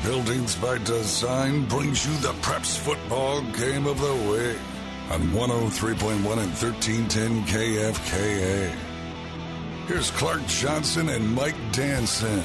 Buildings by Design brings you the Preps football game of the week on 103.1 and 1310 KFKA. Here's Clark Johnson and Mike Danson.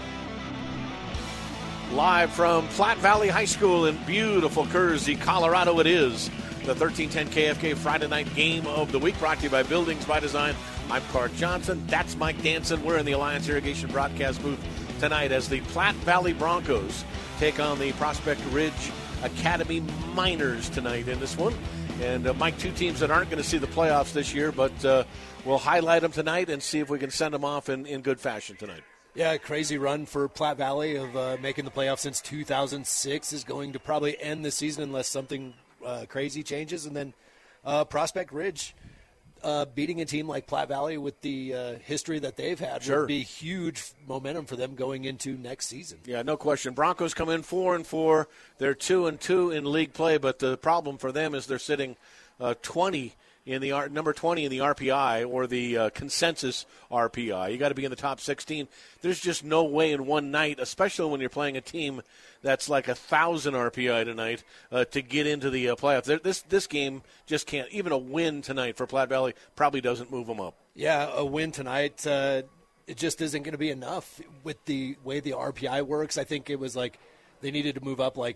Live from Platte Valley High School in beautiful Kersey, Colorado it is. The 1310 KFK Friday night game of the week brought to you by Buildings by Design. I'm Clark Johnson. That's Mike Danson. We're in the Alliance Irrigation broadcast booth tonight as the Platte Valley Broncos take on the Prospect Ridge Academy Miners tonight in this one. And, Mike, two teams that aren't going to see the playoffs this year, but we'll highlight them tonight and see if we can send them off in good fashion tonight. Yeah, crazy run for Platte Valley of making the playoffs since 2006 is going to probably end the season unless something crazy changes. And then Prospect Ridge beating a team like Platte Valley with the history that they've had would be huge momentum for them going into next season. Yeah, no question. Broncos come in 4-4. They're 2-2 in league play, but the problem for them is they're sitting 20 in the number 20 in the RPI or the consensus RPI. You got to be in the top 16. There's just no way in one night, especially when you're playing a team that's like 1,000 RPI tonight, to get into the playoffs. This game just can't. Even a win tonight for Platte Valley probably doesn't move them up. Yeah, a win tonight, it just isn't going to be enough with the way the RPI works. I think it was like they needed to move up like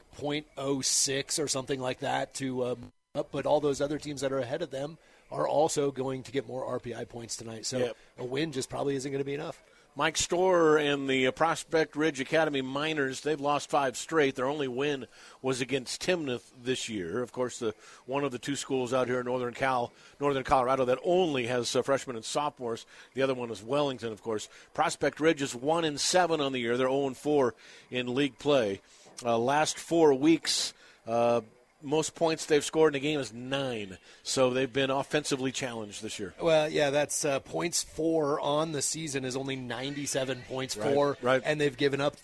0.06 or something like that to but all those other teams that are ahead of them are also going to get more RPI points tonight. So a win just probably isn't going to be enough. Mike Storer and the Prospect Ridge Academy Miners, they've lost 5 straight. Their only win was against Timnath this year. Of course, one of the two schools out here in northern Colorado that only has freshmen and sophomores. The other one is Wellington, of course. Prospect Ridge is 1-7 on the year. They're 0-4 in league play. Last 4 weeks, most points they've scored in a game is 9. So they've been offensively challenged this year. Well, yeah, that's points for on the season is only 97 points for, and they've given up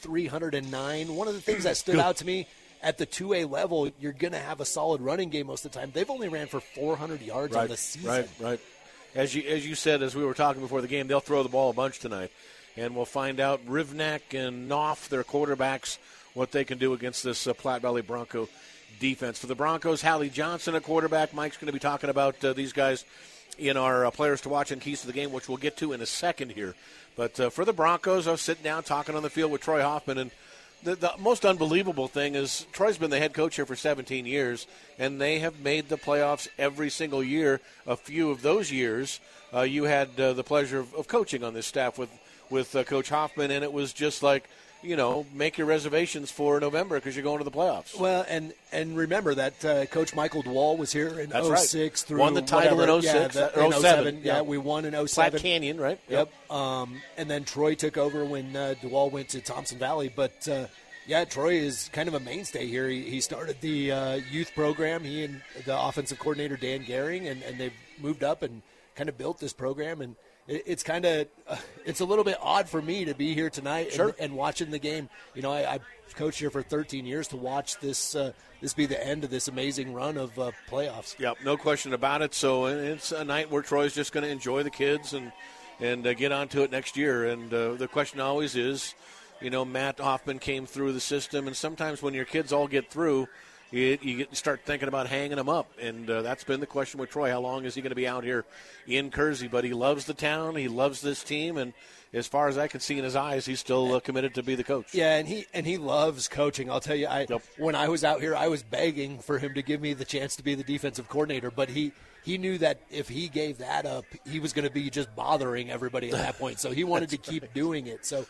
309. One of the things that stood out to me, at the 2A level, you're going to have a solid running game most of the time. They've only ran for 400 yards on the season. Right. As you said, as we were talking before the game, they'll throw the ball a bunch tonight. And we'll find out Rivnak and Knopf, their quarterbacks, what they can do against this Platte Valley Bronco defense. For the Broncos, Hallie Johnson, a quarterback. Mike's going to be talking about these guys in our players to watch and keys to the game, which we'll get to in a second here. But for the Broncos, I was sitting down talking on the field with Troy Hoffman, and the most unbelievable thing is Troy's been the head coach here for 17 years, and they have made the playoffs every single year. A few of those years, you had the pleasure of coaching on this staff with Coach Hoffman, and it was just like, make your reservations for November because you're going to the playoffs. Well, and remember that Coach Michael Dwall was here in 06 through won the title in 06, in 07. Yeah, we won in 07. Platte Canyon, right? Yep. And then Troy took over when Dwall went to Thompson Valley. But, Troy is kind of a mainstay here. He started the youth program, he and the offensive coordinator, Dan Gehring, and they've moved up and kind of built this program. And it's kind of it's a little bit odd for me to be here tonight and watching the game. I've coached here for 13 years to watch this be the end of this amazing run of playoffs. Yep, no question about it. So it's a night where Troy's just going to enjoy the kids and get onto it next year. And the question always is, Matt Hoffman came through the system, and sometimes when your kids all get through, you start thinking about hanging him up, and that's been the question with Troy. How long is he going to be out here in Kersey? But he loves the town. He loves this team, and as far as I can see in his eyes, he's still committed to be the coach. Yeah, and he loves coaching. I'll tell you, when I was out here, I was begging for him to give me the chance to be the defensive coordinator, but he knew that if he gave that up, he was going to be just bothering everybody at that point. So he wanted to keep doing it. So,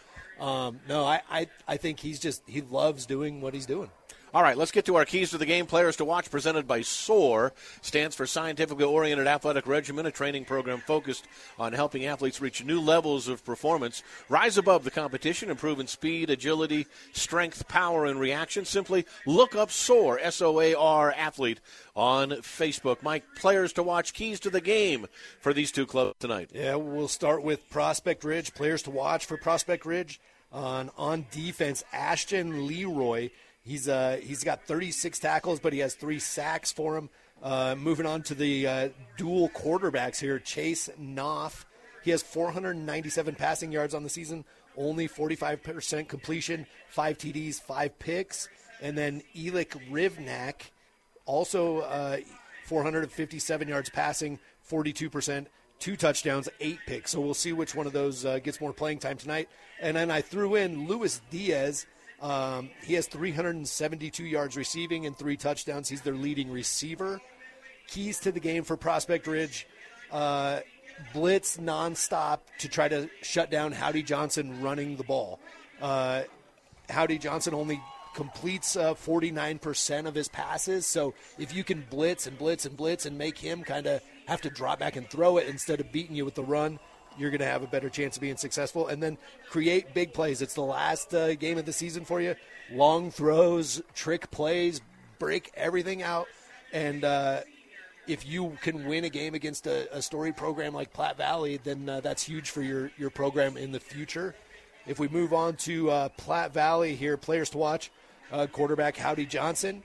I think he loves doing what he's doing. All right, let's get to our keys to the game. Players to watch, presented by SOAR, stands for Scientifically Oriented Athletic Regimen, a training program focused on helping athletes reach new levels of performance, rise above the competition, improve in speed, agility, strength, power, and reaction. Simply look up SOAR, S-O-A-R, athlete, on Facebook. Mike, players to watch, keys to the game for these two clubs tonight. Yeah, we'll start with Prospect Ridge. Players to watch for Prospect Ridge. On defense, Ashton Leroy. He's got 36 tackles, but he has 3 sacks for him. Moving on to the dual quarterbacks here, Chase Knopf. He has 497 passing yards on the season, only 45% completion, 5 TDs, 5 picks. And then Elik Rivnak, also 457 yards passing, 42%, 2 touchdowns, 8 picks. So we'll see which one of those gets more playing time tonight. And then I threw in Luis Diaz. He has 372 yards receiving and 3 touchdowns. He's their leading receiver. Keys to the game for Prospect Ridge. Blitz nonstop to try to shut down Howdy Johnson running the ball. Howdy Johnson only completes 49% of his passes. So if you can blitz and blitz and blitz and make him kind of have to drop back and throw it instead of beating you with the run, you're going to have a better chance of being successful. And then create big plays. It's the last game of the season for you. Long throws, trick plays, break everything out. And if you can win a game against a storied program like Platte Valley, then that's huge for your program in the future. If we move on to Platte Valley here, players to watch, quarterback Howdy Johnson,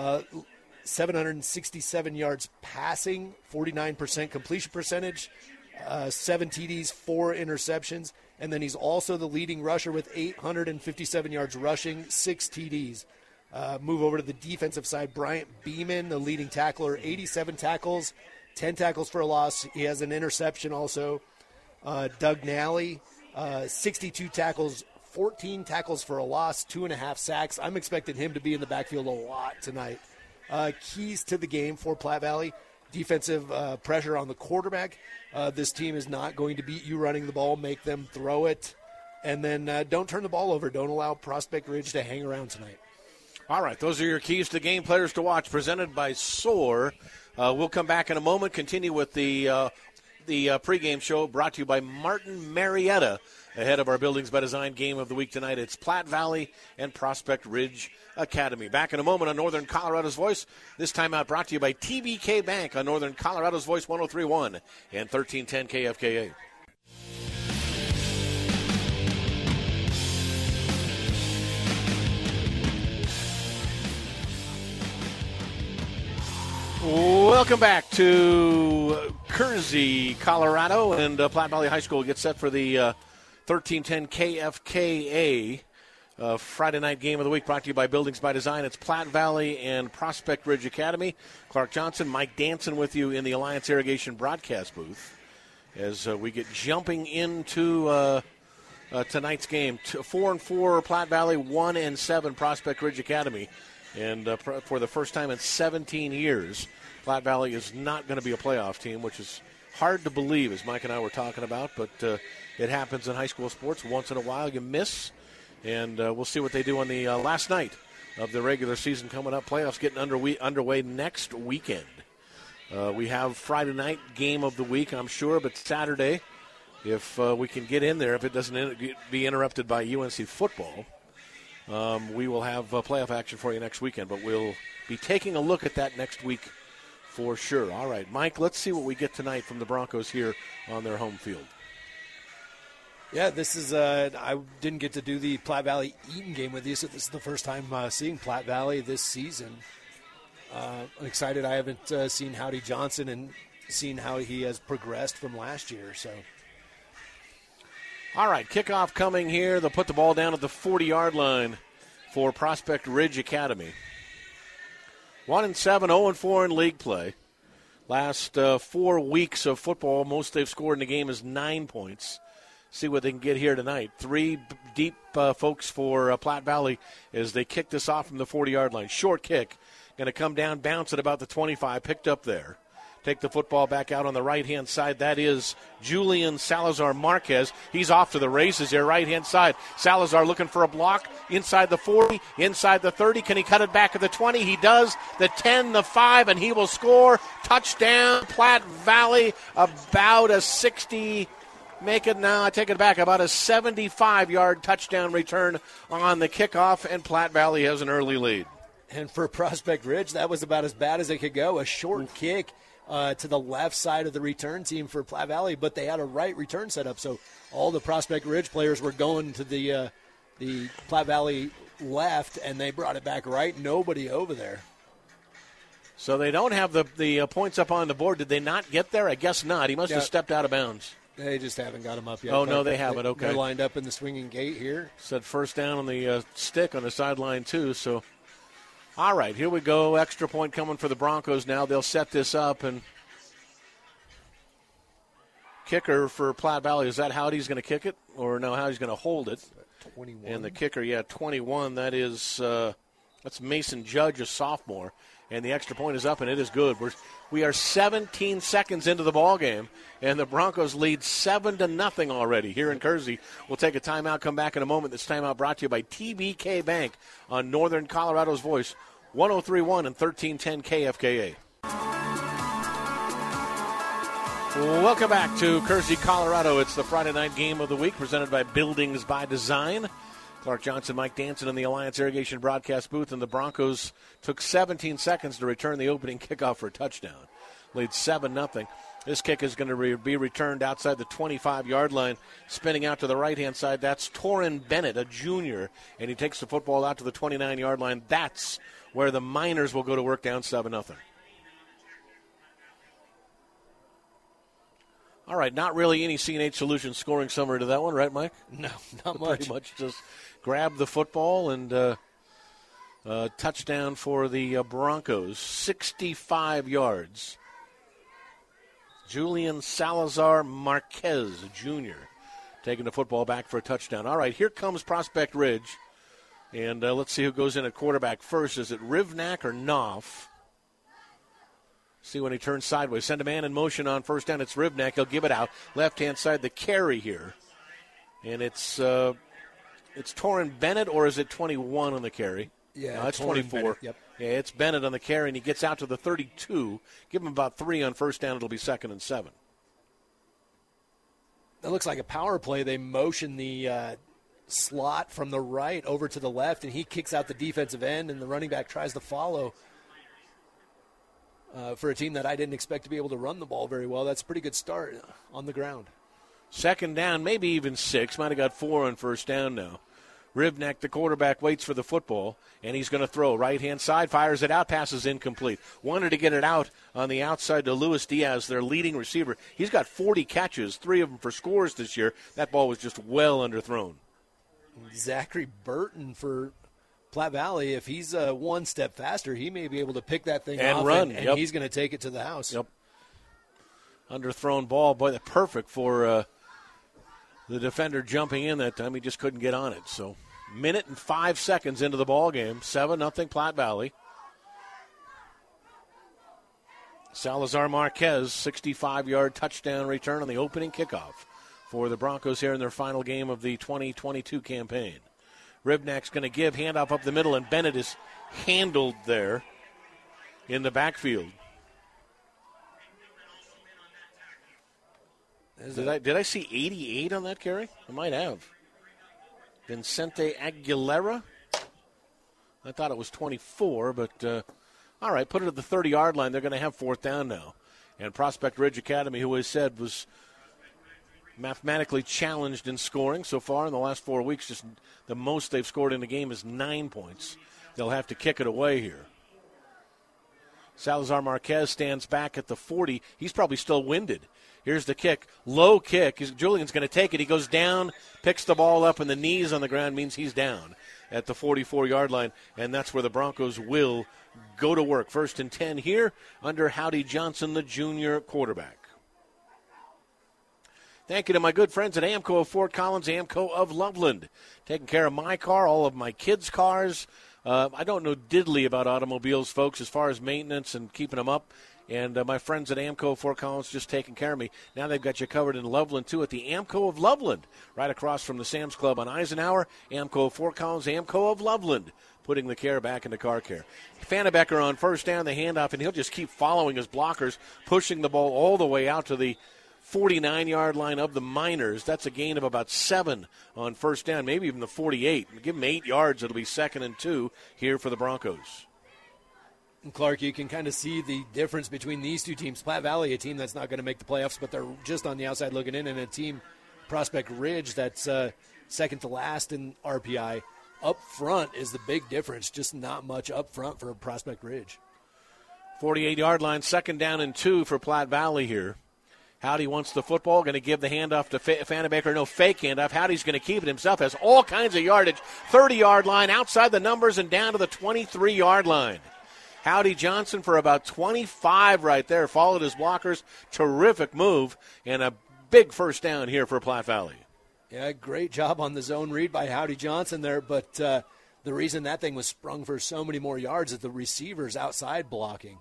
767 yards passing, 49% completion percentage, 7 TDs, 4 interceptions, and then he's also the leading rusher with 857 yards rushing, 6 TDs. Move over to the defensive side, Bryant Beeman, the leading tackler, 87 tackles, 10 tackles for a loss. He has an interception also. Doug Nally, 62 tackles, 14 tackles for a loss, 2.5 sacks. I'm expecting him to be in the backfield a lot tonight. Keys to the game for Platte Valley, defensive pressure on the quarterback. This team is not going to beat you running the ball. Make them throw it. And then don't turn the ball over. Don't allow Prospect Ridge to hang around tonight. All right, those are your keys to game, players to watch, presented by SOAR. We'll come back in a moment, continue with the pregame show brought to you by Martin Marietta. Ahead of our Buildings by Design game of the week tonight, it's Platte Valley and Prospect Ridge Academy. Back in a moment on Northern Colorado's Voice, this time out brought to you by TBK Bank on Northern Colorado's Voice 103.1 and 1310 KFKA. Welcome back to Kersey, Colorado, and Platte Valley High School gets set for the 1310 KFKA Friday night game of the week, brought to you by Buildings by Design. It's Platte Valley and Prospect Ridge Academy. Clark Johnson, Mike Danson with you in the Alliance Irrigation broadcast booth as we get jumping into tonight's game. 4-4 Platte Valley, 1-7 Prospect Ridge Academy. And for the first time in 17 years, Platte Valley is not going to be a playoff team, which is hard to believe, as Mike and I were talking about. But it happens in high school sports. Once in a while you miss. And we'll see what they do on the last night of the regular season coming up. Playoffs getting underway next weekend. We have Friday night game of the week, I'm sure, but Saturday, if we can get in there, if it doesn't be interrupted by UNC football, we will have playoff action for you next weekend, but we'll be taking a look at that next week for sure. All right, Mike, let's see what we get tonight from the Broncos here on their home field. Yeah, this is I didn't get to do the Platte Valley Eaton game with you, so this is the first time seeing Platte Valley this season. I'm excited. I haven't seen Howdy Johnson and seen how he has progressed from last year. So, all right, kickoff coming here. They'll put the ball down at the 40-yard line for Prospect Ridge Academy. 1-7, 0-4 in league play. Last 4 weeks of football, most they've scored in the game is 9 points. See what they can get here tonight. 3 deep folks for Platte Valley as they kick this off from the 40-yard line. Short kick, going to come down, bounce at about the 25, picked up there. Take the football back out on the right-hand side. That is Julian Salazar Marquez. He's off to the races here, right-hand side. Salazar looking for a block inside the 40, inside the 30. Can he cut it back at the 20? He does. The 10, the 5, and he will score. Touchdown, Platte Valley, about a 60. Make it now, I take it back, about a 75-yard touchdown return on the kickoff, and Platte Valley has an early lead. And for Prospect Ridge, that was about as bad as it could go. A short kick to the left side of the return team for Platte Valley, but they had a right return set up, so all the Prospect Ridge players were going to the Platte Valley left, and they brought it back right. Nobody over there. So they don't have the points up on the board. Did they not get there? I guess not. He must have stepped out of bounds. They just haven't got them up yet. Oh, no, they haven't. Okay. They're lined up in the swinging gate here. Said first down on the stick on the sideline, too. So, all right, here we go. Extra point coming for the Broncos now. They'll set this up, and kicker for Platte Valley. Is that Howdy's going to kick it? Or no, Howdy's going to hold it? 21. And the kicker, 21. That is that's Mason Judge, a sophomore. And the extra point is up, and it is good. We are 17 seconds into the ball game, and the Broncos lead 7-0 already here in Kersey. We'll take a timeout, come back in a moment. This timeout brought to you by TBK Bank on Northern Colorado's Voice, 103.1 and 1310 KFKA. Welcome back to Kersey, Colorado. It's the Friday night game of the week presented by Buildings by Design. Clark Johnson, Mike Danson in the Alliance Irrigation broadcast booth, and the Broncos took 17 seconds to return the opening kickoff for a touchdown. Lead 7-0. This kick is going to be returned outside the 25-yard line, spinning out to the right-hand side. That's Torrin Bennett, a junior, and he takes the football out to the 29-yard line. That's where the Miners will go to work down 7-0. All right, not really any C&H Solutions scoring summary to that one, right, Mike? No, not much. Pretty much just grab the football and touchdown for the Broncos, 65 yards. Julian Salazar Marquez, Jr., taking the football back for a touchdown. All right, here comes Prospect Ridge, and let's see who goes in at quarterback first. Is it Rivnak or Knopf? See when he turns sideways. Send a man in motion on first down. It's Rivnak. He'll give it out. Left-hand side, the carry here. And it's Torrin Bennett, or is it 21 on the carry? Yeah, no, it's Torrin 24. Bennett, yep. Yeah, it's Bennett on the carry, and he gets out to the 32. Give him about 3 on first down. It'll be 2nd and 7. That looks like a power play. They motion the slot from the right over to the left, and he kicks out the defensive end, and the running back tries to follow. For a team that I didn't expect to be able to run the ball very well, that's a pretty good start on the ground. 2nd down, maybe even 6. Might have got 4 on first down now. Rivnak, the quarterback, waits for the football, and he's going to throw. Right-hand side, fires it out, passes incomplete. Wanted to get it out on the outside to Luis Diaz, their leading receiver. He's got 40 catches, 3 of them for scores this year. That ball was just well underthrown. Zachary Burton for Platte Valley, if he's one step faster, he may be able to pick that thing and off run. And he's going to take it to the house. Yep. Underthrown ball. Boy, that's perfect for the defender jumping in that time. He just couldn't get on it. So, minute and 5 seconds into the ball game. 7-0 Platte Valley. Salazar Marquez, 65-yard touchdown return on the opening kickoff for the Broncos here in their final game of the 2022 campaign. Rivnak's going to give, handoff up the middle, and Bennett is handled there in the backfield. Did I see 88 on that carry? I might have. Vincente Aguilera? I thought it was 24, but all right, put it at the 30-yard line. They're going to have 4th down now. And Prospect Ridge Academy, who I said was mathematically challenged in scoring so far in the last 4 weeks, just the most they've scored in a game is 9 points. They'll have to kick it away here. Salazar Marquez stands back at the 40. He's probably still winded. Here's the kick. Low kick. Julian's going to take it. He goes down, picks the ball up, and the knees on the ground means he's down at the 44-yard line, and that's where the Broncos will go to work. 1st and 10 here under Howdy Johnson, the junior quarterback. Thank you to my good friends at AAMCO of Fort Collins, AAMCO of Loveland. Taking care of my car, all of my kids' cars. I don't know diddly about automobiles, folks, as far as maintenance and keeping them up. And my friends at AAMCO of Fort Collins just taking care of me. Now they've got you covered in Loveland, too, at the AAMCO of Loveland, right across from the Sam's Club on Eisenhower. AAMCO of Fort Collins, AAMCO of Loveland, putting the care back into car care. Fannebecker on first down, the handoff, and he'll just keep following his blockers, pushing the ball all the way out to the 49-yard line of the Miners. That's a gain of about 7 on first down, maybe even the 48. Give them 8 yards. It'll be 2nd and 2 here for the Broncos. And Clark, you can kind of see the difference between these two teams. Platte Valley, a team that's not going to make the playoffs, but they're just on the outside looking in, and a team, Prospect Ridge, that's second to last in RPI. Up front is the big difference, just not much up front for Prospect Ridge. 48-yard line, 2nd down and 2 for Platte Valley here. Howdy wants the football, going to give the handoff to Fanabaker. No fake handoff. Howdy's going to keep it himself. Has all kinds of yardage. 30-yard line, outside the numbers, and down to the 23-yard line. Howdy Johnson for about 25 right there. Followed his blockers. Terrific move, and a big first down here for Platte Valley. Yeah, great job on the zone read by Howdy Johnson there, but the reason that thing was sprung for so many more yards is the receivers outside blocking.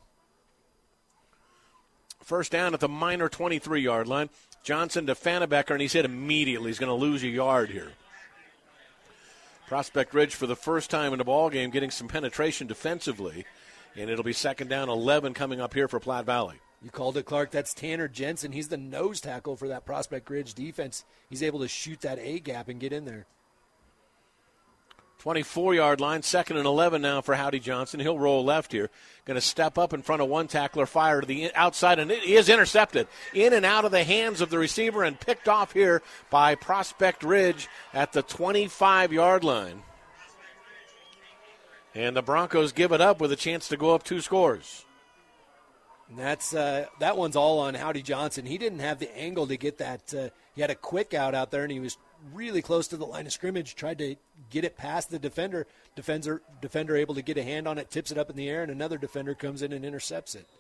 First down at the Minor 23-yard line. Johnson to Fanabecker, and he's hit immediately. He's going to lose a yard here. Prospect Ridge for the first time in the ball game getting some penetration defensively, and it'll be second down 11 coming up here for Platte Valley. You called it, Clark. That's Tanner Jensen. He's the nose tackle for that Prospect Ridge defense. He's able to shoot that A-gap and get in there. 24-yard line, second and 11 now for Howdy Johnson. He'll roll left here. Going to step up in front of one tackler, fire to the outside, and it is intercepted. In and out of the hands of the receiver and picked off here by Prospect Ridge at the 25-yard line. And the Broncos give it up with a chance to go up 2 scores. And that's that one's all on Howdy Johnson. He didn't have the angle to get that. He had a quick out there, and he was really close to the line of scrimmage, tried to get it past the defender. Defender able to get a hand on it, tips it up in the air, and another defender comes in and intercepts it.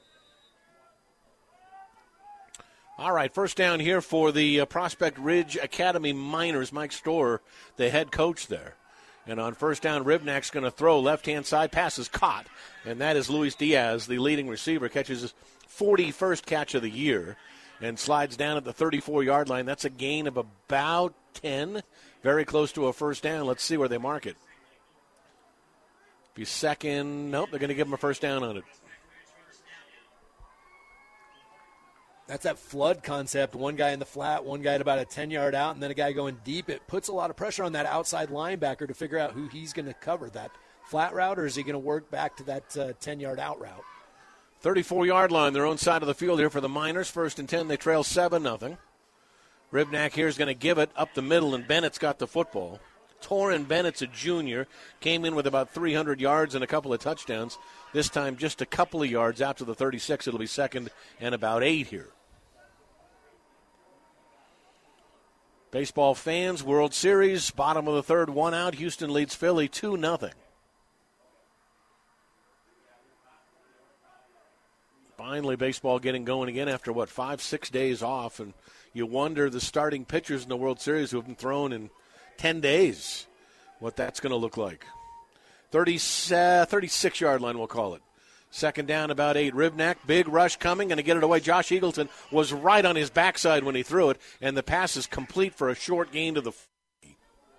All right, first down here for the Prospect Ridge Academy Miners. Mike Storer, the head coach there. And on first down, Ribnack's going to throw left-hand side. Pass is caught, and that is Luis Diaz, the leading receiver, catches his 41st catch of the year and slides down at the 34-yard line. That's a gain of about 10, very close to a first down. Let's see where they mark it. Be second. Nope, they're going to give him a first down on it. That's that flood concept. One guy in the flat, one guy at about a 10-yard out, and then a guy going deep. It puts a lot of pressure on that outside linebacker to figure out who he's going to cover, that flat route, or is he going to work back to that 10-yard out route? 34-yard line, their own side of the field here for the Miners. First and 10, they trail 7-0. Ribnack here is going to give it up the middle, and Bennett's got the football. Torrin Bennett's a junior, came in with about 300 yards and a couple of touchdowns. This time just a couple of yards out to the 36. It'll be second and about 8 here. Baseball fans, World Series, bottom of the third, 1 out. Houston leads Philly 2-0. Finally, baseball getting going again after, 5-6 days off. And you wonder the starting pitchers in the World Series who have been thrown in 10 days, what that's going to look like. 36-yard line, we'll call it. Second down, about 8. Ribnack, big rush coming, going to get it away. Josh Eagleton was right on his backside when he threw it, and the pass is complete for a short gain to the 40.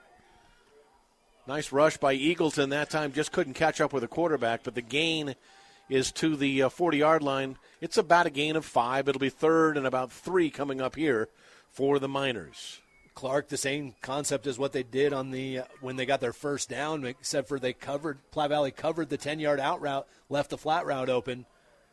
Nice rush by Eagleton that time, just couldn't catch up with the quarterback, but the gain is to the 40-yard line. It's about a gain of 5. It'll be third and about 3 coming up here for the Miners. Clark, the same concept as what they did on the when they got their first down, except for Platte Valley covered the 10-yard out route, left the flat route open.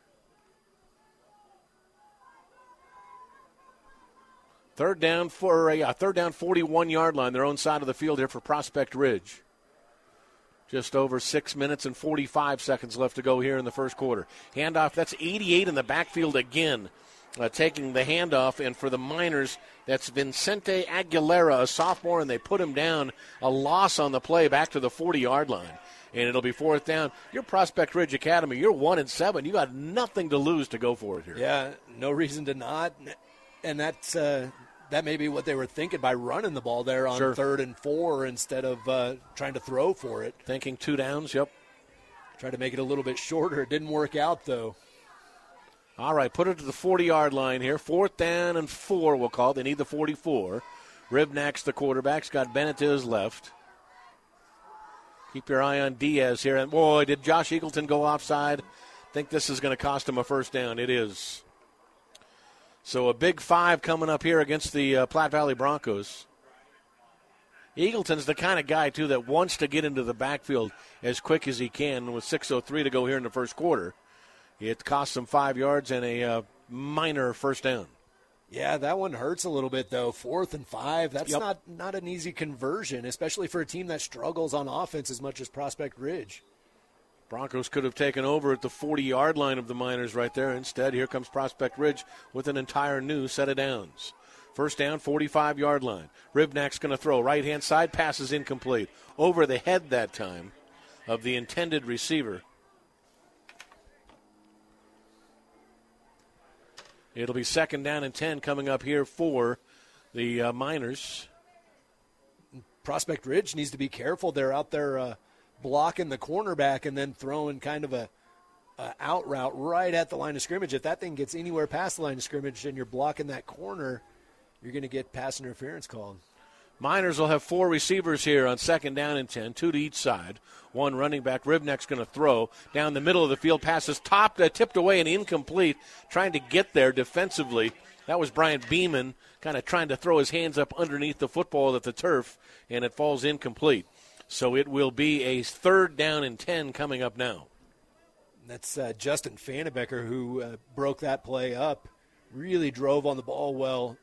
Third down for a 41-yard line, their own side of the field here for Prospect Ridge. Just over 6 minutes and 45 seconds left to go here in the first quarter. Handoff, that's 88 in the backfield again. Taking the handoff, and for the Miners, that's Vincente Aguilera, a sophomore, and they put him down. A loss on the play back to the 40-yard line, and it'll be fourth down. You're Prospect Ridge Academy. You're 1-7. You got nothing to lose to go for it here. Yeah, no reason to not, and that's that may be what they were thinking by running the ball there on 3rd and 4 instead of trying to throw for it. Thinking 2 downs, yep. Try to make it a little bit shorter. It didn't work out, though. All right, put it to the 40-yard line here. 4th down and 4, we'll call it. They need the 44. Ribnack's the quarterback. Got Bennett to his left. Keep your eye on Diaz here. And, boy, did Josh Eagleton go offside? Think this is going to cost him a first down. It is. So a big 5 coming up here against the Platte Valley Broncos. Eagleton's the kind of guy, too, that wants to get into the backfield as quick as he can with 6:03 to go here in the first quarter. It costs them 5 yards and a minor first down. Yeah, that one hurts a little bit, though. 4th and 5, that's not an easy conversion, especially for a team that struggles on offense as much as Prospect Ridge. Broncos could have taken over at the 40-yard line of the Miners right there. Instead, here comes Prospect Ridge with an entire new set of downs. First down, 45-yard line. Rivnack's going to throw. Right-hand side, passes incomplete. Over the head that time of the intended receiver. It'll be second down and 10 coming up here for the Miners. Prospect Ridge needs to be careful. They're out there blocking the cornerback and then throwing kind of a out route right at the line of scrimmage. If that thing gets anywhere past the line of scrimmage and you're blocking that corner, you're going to get pass interference called. Miners will have 4 receivers here on second down and 10, 2 to each side. 1 running back. Rivnack's going to throw down the middle of the field. Passes tipped away and incomplete. Trying to get there defensively. That was Brian Beeman kind of trying to throw his hands up underneath the football at the turf, and it falls incomplete. So it will be a third down and 10 coming up now. That's Justin Fannebecker who broke that play up. Really drove on the ball well.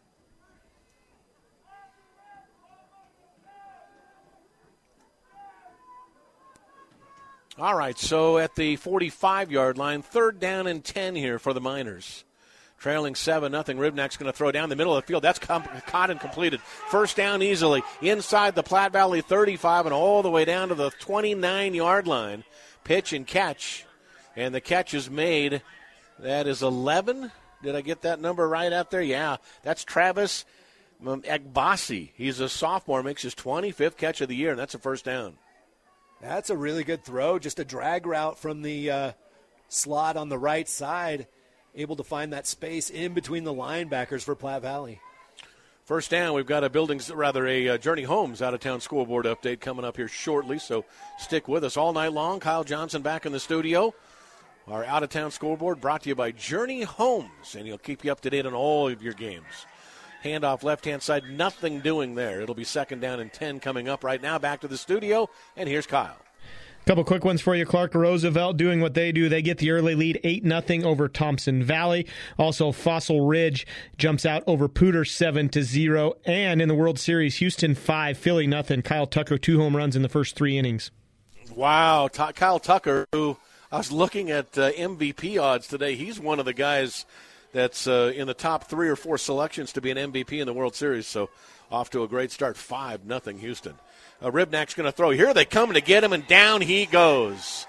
All right, so at the 45-yard line, third down and 10 here for the Miners. Trailing 7-0. Rivnack's going to throw down the middle of the field. That's caught and completed. First down easily inside the Platte Valley 35 and all the way down to the 29-yard line. Pitch and catch. And the catch is made. That is 11. Did I get that number right out there? Yeah, that's Travis Agbasi. He's a sophomore, makes his 25th catch of the year, and that's a first down. That's a really good throw. Just a drag route from the slot on the right side. Able to find that space in between the linebackers for Platte Valley. First down, we've got a Journey Homes out-of-town scoreboard update coming up here shortly, so stick with us all night long. Kyle Johnson back in the studio. Our out-of-town scoreboard brought to you by Journey Homes, and he'll keep you up to date on all of your games. Handoff left-hand side, nothing doing there. It'll be second down and 10 coming up right now. Back to the studio, and here's Kyle. Couple quick ones for you. Clark Roosevelt doing what they do. They get the early lead 8-0 over Thompson Valley. Also, Fossil Ridge jumps out over Pooter 7-0. And in the World Series, Houston 5, Philly 0. Kyle Tucker 2 home runs in the first 3 innings. Wow, Kyle Tucker, who I was looking at MVP odds today. He's one of the guys that's in the top 3 or 4 selections to be an MVP in the World Series. So off to a great start, 5-0 Houston. Rivnack's going to throw. Here they come to get him, and down he goes.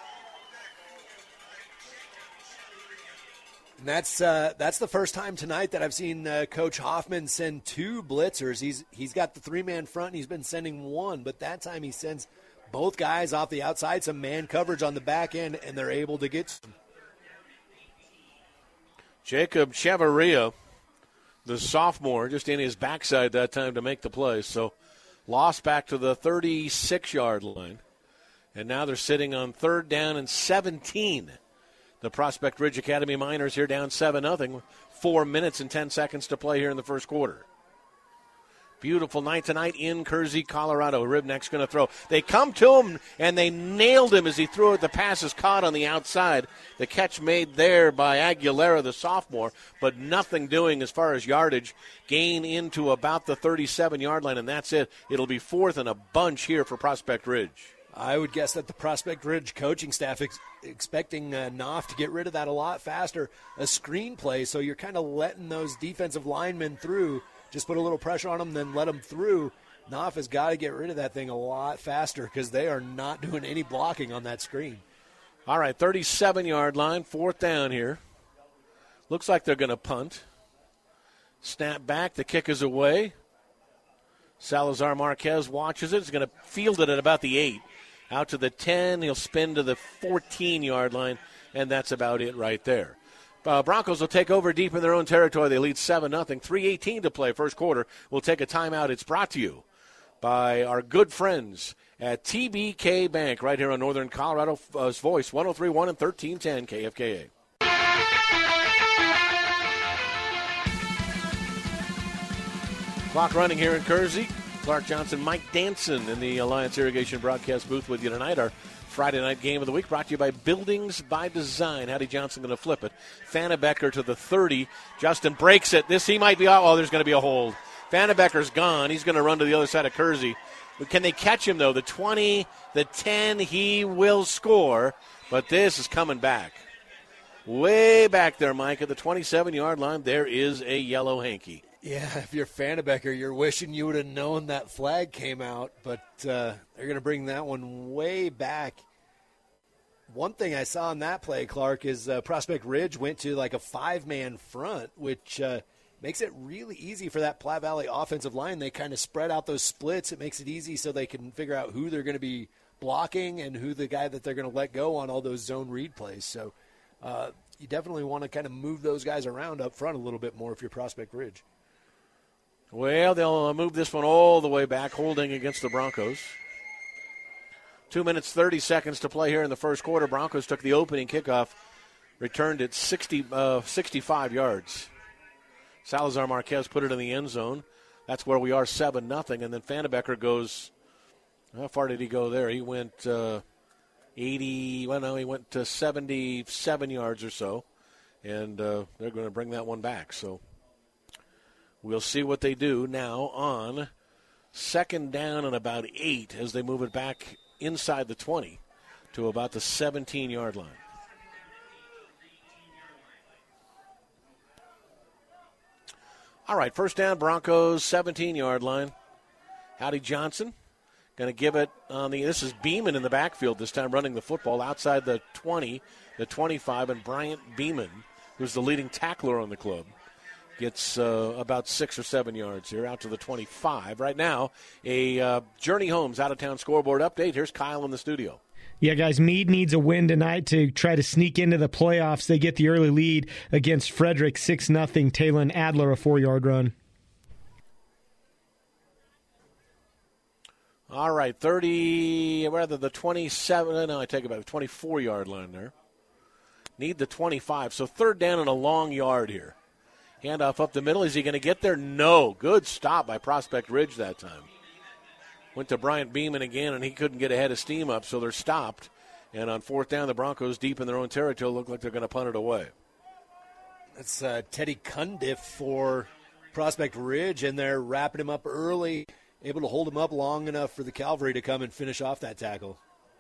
And that's the first time tonight that I've seen Coach Hoffman send 2 blitzers. He's got the 3-man front, and he's been sending 1, but that time he sends both guys off the outside, some man coverage on the back end, and they're able to get some. Jacob Chavarria, the sophomore, just in his backside that time to make the play. So lost back to the 36-yard line. And now they're sitting on third down and 17. The Prospect Ridge Academy Miners here down 7-0. 4 minutes and 10 seconds to play here in the first quarter. Beautiful night tonight in Kersey, Colorado. Rivnack's going to throw. They come to him, and they nailed him as he threw it. The pass is caught on the outside. The catch made there by Aguilera, the sophomore, but nothing doing as far as yardage. Gain into about the 37-yard line, and that's it. It'll be fourth and a bunch here for Prospect Ridge. I would guess that the Prospect Ridge coaching staff expecting Knopf to get rid of that a lot faster. A screen play, so you're kind of letting those defensive linemen through. Just put a little pressure on them, then let them through. Knopf has got to get rid of that thing a lot faster because they are not doing any blocking on that screen. All right, 37-yard line, fourth down here. Looks like they're going to punt. Snap back, the kick is away. Salazar Marquez watches it. He's going to field it at about the 8. Out to the 10, he'll spin to the 14-yard line, and that's about it right there. Broncos will take over deep in their own territory. They lead 7-0. 3:18 to play first quarter. We'll take a timeout. It's brought to you by our good friends at TBK Bank right here on Northern Colorado's Voice, 103.1 and 1310 KFKA. Clock running here in Kersey. Clark Johnson, Mike Danson in the Alliance Irrigation broadcast booth with you tonight. Our Friday night game of the week brought to you by Buildings by Design. Hattie Johnson going to flip it. Fannebecker to the 30. Justin breaks it. He might be out. Oh, there's going to be a hold. Fannebecker's gone. He's going to run to the other side of Kersey. Can they catch him, though? The 20, the 10, he will score, but this is coming back. Way back there, Mike, at the 27-yard line, there is a yellow hanky. Yeah, if you're Fannebecker, you're wishing you would have known that flag came out, but they're going to bring that one way back. One thing I saw on that play, Clark, is Prospect Ridge went to like a 5-man front, which makes it really easy for that Platte Valley offensive line. They kind of spread out those splits. It makes it easy so they can figure out who they're going to be blocking and who the guy that they're going to let go on all those zone read plays. So you definitely want to kind of move those guys around up front a little bit more if you're Prospect Ridge. Well, they'll move this one all the way back, holding against the Broncos. 2 minutes, 30 seconds to play here in the first quarter. Broncos took the opening kickoff, returned it 65 yards. Salazar Marquez put it in the end zone. That's where we are, 7-0. And then Fannebecker goes, how far did he go there? He went 80, well, no, he went to 77 yards or so. And they're going to bring that one back. So we'll see what they do now on second down and about 8 as they move it back inside the 20 to about the 17-yard line. All right, first down, Broncos, 17-yard line. Howdy Johnson going to give it on this is Beeman in the backfield this time running the football outside the 20, the 25, and Bryant Beeman, who's the leading tackler on the club, gets about 6 or 7 yards here out to the 25. Right now, a Journey Homes out-of-town scoreboard update. Here's Kyle in the studio. Yeah, guys, Meade needs a win tonight to try to sneak into the playoffs. They get the early lead against Frederick, 6-0. Talon Adler, a 4-yard run. All right, the 27, no, I take it back, the 24-yard line there. Need the 25, so third down and a long yard here. Handoff up the middle. Is he going to get there? No. Good stop by Prospect Ridge that time. Went to Bryant Beeman again, and he couldn't get ahead of steam up, so they're stopped. And on fourth down, the Broncos deep in their own territory look like they're going to punt it away. That's Teddy Cundiff for Prospect Ridge, and they're wrapping him up early, able to hold him up long enough for the Cavalry to come and finish off that tackle.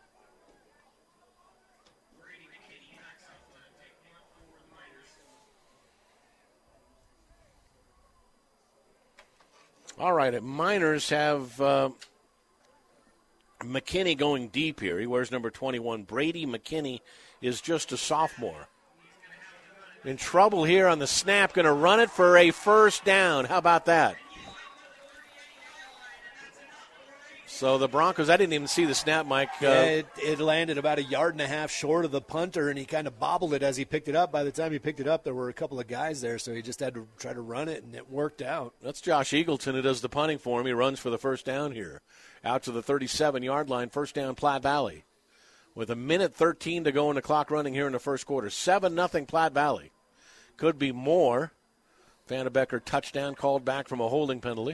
All right, Miners have McKinney going deep here. He wears number 21. Brady McKinney is just a sophomore. In trouble here on the snap, going to run it for a first down. How about that? So the Broncos, I didn't even see the snap, Mike. Yeah, it landed about 1.5 yards short of the punter, and he kind of bobbled it as he picked it up. By the time he picked it up, there were a couple of guys there, so he just had to try to run it, and it worked out. That's Josh Eagleton who does the punting for him. He runs for the first down here. Out to the 37-yard line, first down Platte Valley. With 1:13 to go in the clock running here in the first quarter. 7-0 Platte Valley. Could be more. Fannebecker touchdown called back from a holding penalty.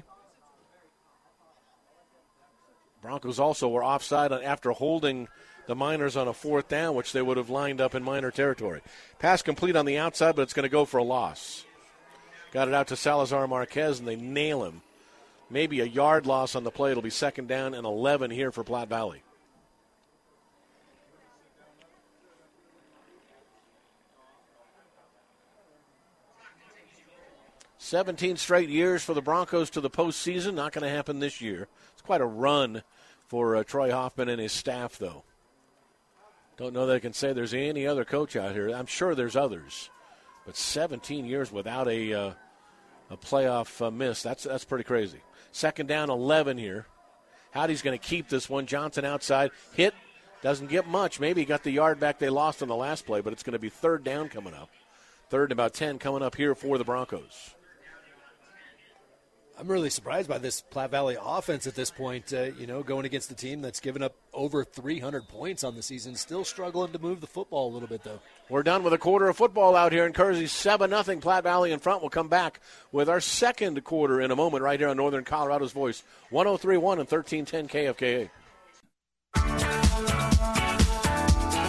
Broncos also were offside after holding the Miners on a fourth down, which they would have lined up in Miner territory. Pass complete on the outside, but it's going to go for a loss. Got it out to Salazar Marquez, and they nail him. Maybe a yard loss on the play. It'll be second down and 11 here for Platte Valley. "17 straight years for the Broncos to the postseason. Not going to happen this year. It's quite a run for Troy Hoffman and his staff, though. Don't know that I can say there's any other coach out here. I'm sure there's others. But 17 years without a playoff miss, that's pretty crazy. Second down, 11 here. Howdy's going to keep this one. Johnson outside. Hit. Doesn't get much. Maybe he got the yard back they lost on the last play, but it's going to be third down coming up. Third and about 10 coming up here for the Broncos. I'm really surprised by this Platte Valley offense at this point, going against a team that's given up over 300 points on the season. Still struggling to move the football a little bit, though. We're done with a quarter of football out here in Kersey. 7-0 Platte Valley in front. We'll come back with our second quarter in a moment right here on Northern Colorado's Voice. 103.1 and 1310 KFKA.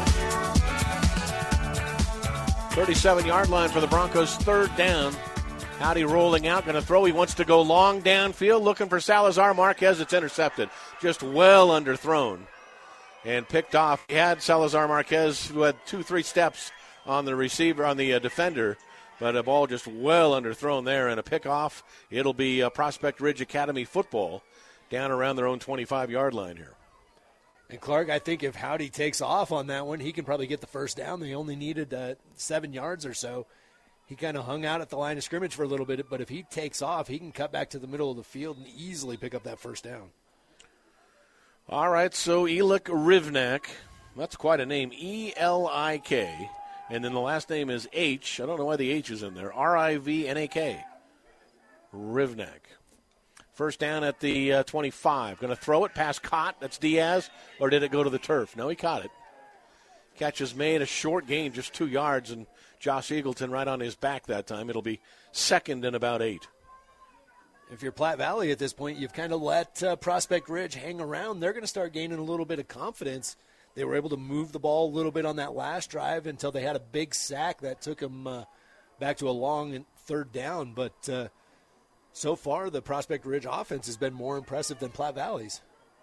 "37-yard line for the Broncos, third down. Howdy rolling out, going to throw. He wants to go long downfield, looking for Salazar Marquez. It's intercepted. Just well underthrown and picked off. He had Salazar Marquez, who had 2-3 steps on the receiver, on the defender, but a ball just well underthrown there and a pickoff. It'll be Prospect Ridge Academy football down around their own 25-yard line here. And Clark, I think if Howdy takes off on that one, he can probably get the first down. They only needed 7 yards or so. He kind of hung out at the line of scrimmage for a little bit, but if he takes off, he can cut back to the middle of the field and easily pick up that first down. All right, so Elik Rivnak, that's quite a name, E-L-I-K, and then the last name is H. I don't know why the H is in there, R-I-V-N-A-K, Rivnak. First down at the 25. Going to throw it past Cott, that's Diaz, or did it go to the turf? No, he caught it. Catch is made, a short gain, just 2 yards, and Josh Eagleton right on his back that time. It'll be second and about 8. If you're Platte Valley at this point, you've kind of let Prospect Ridge hang around. They're going to start gaining a little bit of confidence. They were able to move the ball a little bit on that last drive until they had a big sack that took them back to a long third down. But so far, the Prospect Ridge offense has been more impressive than Platte Valley's.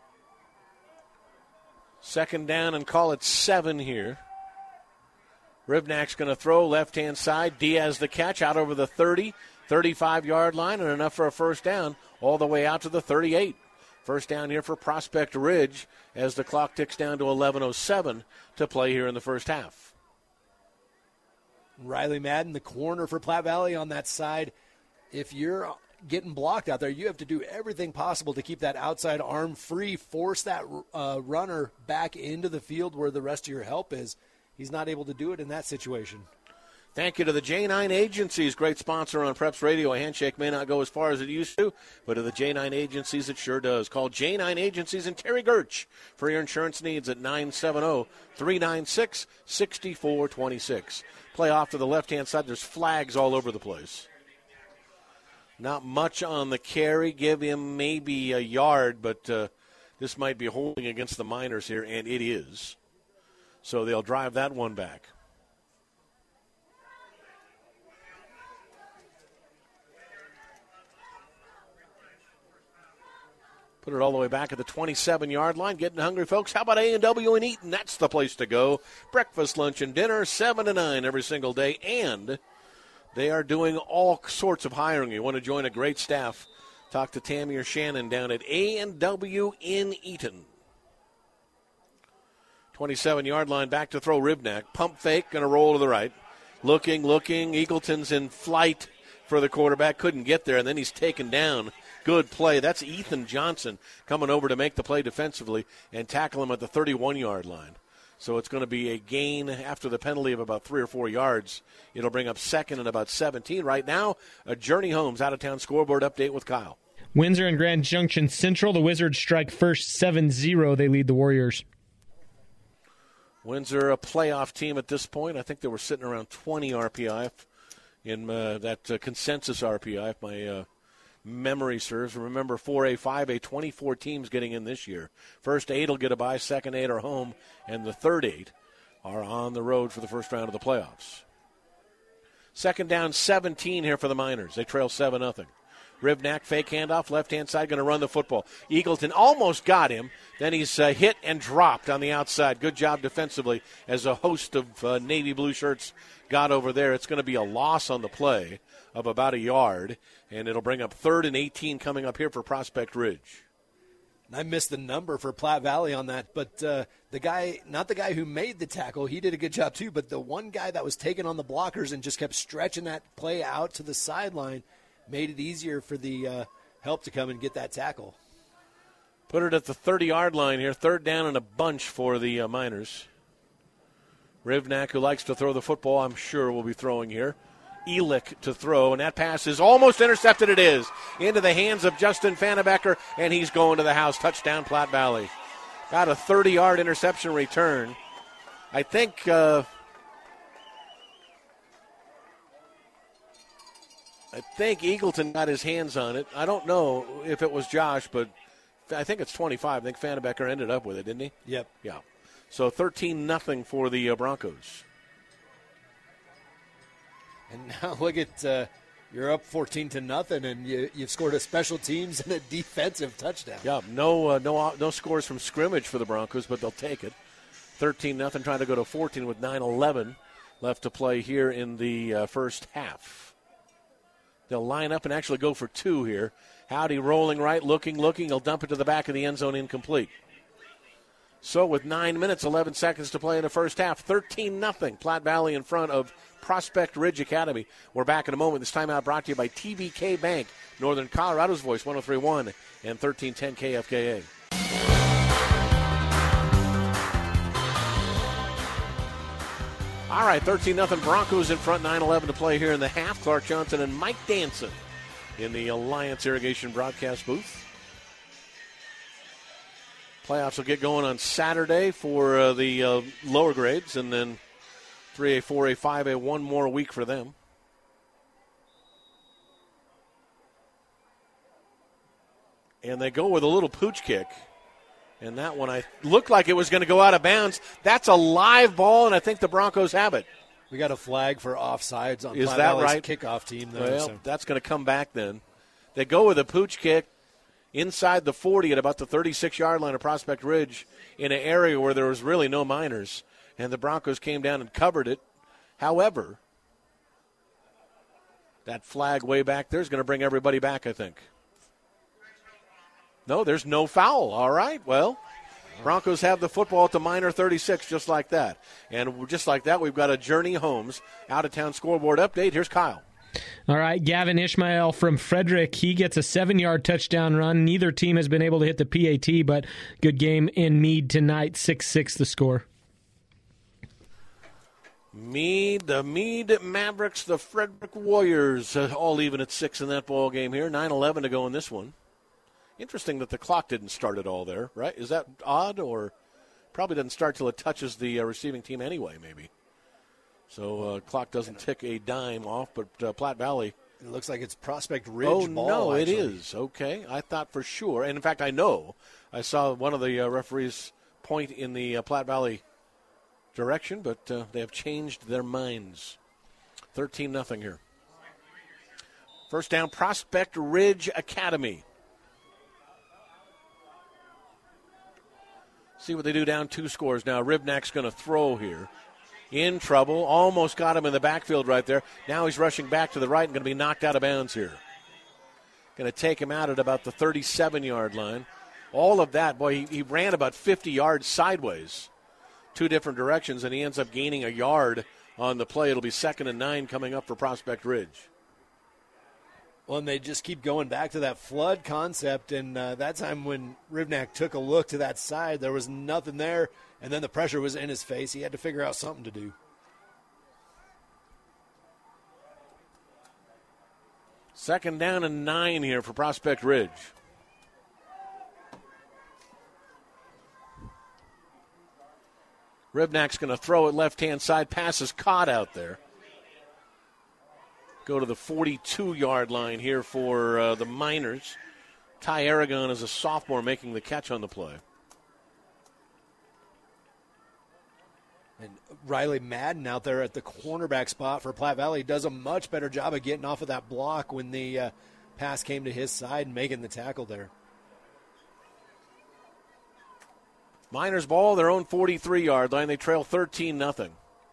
Second down and call it 7 here. Rivnak's going to throw left-hand side. Diaz the catch out over the 30, 35-yard line, and enough for a first down all the way out to the 38. First down here for Prospect Ridge as the clock ticks down to 11:07 to play here in the first half. Riley Madden, the corner for Platte Valley on that side. If you're getting blocked out there, you have to do everything possible to keep that outside arm free, force that runner back into the field where the rest of your help is. He's not able to do it in that situation. Thank you to the J9 Agencies, great sponsor on Preps Radio. A handshake may not go as far as it used to, but to the J9 Agencies, it sure does. Call J9 Agencies and Terry Gertsch for your insurance needs at 970-396-6426. Play off to the left-hand side. There's flags all over the place. Not much on the carry. Give him maybe a yard, but this might be holding against the Miners here, and it is. So they'll drive that one back. Put it all the way back at the 27-yard line. Getting hungry, folks. How about A&W in Eaton? That's the place to go. Breakfast, lunch, and dinner, 7 to 9 every single day. And they are doing all sorts of hiring. You want to join a great staff, talk to Tammy or Shannon down at A&W in Eaton. 27-yard line, back to throw Rivnak. Pump fake, going to roll to the right. Looking. Eagleton's in flight for the quarterback. Couldn't get there, and then he's taken down. Good play. That's Ethan Johnson coming over to make the play defensively and tackle him at the 31-yard line. So it's going to be a gain after the penalty of about 3 or 4 yards. It'll bring up second and about 17. Right now, a Journey Homes out-of-town scoreboard update with Kyle. Windsor and Grand Junction Central. The Wizards strike first 7-0. They lead the Warriors. Windsor, a playoff team at this point. I think they were sitting around 20 RPI in that consensus RPI, if my memory serves. Remember, 4A, 5A, 24 teams getting in this year. First 8 will get a bye, second 8 are home, and the third 8 are on the road for the first round of the playoffs. Second down, 17 here for the Miners. They trail 7-0. Rivnak, fake handoff, left-hand side, going to run the football. Eagleton almost got him. Then he's hit and dropped on the outside. Good job defensively as a host of navy blue shirts got over there. It's going to be a loss on the play of about a yard, and it'll bring up 3rd and 18 coming up here for Prospect Ridge. I missed the number for Platte Valley on that, but the guy, not the guy who made the tackle, he did a good job too, but the one guy that was taking on the blockers and just kept stretching that play out to the sideline made it easier for the help to come and get that tackle. Put it at the 30-yard line here. Third down and a bunch for the Miners. Rivnak, who likes to throw the football, I'm sure will be throwing here. Elik to throw, and that pass is almost intercepted. It is into the hands of Justin Fannebecker, and he's going to the house. Touchdown, Platte Valley. Got a 30-yard interception return. I think Eagleton got his hands on it. I don't know if it was Josh, but I think it's 25. I think Fannebecker ended up with it, didn't he? Yep. Yeah. So 13-0 for the Broncos. And now look at You're up 14-0, and you've scored a special teams and a defensive touchdown. Yeah, no scores from scrimmage for the Broncos, but they'll take it. 13-0, trying to go to 14 with 9:11 left to play here in the first half. They'll line up and actually go for two here. Howdy rolling right, looking. He'll dump it to the back of the end zone, incomplete. So with 9 minutes, 11 seconds to play in the first half, 13-0, Platte Valley in front of Prospect Ridge Academy. We're back in a moment. This timeout brought to you by TBK Bank, Northern Colorado's voice, 103.1 and 1310 KFKA. All right, 13-0 Broncos in front, 9:11 to play here in the half. Clark Johnson and Mike Danson in the Alliance Irrigation broadcast booth. Playoffs will get going on Saturday for the lower grades, and then 3A, 4A, 5A, one more week for them. And they go with a little pooch kick. And that one looked like it was going to go out of bounds. That's a live ball, and I think the Broncos have it. We got a flag for offsides on Is Platte that Valley's right? kickoff team. Though, Well, so. That's going to come back then. They go with a pooch kick inside the 40 at about the 36-yard line of Prospect Ridge in an area where there was really no Miners. And the Broncos came down and covered it. However, that flag way back there is going to bring everybody back, I think. No, there's no foul. All right, well, Broncos have the football at the Miner 36 just like that. And just like that, we've got a Journey Homes out-of-town scoreboard update. Here's Kyle. All right, Gavin Ishmael from Frederick. He gets a 7-yard touchdown run. Neither team has been able to hit the PAT, but good game in Meade tonight. 6-6 the score. The Meade Mavericks, the Frederick Warriors, all even at 6 in that ball game here. 9:11 to go in this one. Interesting that the clock didn't start at all there, right? Is that odd, or probably doesn't start till it touches the receiving team anyway, maybe. So clock doesn't tick a dime off, but Platte Valley. It looks like it's Prospect Ridge Oh, ball. no, actually. it is. Okay, I thought for sure. And, in fact, I know. I saw one of the referees point in the Platte Valley direction, but they have changed their minds. 13-0 here. First down, Prospect Ridge Academy. See what they do down 2 scores now. Rivnack's going to throw here. In trouble. Almost got him in the backfield right there. Now he's rushing back to the right and going to be knocked out of bounds here. Going to take him out at about the 37-yard line. All of that, boy, he ran about 50 yards sideways. 2 different directions, and he ends up gaining a yard on the play. It'll be 2nd and 9 coming up for Prospect Ridge. Well, and they just keep going back to that flood concept, and that time when Rivnack took a look to that side, there was nothing there, and then the pressure was in his face. He had to figure out something to do. Second down and 9 here for Prospect Ridge. Rivnack's going to throw it left-hand side. Pass is caught out there. Go to the 42-yard line here for the Miners. Ty Aragon is a sophomore making the catch on the play. And Riley Madden out there at the cornerback spot for Platte Valley does a much better job of getting off of that block when the pass came to his side and making the tackle there. Miners ball, their own 43-yard line. They trail 13-0.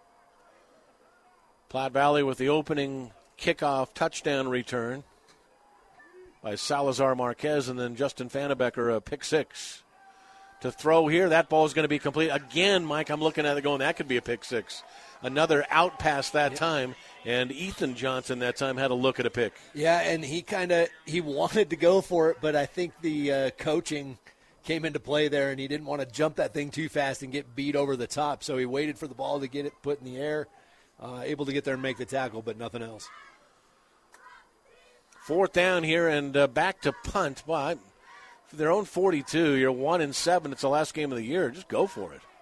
Platte Valley with the opening kickoff touchdown return by Salazar Marquez, and then Justin Fannebecker, a pick 6. To throw here, that ball is going to be complete. Again, Mike, I'm looking at it going, that could be a pick 6. Another out pass that time, and Ethan Johnson that time had a look at a pick. Yeah, and he wanted to go for it, but I think the coaching came into play there, and he didn't want to jump that thing too fast and get beat over the top, so he waited for the ball to get it put in the air, able to get there and make the tackle, but nothing else. 4th down here and back to punt. Well, for their own 42, you're 1-7. It's the last game of the year. Just go for it.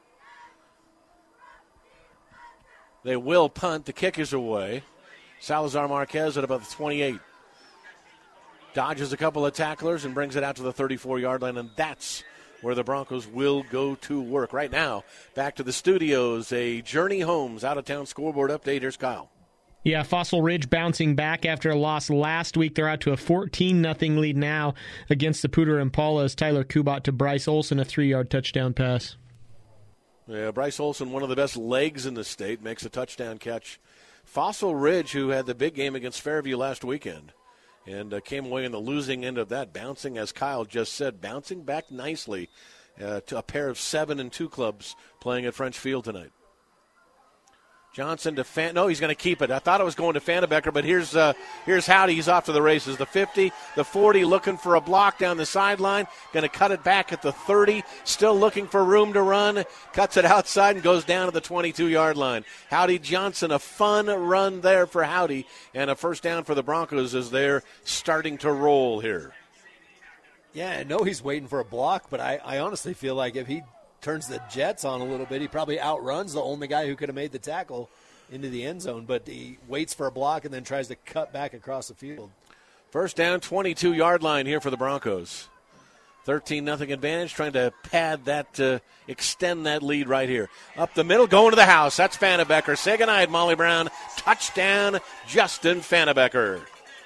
They will punt. The kick is away. Salazar Marquez at about the 28. Dodges a couple of tacklers and brings it out to the 34-yard line, and that's where the Broncos will go to work. Right now, back to the studios, a Journey Homes out-of-town scoreboard update. Here's Kyle. Yeah, Fossil Ridge bouncing back after a loss last week. They're out to a 14-0 lead now against the Pooter Impalas. Tyler Kubat to Bryce Olson, a 3-yard touchdown pass. Yeah, Bryce Olson, one of the best legs in the state, makes a touchdown catch. Fossil Ridge, who had the big game against Fairview last weekend and came away in the losing end of that, bouncing, as Kyle just said, bouncing back nicely to a pair of 7-2 clubs playing at French Field tonight. Johnson to no, he's going to keep it. I thought it was going to Fannebecker, but here's Howdy. He's off to the races. The 50, the 40, looking for a block down the sideline. Going to cut it back at the 30. Still looking for room to run. Cuts it outside and goes down to the 22-yard line. Howdy Johnson, a fun run there for Howdy, and a first down for the Broncos as they're starting to roll here. Yeah, I know he's waiting for a block, but I honestly feel like if he turns the Jets on a little bit, he probably outruns the only guy who could have made the tackle into the end zone, but he waits for a block and then tries to cut back across the field. First down, 22-yard line here for the Broncos. 13-0 advantage, trying to pad that, extend that lead right here. Up the middle, going to the house. That's Fannebecker. Say goodnight, Molly Brown. Touchdown, Justin Fannebecker.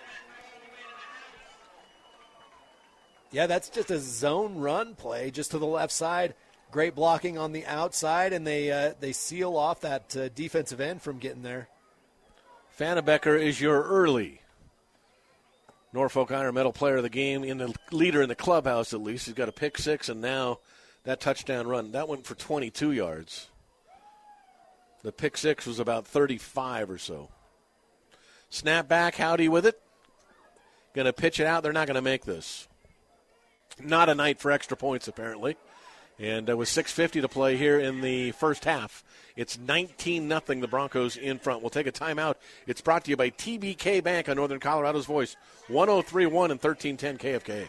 Yeah, that's just a zone run play just to the left side. Great blocking on the outside, and they seal off that defensive end from getting there. Fannebecker is your early Norfolk Iron Medal player of the game, in the leader in the clubhouse at least. He's got a pick six, and now that touchdown run. That went for 22 yards. The pick six was about 35 or so. Snap back, Howdy with it. Going to pitch it out. They're not going to make this. Not a night for extra points, apparently. And with 6:50 to play here in the first half, it's 19-0, the Broncos in front. We'll take a timeout. It's brought to you by TBK Bank on Northern Colorado's Voice, 103.1 and 1310 KFK.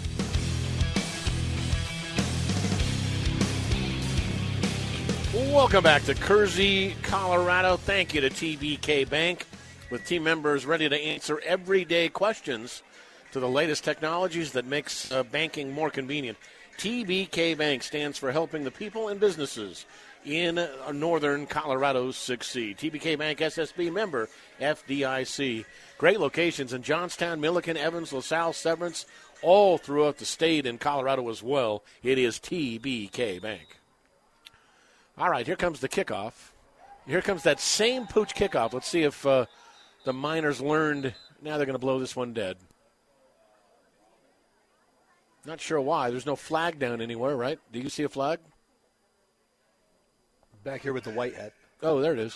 Welcome back to Kersey, Colorado. Thank you to TBK Bank, with team members ready to answer everyday questions to the latest technologies that makes banking more convenient. TBK Bank stands for helping the people and businesses in northern Colorado succeed. TBK Bank SSB member FDIC. Great locations in Johnstown, Milliken, Evans, LaSalle, Severance, all throughout the state and Colorado as well. It is TBK Bank. All right, here comes the kickoff. Here comes that same Pooch kickoff. Let's see if the Miners learned. Now they're going to blow this one dead. Not sure why. There's no flag down anywhere, right? Do you see a flag? Back here with the white hat. Oh, there it is.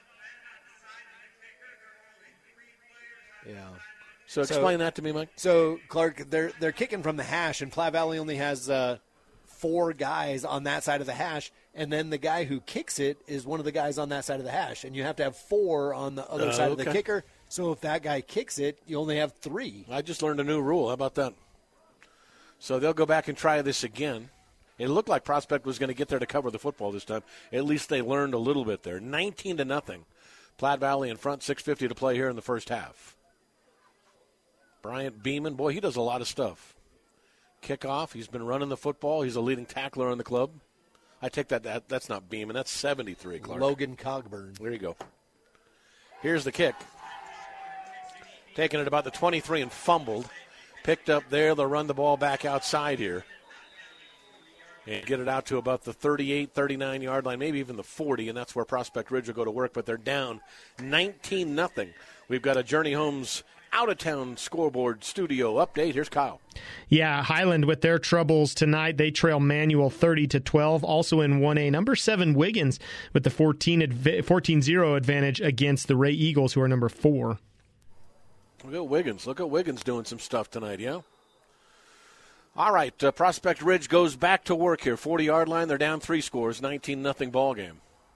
Yeah. So explain that to me, Mike. So, Clark, they're kicking from the hash, and Platte Valley only has 4 guys on that side of the hash, and then the guy who kicks it is one of the guys on that side of the hash, and you have to have 4 on the other side of the kicker. So if that guy kicks it, you only have 3. I just learned a new rule. How about that? So they'll go back and try this again. It looked like Prospect was going to get there to cover the football this time. At least they learned a little bit there. 19-0. Platte Valley in front, 6:50 to play here in the first half. Bryant Beeman, boy, he does a lot of stuff. Kickoff, he's been running the football. He's a leading tackler on the club. I take that's not Beeman. That's 73, Clark. Logan Cogburn. There you go. Here's the kick. Taking it about the 23 and fumbled. Picked up there. They'll run the ball back outside here. And get it out to about the 38, 39-yard line, maybe even the 40, and that's where Prospect Ridge will go to work. But they're down 19-0. We've got a Journey Homes out-of-town scoreboard studio update. Here's Kyle. Yeah, Highland with their troubles tonight. They trail Manual 30-12. Also in 1A, number 7 Wiggins with the 14-0 advantage against the Ray Eagles, who are number 4. Look at Wiggins. Look at Wiggins doing some stuff tonight, yeah? All right, Prospect Ridge goes back to work here. 40-yard line, they're down 3 scores, 19-0 ball game.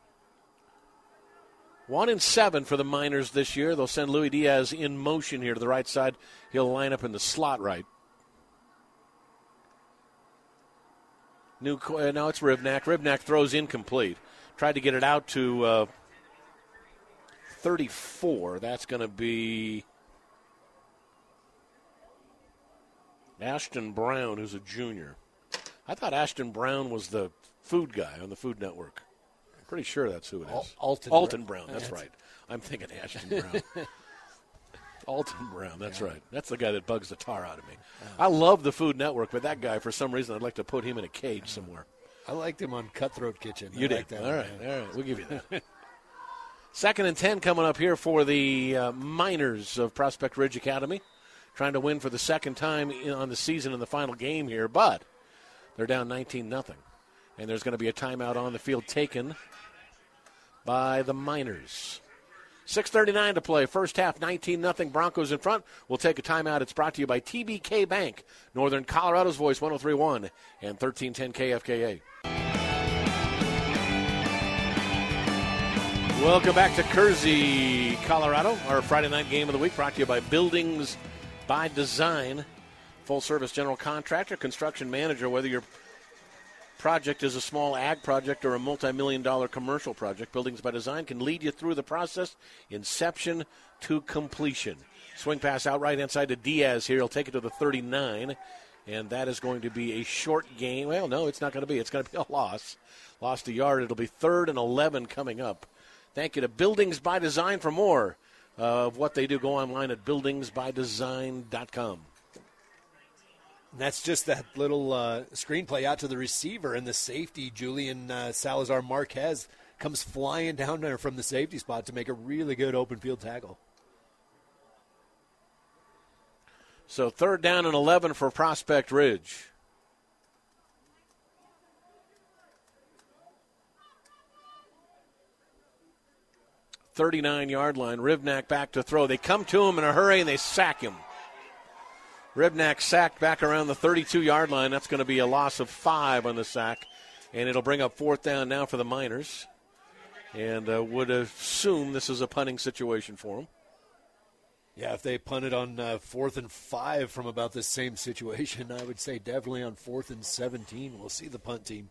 1-7 for the Miners this year. They'll send Louis Diaz in motion here to the right side. He'll line up in the slot right. Now it's Rivnak. Rivnak throws incomplete. Tried to get it out to 34. That's going to be Ashton Brown, who's a junior. I thought Ashton Brown was the food guy on the Food Network. Pretty sure that's who it is. Alton Brown. That's right. I'm thinking Ashton Brown. Alton Brown. That's right. That's the guy that bugs the tar out of me. I love the Food Network, but that guy, for some reason, I'd like to put him in a cage somewhere. I liked him on Cutthroat Kitchen. You did. All right. We'll give you that. 2nd and 10 coming up here for the Miners of Prospect Ridge Academy, trying to win for the second time on the season in the final game here, but they're down 19-0. And there's going to be a timeout on the field taken by the Miners. 6:39 to play. First half, 19-0. Broncos in front. We'll take a timeout. It's brought to you by TBK Bank, Northern Colorado's Voice, 103.1 and 1310 KFKA. Welcome back to Kersey, Colorado. Our Friday night game of the week brought to you by Buildings by Design. Full-service general contractor, construction manager, whether your project is a small ag project or a multi-million-dollar commercial project, Buildings by Design can lead you through the process, inception to completion. Swing pass out right inside to Diaz here. He'll take it to the 39, and that is going to be a short gain. Well, no, it's not going to be. It's going to be a loss. Lost a yard. It'll be 3rd and 11 coming up. Thank you to Buildings by Design. For more of what they do, go online at buildingsbydesign.com. And that's just that little screenplay out to the receiver, and the safety, Julian Salazar Marquez, comes flying down there from the safety spot to make a really good open field tackle. So 3rd down and 11 for Prospect Ridge. .39-yard line. Rivnak back to throw. They come to him in a hurry, and they sack him. Rivnak sacked back around the 32-yard line. That's going to be a loss of 5 on the sack, and it'll bring up 4th down now for the Miners. And would assume this is a punting situation for them. Yeah, if they punted on 4th and 5 from about this same situation, I would say definitely on 4th and 17 we'll see the punt team.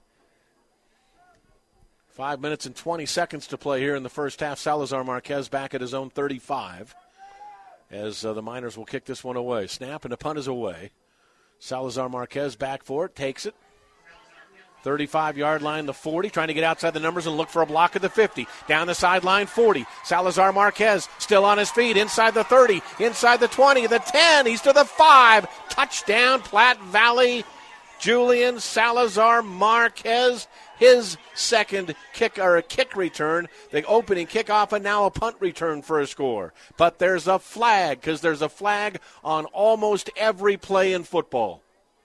5 minutes and 20 seconds to play here in the first half. Salazar Marquez back at his own 35 as the Miners will kick this one away. Snap and the punt is away. Salazar Marquez back for it, takes it. 35-yard line, the 40, trying to get outside the numbers and look for a block at the 50. Down the sideline, 40. Salazar Marquez still on his feet, inside the 30, inside the 20, the 10, he's to the 5. Touchdown, Platte Valley. Julian Salazar Marquez, his second kick return, the opening kickoff, and now a punt return for a score. But there's a flag, because there's a flag on almost every play in football.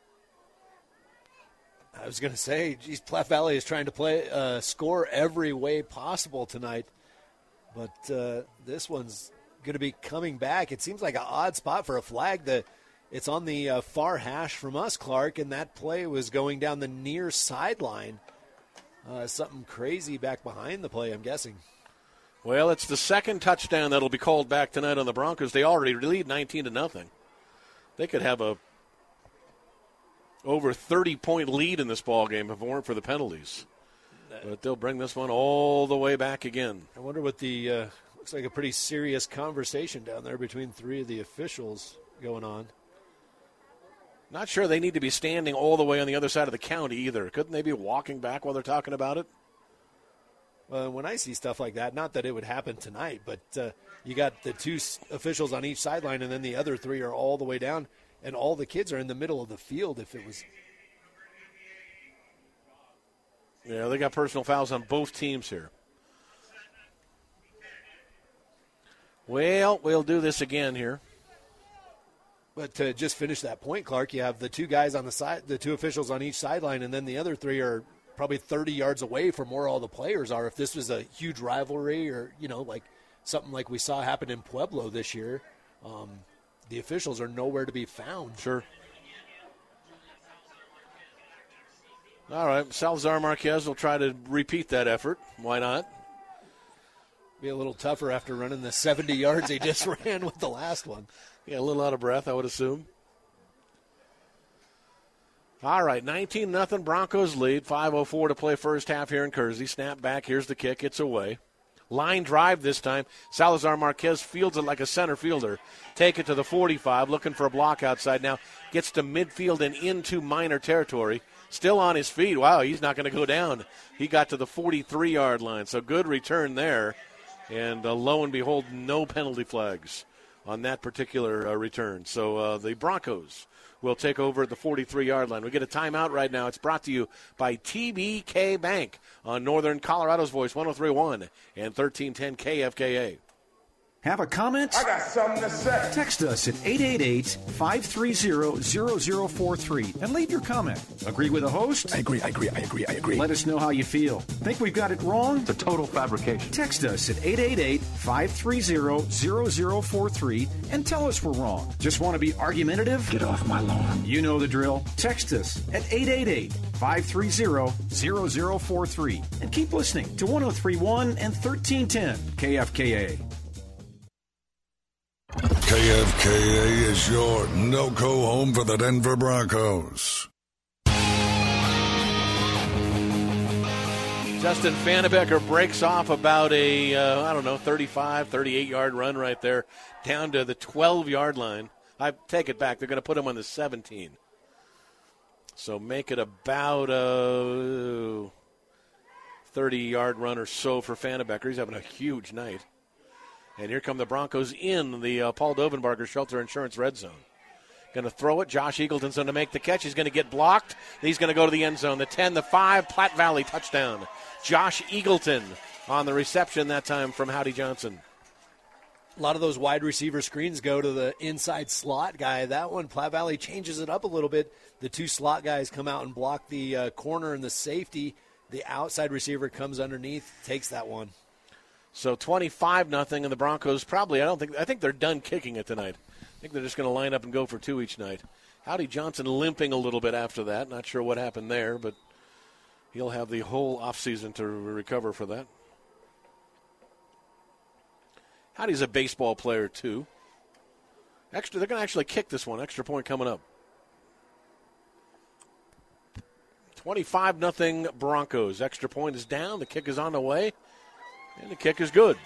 I was going to say, geez, Platte Valley is trying to score every way possible tonight. But this one's going to be coming back. It seems like an odd spot for a flag. It's on the far hash from us, Clark, and that play was going down the near sideline. Something crazy back behind the play, I'm guessing. Well, it's the second touchdown that'll be called back tonight on the Broncos. They already lead 19-0. They could have a over 30-point lead in this ball game if it weren't for the penalties. But they'll bring this one all the way back again. I wonder what the looks like a pretty serious conversation down there between 3 of the officials going on. Not sure they need to be standing all the way on the other side of the county either. Couldn't they be walking back while they're talking about it? Well, when I see stuff like that, not that it would happen tonight, but you got the 2 officials on each sideline, and then the other 3 are all the way down, and all the kids are in the middle of the field if it was. Yeah, they got personal fouls on both teams here. Well, we'll do this again here. But to just finish that point, Clark, you have the 2 guys on the side, the 2 officials on each sideline, and then the other 3 are probably 30 yards away from where all the players are. If this was a huge rivalry or, like something like we saw happen in Pueblo this year, the officials are nowhere to be found. Sure. All right, Salazar Marquez will try to repeat that effort. Why not? Be a little tougher after running the 70 yards he just ran with the last one. Yeah, a little out of breath, I would assume. All right, 19-0 Broncos lead. 5:04 to play first half here in Kersey. Snap back, here's the kick, it's away. Line drive this time. Salazar Marquez fields it like a center fielder. Take it to the 45, looking for a block outside now. Gets to midfield and into Miner territory. still on his feet. Wow, he's not going to go down. He got to the 43-yard line, so good return there. And lo and behold, no penalty flags on that particular return. So the Broncos will take over at the 43-yard line. We get a timeout right now. It's brought to you by TBK Bank on Northern Colorado's Voice, 103.1 and 1310 KFKA. Have a comment? I got something to say. Text us at 888-530-0043 and leave your comment. Agree with the host? I agree. Let us know how you feel. Think we've got it wrong? It's a total fabrication. Text us at 888-530-0043 and tell us we're wrong. Just want to be argumentative? Get off my lawn. You know the drill. Text us at 888-530-0043 and keep listening to 103.1 and 1310 KFKA. KFKA is your no-go home for the Denver Broncos. Justin Vannebecker breaks off about a, 35, 38-yard run right there down to the 12-yard line. I take it back. They're going to put him on the 17. So make it about a 30-yard run or so for Vannebecker. He's having a huge night. And here come the Broncos in the Paul Dovenbarger Shelter Insurance red zone. Going to throw it. Josh Eagleton's going to make the catch. He's going to get blocked. He's going to go to the end zone. The 10, the 5, Platte Valley touchdown. Josh Eagleton on the reception that time from Howdy Johnson. A lot of those wide receiver screens go to the inside slot guy. That one, Platte Valley changes it up a little bit. The two slot guys come out and block the corner and the safety. The outside receiver comes underneath, takes that one. So 25-0, and the Broncos probably, I think they're done kicking it tonight. I think they're just going to line up and go for two each night. Howdy Johnson limping a little bit after that. Not sure what happened there, but he'll have the whole offseason to recover for that. Howdy's a baseball player, too. They're going to actually kick this one. Extra point coming up. 25-0 Broncos. Extra point is down. The kick is on the way. And the kick is good.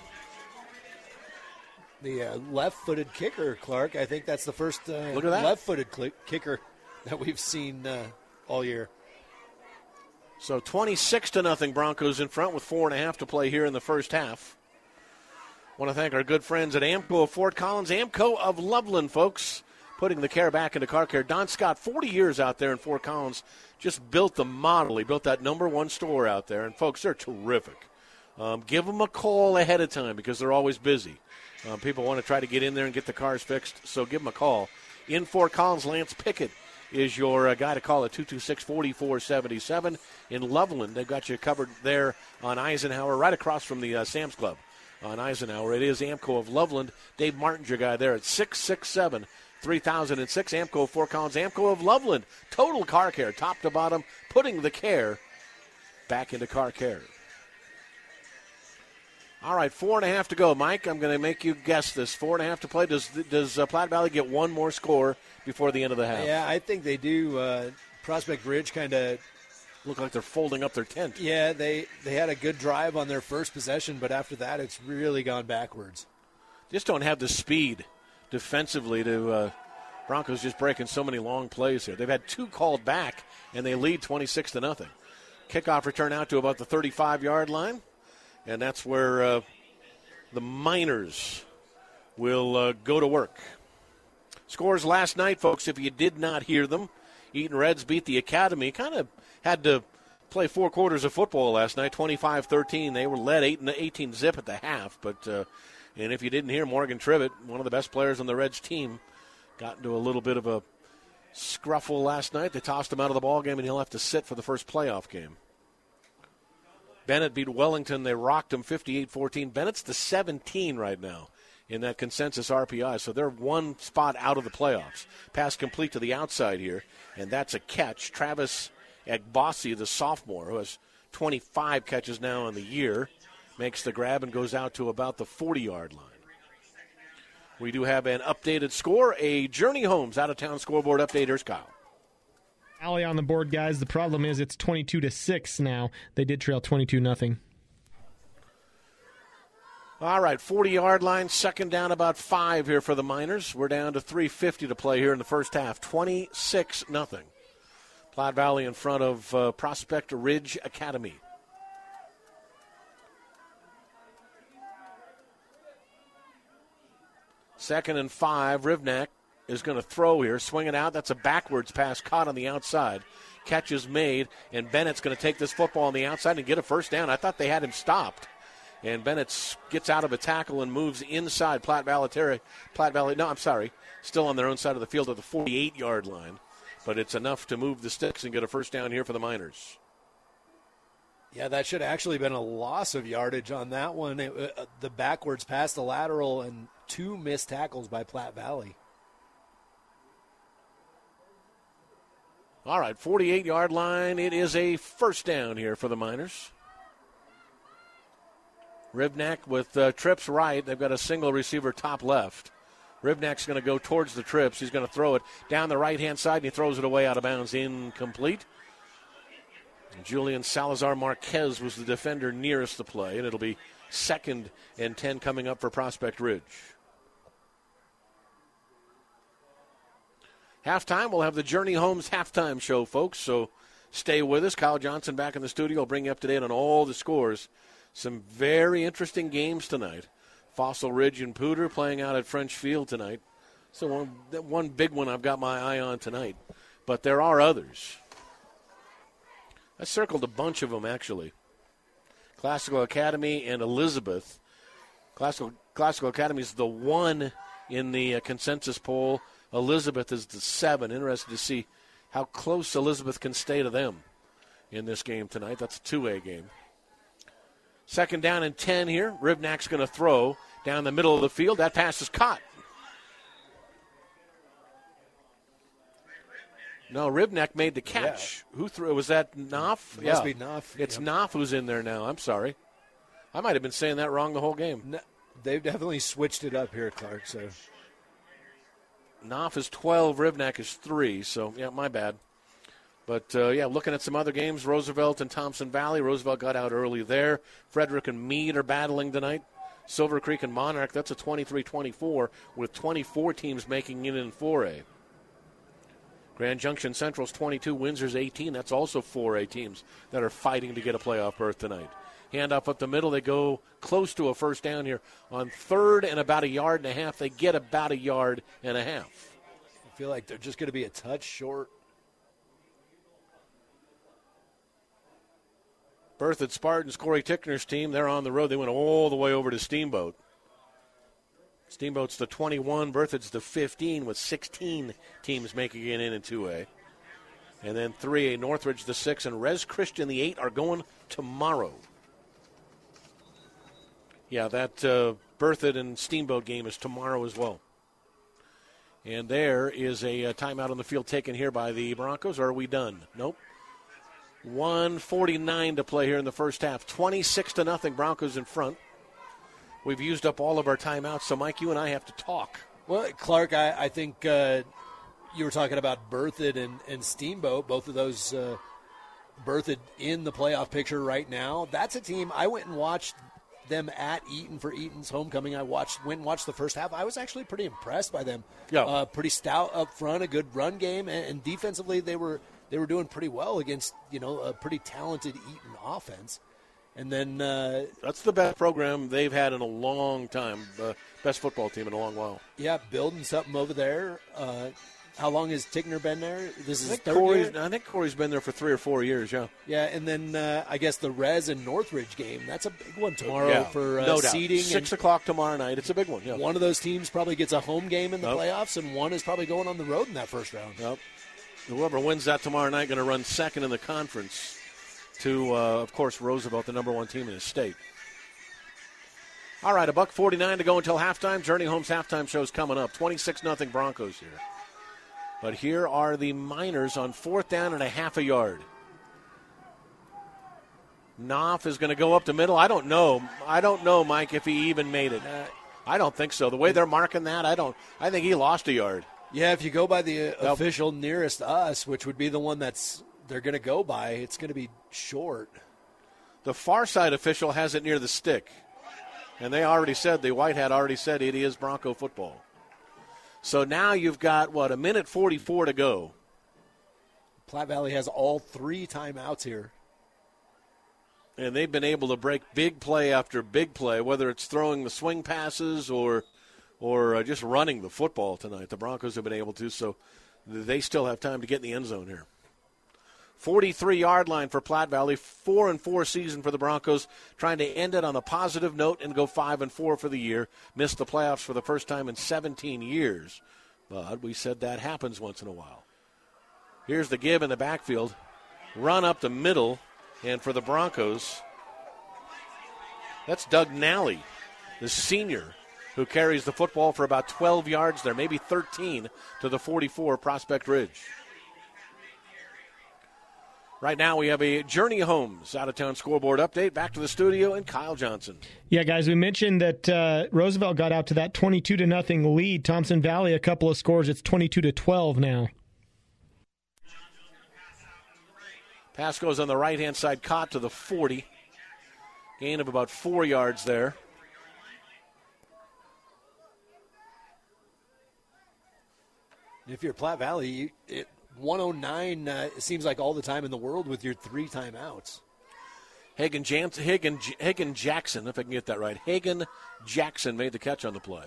The left-footed kicker, Clark. I think that's the first Look at that. left-footed kicker that we've seen all year. So 26-0 Broncos in front with 4.5 to play here in the first half. Want to thank our good friends at Amco of Fort Collins, Amco of Loveland, folks, putting the care back into car care. Don Scott, 40 years out there in Fort Collins, just built the model. He built that #1 store out there. And, folks, they're terrific. Give them a call ahead of time because they're always busy. People want to try to get in there and get the cars fixed, so give them a call. In Fort Collins, Lance Pickett is your guy to call at 226-4477. In Loveland, they've got you covered there on Eisenhower, right across from the Sam's Club on Eisenhower. It is Amco of Loveland. Dave Martin's your guy there at 667-3006. Amco of Fort Collins, Amco of Loveland. Total car care, top to bottom, putting the care back into car care. All right, 4.5 to go. Mike, I'm going to make you guess this. 4.5 to play. Does Platte Valley get one more score before the end of the half? Yeah, I think they do. Prospect Ridge kind of look like they're folding up their tent. Yeah, they had a good drive on their first possession, but after that it's really gone backwards. Just don't have the speed defensively to Broncos just breaking so many long plays here. They've had 2 called back, and they lead 26-0. Kickoff return out to about the 35-yard line. And that's where the Miners will go to work. Scores last night, folks, if you did not hear them. Eaton Reds beat the Academy. Kind of had to play 4 quarters of football last night, 25-13. They were led 18-zip at the half. But and if you didn't hear, Morgan Trivett, one of the best players on the Reds team, got into a little bit of a scruffle last night. They tossed him out of the ball game, and he'll have to sit for the first playoff game. Bennett beat Wellington. They rocked him 58-14. Bennett's the 17 right now in that consensus RPI, so they're one spot out of the playoffs. Pass complete to the outside here, and that's a catch. Travis Agbossi, the sophomore, who has 25 catches now in the year, makes the grab and goes out to about the 40-yard line. We do have an updated score, a Journey Homes out-of-town scoreboard update. Here's Kyle. Alley on the board, guys. The problem is it's 22-6 now. They did trail 22-0. All right, 40-yard line, second down, about 5 here for the Miners. We're down to 3:50 to play here in the first half, 26-0. Platte Valley in front of Prospect Ridge Academy. Second and 5. Rivnak is going to throw here, swing it out. That's a backwards pass caught on the outside. Catch is made, and Bennett's going to take this football on the outside and get a first down. I thought they had him stopped. And Bennett gets out of a tackle and moves inside Platte Valley. Still on their own side of the field at the 48-yard line. But it's enough to move the sticks and get a first down here for the Miners. Yeah, that should have actually been a loss of yardage on that one. The backwards pass, the lateral, and 2 missed tackles by Platte Valley. All right, 48-yard line. It is a first down here for the Miners. Rivnak with trips right. They've got a single receiver top left. Rivnak's going to go towards the trips. He's going to throw it down the right-hand side, and he throws it away out of bounds. Incomplete. Julian Salazar Marquez was the defender nearest the play, and it'll be 2nd and 10 coming up for Prospect Ridge. Halftime, we'll have the Journey Homes halftime show, folks, so stay with us. Kyle Johnson back in the studio will bring you up to date on all the scores. Some very interesting games tonight. Fossil Ridge and Poudre playing out at French Field tonight. So one big one I've got my eye on tonight. But there are others. I circled a bunch of them, actually. Classical Academy and Elizabeth. Classical Academy is the 1 in the consensus poll. Elizabeth is the 7. Interested to see how close Elizabeth can stay to them in this game tonight. That's a 2A game. 2nd down and 10 here. Rivnak's going to throw down the middle of the field. That pass is caught. No, Rivnak made the catch. Yeah. Who threw? Was that Knopf? It must be Knopf. It's Knopf who's in there now. I'm sorry. I might have been saying that wrong the whole game. No, they've definitely switched it up here, Clark. So Knopf is 12, Rivnak is 3. So, yeah, my bad. But, looking at some other games, Roosevelt and Thompson Valley. Roosevelt got out early there. Frederick and Meade are battling tonight. Silver Creek and Monarch, that's a 23-24 with 24 teams making it in 4A. Grand Junction Central's 22, Windsor's 18. That's also 4A teams that are fighting to get a playoff berth tonight. Handoff up the middle. They go close to a first down here on 3rd and about 1.5 yards. They get about 1.5 yards. I feel like they're just going to be a touch short. Berthoud Spartans, Corey Tickner's team, they're on the road. They went all the way over to Steamboat. Steamboat's the 21, Berthoud's the 15 with 16 teams making it in 2A. And then 3A, Northridge the 6 and Res Christian the 8 are going tomorrow. Yeah, that Berthoud and Steamboat game is tomorrow as well. And there is a timeout on the field taken here by the Broncos. Or are we done? Nope. 1:49 to play here in the first half. 26-0, Broncos in front. We've used up all of our timeouts, so Mike, you and I have to talk. Well, Clark, I think you were talking about Berthoud and Steamboat, both of those Berthoud in the playoff picture right now. That's a team I went and watched them at Eaton for Eaton's homecoming. I went and watched the first half. I was actually pretty impressed by them. Yeah. Pretty stout up front, a good run game, and defensively they were doing pretty well against a pretty talented Eaton offense. And then that's the best program they've had in a long time. Best football team in a long while. Yeah, building something over there. How long has Tickner been there? This is his 3rd year? I think Corey's been there for 3 or 4 years, yeah. Yeah, and then I guess the Res and Northridge game, that's a big one tomorrow for no seeding. 6 o'clock tomorrow night. It's a big one, yeah. One of those teams probably gets a home game in the playoffs, and one is probably going on the road in that first round. Yep. Whoever wins that tomorrow night going to run second in the conference to, of course, Roosevelt, the number 1 team in the state. All right, $1:49 to go until halftime. Journey Homes halftime show's coming up. 26-0 Broncos here. But here are the Miners on 4th down and 1/2 yard. Knopf is going to go up the middle. I don't know, Mike, if he even made it. I don't think so. The way they're marking that, I think he lost 1 yard. Yeah, if you go by the official nearest us, which would be the one they're going to go by, it's going to be short. The far side official has it near the stick. And the White Hat already said it is Bronco football. So now you've got, 1:44 to go. Platte Valley has all 3 timeouts here. And they've been able to break big play after big play, whether it's throwing the swing passes or just running the football tonight. The Broncos have been able to, so they still have time to get in the end zone here. 43-yard line for Platte Valley, 4-4 season for the Broncos, trying to end it on a positive note and go 5-4 for the year. Missed the playoffs for the first time in 17 years, but we said that happens once in a while. Here's the give in the backfield. Run up the middle, and for the Broncos, that's Doug Nally, the senior, who carries the football for about 12 yards there, maybe 13 to the 44 Prospect Ridge. Right now we have a Journey Homes out-of-town scoreboard update. Back to the studio and Kyle Johnson. Yeah, guys, we mentioned that Roosevelt got out to that 22-0 lead. Thompson Valley, a couple of scores. It's 22-12 now. Pass goes on the right-hand side, caught to the 40. Gain of about 4 yards there. If you're Platte Valley, 109 it seems like all the time in the world with your 3 timeouts. Hagen Jackson, if I can get that right. Hagen Jackson made the catch on the play.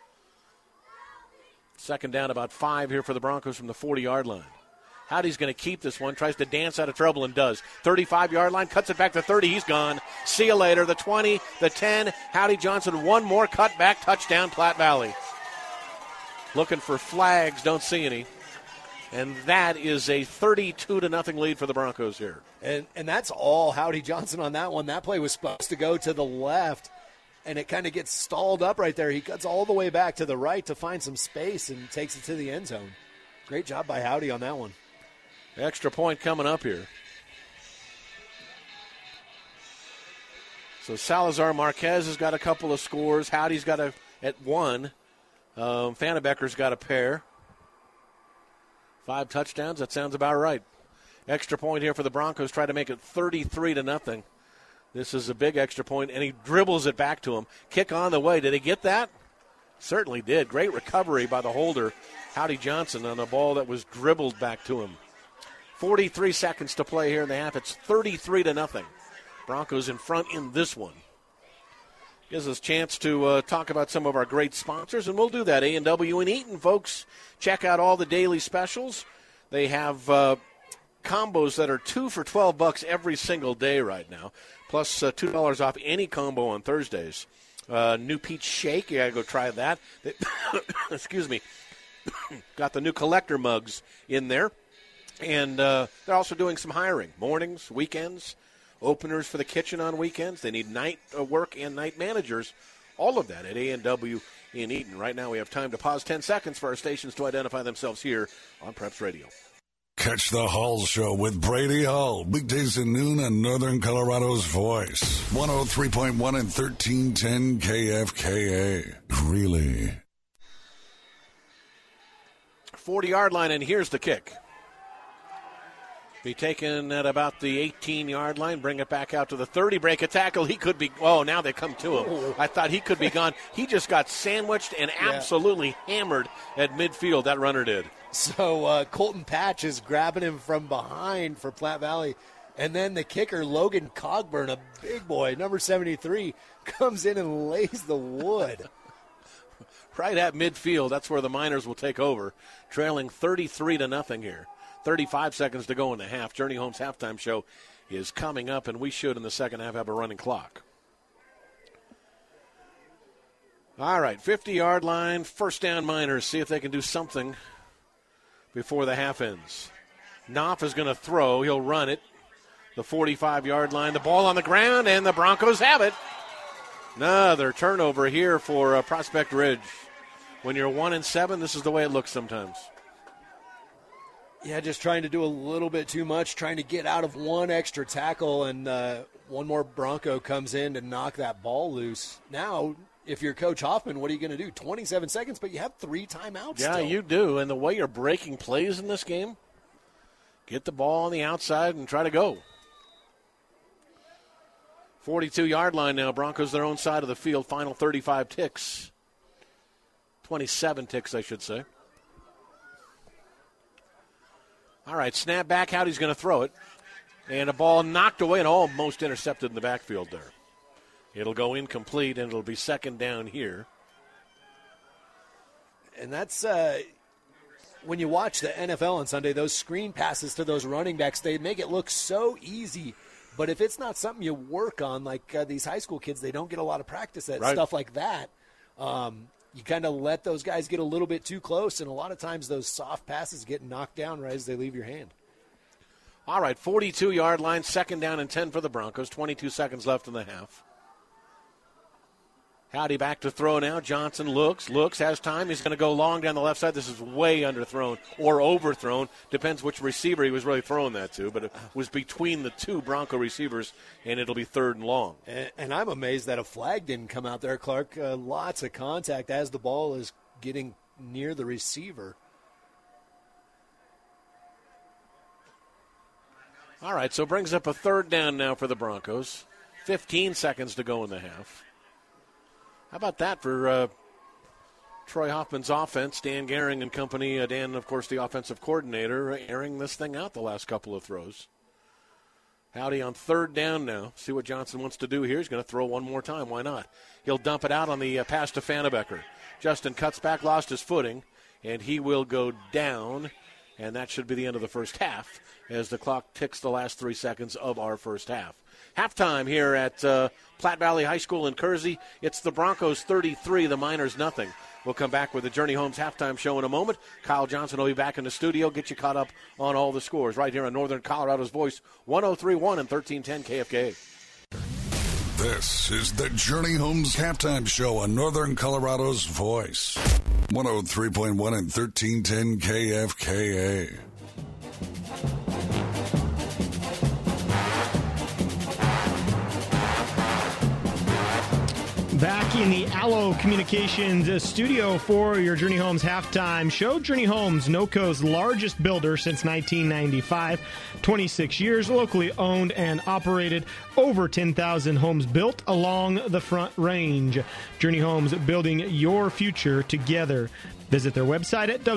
Second down, about 5 here for the Broncos from the 40-yard line. Howdy's going to keep this one, tries to dance out of trouble and does. 35-yard line, cuts it back to 30, he's gone. See you later, the 20, the 10. Howdy Johnson, one more cutback, touchdown Platte Valley. Looking for flags, don't see any. And that is a 32-0 lead for the Broncos here. And that's all Howdy Johnson on that one. That play was supposed to go to the left, and it kind of gets stalled up right there. He cuts all the way back to the right to find some space and takes it to the end zone. Great job by Howdy on that one. Extra point coming up here. So Salazar Marquez has got a couple of scores. Howdy's got at 1. Fannebecker's got a pair. 5 touchdowns, that sounds about right. Extra point here for the Broncos, try to make it 33-0. This is a big extra point, and he dribbles it back to him. Kick on the way. Did he get that? Certainly did. Great recovery by the holder, Howdy Johnson, on a ball that was dribbled back to him. 43 seconds to play here in the half. It's 33-0. Broncos in front in this one. Gives us a chance to talk about some of our great sponsors, and we'll do that. A&W in Eaton, folks. Check out all the daily specials. They have combos that are 2 for $12 every single day right now, plus $2 off any combo on Thursdays. New peach shake, you got to go try that. Excuse me. Got the new collector mugs in there. And they're also doing some hiring, mornings, weekends, openers for the kitchen on weekends. They need night work and night managers. All of that at A&W in Eaton. Right now we have time to pause 10 seconds for our stations to identify themselves here on Preps Radio. Catch the Hull Show with Brady Hull, weekdays at noon on Northern Colorado's Voice. 103.1 and 1310 KFKA. Really? 40-yard line, and here's the kick. Be taken at about the 18-yard line, bring it back out to the 30, break a tackle. He could be, now they come to him. I thought he could be gone. He just got sandwiched and absolutely hammered at midfield, that runner did. So Colton Patch is grabbing him from behind for Platte Valley. And then the kicker, Logan Cogburn, a big boy, number 73, comes in and lays the wood. Right at midfield, that's where the Miners will take over, trailing 33-0 here. 35 seconds to go in the half. Journey Homes halftime show is coming up, and we should in the second half have a running clock. All right, 50-yard line, first down Miners. See if they can do something before the half ends. Knopf is going to throw. He'll run it. The 45-yard line, the ball on the ground, and the Broncos have it. Another turnover here for Prospect Ridge. When you're 1-7, this is the way it looks sometimes. Yeah, just trying to do a little bit too much, trying to get out of one extra tackle, and one more Bronco comes in to knock that ball loose. Now, if you're Coach Hoffman, what are you going to do? 27 seconds, but you have 3 timeouts Yeah, still. you do, and the way you're breaking plays in this game, get the ball on the outside and try to go. 42-yard line now. Broncos their own side of the field. Final 35 ticks. 27 ticks, I should say. All right, snap back out. He's going to throw it. And a ball knocked away and almost intercepted in the backfield there. It'll go incomplete, and it'll be second down here. And that's when you watch the NFL on Sunday, those screen passes to those running backs, they make it look so easy. But if it's not something you work on, like these high school kids, they don't get a lot of practice at stuff like that. You kind of let those guys get a little bit too close, and a lot of times those soft passes get knocked down right as they leave your hand. All right, 42-yard line, second down and 10 for the Broncos, 22 seconds left in the half. Howdy back to throw now. Johnson looks, has time. He's going to go long down the left side. This is way underthrown or overthrown. Depends which receiver he was really throwing that to, but it was between the two Bronco receivers, and it'll be third and long. And I'm amazed that a flag didn't come out there, Clark. Lots of contact as the ball is getting near the receiver. All right, so brings up a third down now for the Broncos. 15 seconds to go in the half. How about that for Troy Hoffman's offense? Dan Gehring and company. Dan, of course, the offensive coordinator, airing this thing out the last couple of throws. Howdy on third down now. See what Johnson wants to do here. He's going to throw one more time. Why not? He'll dump it out on the pass to Fannebecker. Justin cuts back, lost his footing, and he will go down. And that should be the end of the first half as the clock ticks the last 3 seconds of our first half. Halftime here at Platte Valley High School in Kersey. It's the Broncos 33, the Miners nothing. We'll come back with the Journey Homes halftime show in a moment. Kyle Johnson will be back in the studio, get you caught up on all the scores right here on Northern Colorado's Voice, 103.1 and 1310 KFKA. This is the Journey Homes halftime show on Northern Colorado's Voice, 103.1 and 1310 KFKA. Back in the Allo Communications studio for your Journey Homes halftime show. Journey Homes, NOCO's largest builder since 1995. 26 years, locally owned and operated. Over 10,000 homes built along the Front Range. Journey Homes, building your future together. Visit their website at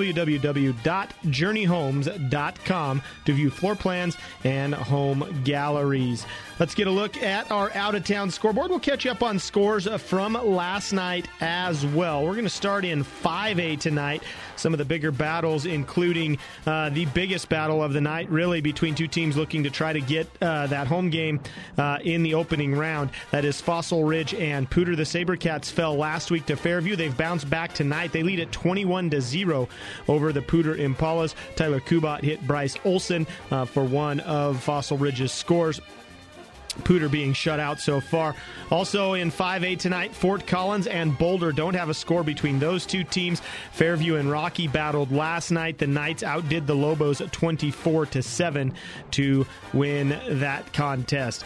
www.journeyhomes.com to view floor plans and home galleries. Let's get a look at our out-of-town scoreboard. We'll catch you up on scores from last night as well. We're going to start in 5A tonight. Some of the bigger battles, including the biggest battle of the night, really, between two teams looking to try to get that home game in the opening round. That is Fossil Ridge and Poudre. The SaberCats fell last week to Fairview. They've bounced back tonight. They lead at 21-0 over the Poudre Impalas. Tyler Kubat hit Bryce Olson for one of Fossil Ridge's scores. Poudre being shut out so far. Also in 5A tonight, Fort Collins and Boulder don't have a score between those two teams. Fairview and Rocky battled last night. The Knights outdid the Lobos 24-7 to win that contest.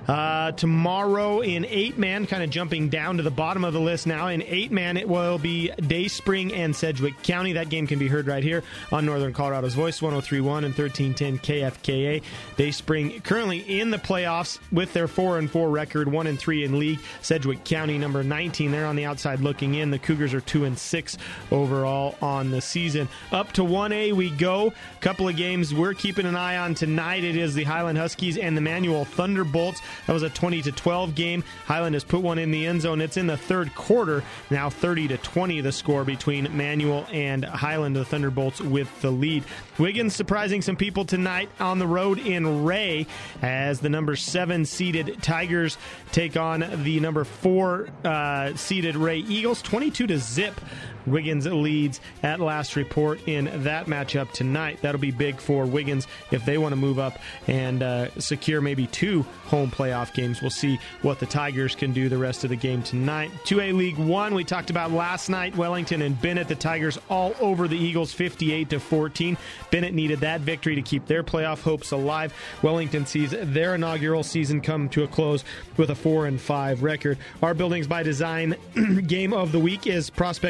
Tomorrow in 8-man, kind of jumping down to the bottom of the list now. In 8-man, it will be Dayspring and Sedgwick County. That game can be heard right here on Northern Colorado's Voice, 103.1 and 1310 KFKA. Dayspring currently in the playoffs with their 4-4 record, 1-3 in league. Sedgwick County, number 19, they're on the outside looking in. The Cougars are 2-6 overall on the season. Up to 1A we go. Couple of games we're keeping an eye on tonight. It is the Highland Huskies and the Manual Thunderbolts. That was a 20-12 game. Highland has put one in the end zone. It's in the third quarter. Now 30-20 the score between Manual and Highland. The Thunderbolts with the lead. Wiggins surprising some people tonight on the road in Ray as the number 7 seeded Tigers take on the number 4 seeded Ray Eagles. 22-0. Wiggins leads at last report in that matchup tonight. That'll be big for Wiggins if they want to move up and secure maybe 2 home playoff games. We'll see what the Tigers can do the rest of the game tonight. 2A League 1, we talked about last night. Wellington and Bennett, the Tigers all over the Eagles 58-14. Bennett needed that victory to keep their playoff hopes alive. Wellington sees their inaugural season come to a close with a 4-5 record. Our Buildings by Design game of the week is Prospect Ridge Academy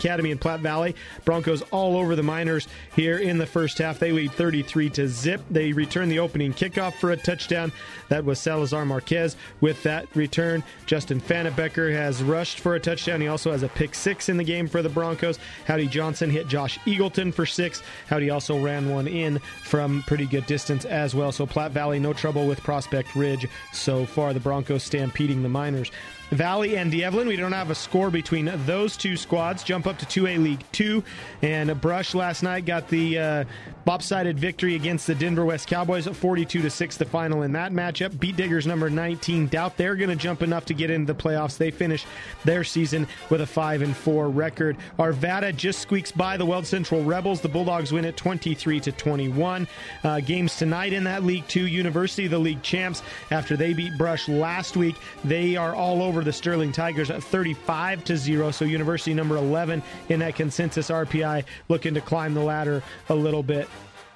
Academy and Platte Valley. Broncos all over the Miners here in the first half. They lead 33-0. They return the opening kickoff for a touchdown. That was Salazar Marquez. With that return, Justin Fanebecker has rushed for a touchdown. He also has a pick 6 in the game for the Broncos. Howdy Johnson hit Josh Eagleton for 6. Howdy also ran one in from pretty good distance as well. So Platte Valley, no trouble with Prospect Ridge so far. The Broncos stampeding the Miners. Valley and D'Evelyn, we don't have a score between those two squads. Jump up to 2A League 2. And Brush last night got the lopsided victory against the Denver West Cowboys at 42-6, the final in that matchup. Beat Diggers number 19. Doubt they're going to jump enough to get into the playoffs. They finished their season with a 5-4 record. Arvada just squeaks by the Weld Central Rebels. The Bulldogs win at 23-21. Games tonight in that League 2. University, the league champs, after they beat Brush last week, they are all over the Sterling Tigers at 35-0. So University number 11 in that consensus RPI, looking to climb the ladder a little bit.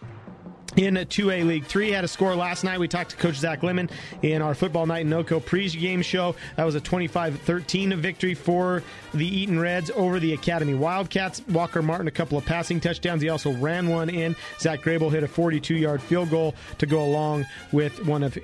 In 2A League 3, had a score last night. We talked to Coach Zach Lemon in our Football Night in Noco pre-game show. That was a 25-13 victory for the Eaton Reds over the Academy Wildcats. Walker Martin, a couple of passing touchdowns. He also ran one in. Zach Grable hit a 42-yard field goal to go along with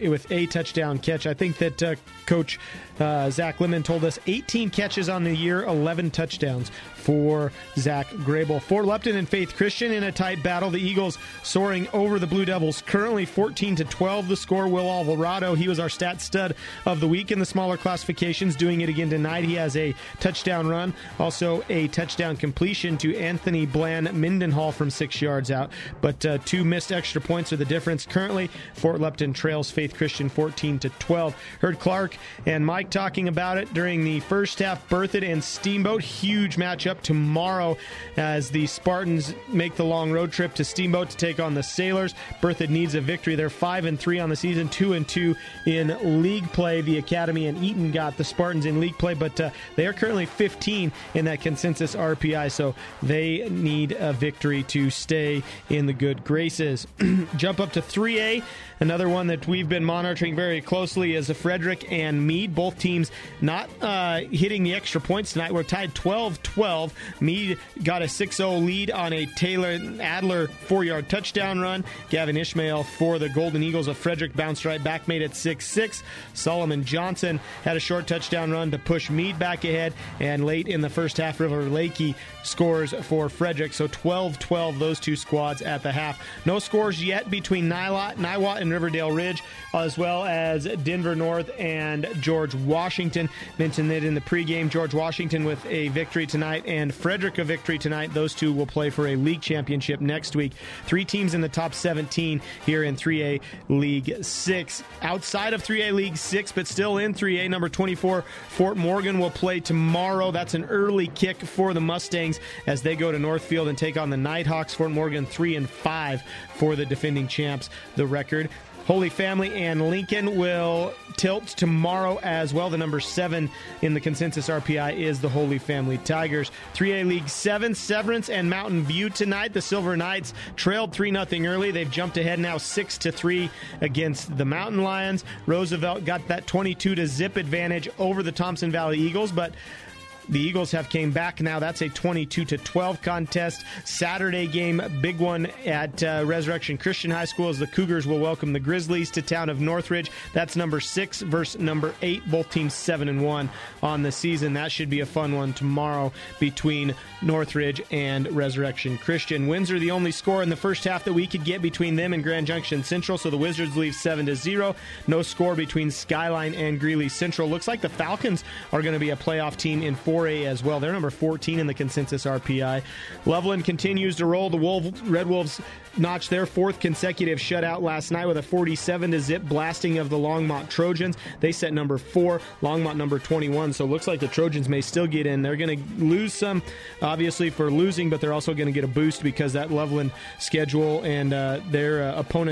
a touchdown catch. I think that Coach Zach Lemon told us 18 catches on the year, 11 touchdowns for Zach Grable. Fort Lupton and Faith Christian in a tight battle. The Eagles soaring over the Blue Devils, currently 14-12 the score. Will Alvarado, he was our stat stud of the week in the smaller classifications, doing it again tonight. He has a touchdown run, also a touchdown completion to Anthony Bland Mindenhall from 6 yards out, but 2 missed extra points are the difference. Currently, Fort Lupton trails Faith Christian 14-12. Heard Clark and Mike talking about it during the first half. Berthoud and Steamboat, huge matchup tomorrow as the Spartans make the long road trip to Steamboat to take on the Sailors. Berthoud needs a victory. They're 5-3 on the season, 2-2 in league play. The Academy and Eaton got the Spartans in league play, but they are currently 15 in that consensus RPI, so they need a victory to stay in the good graces. Jump up to 3A. Another one that we've been monitoring very closely is Frederick and Meade. Both teams not hitting the extra points tonight. We're tied 12-12. Meade got a 6-0 lead on a Taylor Adler 4-yard touchdown run. Gavin Ishmael for the Golden Eagles of Frederick bounced right back, made it 6-6. Solomon Johnson had a short touchdown run to push Meade back ahead, and late in the first half, River Lakey scores for Frederick. So 12-12, those two squads at the half. No scores yet between Niwot and Riverdale Ridge, as well as Denver North and George Washington. Mentioned that in the pregame. George Washington with a victory tonight and Frederick a victory tonight. Those two will play for a league championship next week. 3 teams in the top 17 here in 3A League 6. Outside of 3A League 6, but still in 3A, number 24, Fort Morgan will play tomorrow. That's an early kick for the Mustangs as they go to Northfield and take on the Nighthawks. Fort Morgan 3-5 for the defending champs, the record. Holy Family and Lincoln will tilt tomorrow as well. The number 7 in the consensus RPI is the Holy Family Tigers. 3A League 7, Severance and Mountain View tonight. The Silver Knights trailed 3-0 early. They've jumped ahead now 6-3 against the Mountain Lions. Roosevelt got that 22-0 advantage over the Thompson Valley Eagles, but the Eagles have came back now. That's a 22-12 contest. Saturday game, big one at Resurrection Christian High School as the Cougars will welcome the Grizzlies to town of Northridge. That's number 6 versus number 8. Both teams 7-1 on the season. That should be a fun one tomorrow between Northridge and Resurrection Christian. Windsor, the only score in the first half that we could get between them and Grand Junction Central, so the Wizards leave 7-0. No score between Skyline and Greeley Central. Looks like the Falcons are going to be a playoff team in 4A as well. They're number 14 in the consensus RPI. Loveland continues to roll. The Red Wolves notched their 4th consecutive shutout last night with a 47-0 blasting of the Longmont Trojans. They set number 4, Longmont number 21, so it looks like the Trojans may still get in. They're going to lose some, obviously, for losing, but they're also going to get a boost because that Loveland schedule and their opponents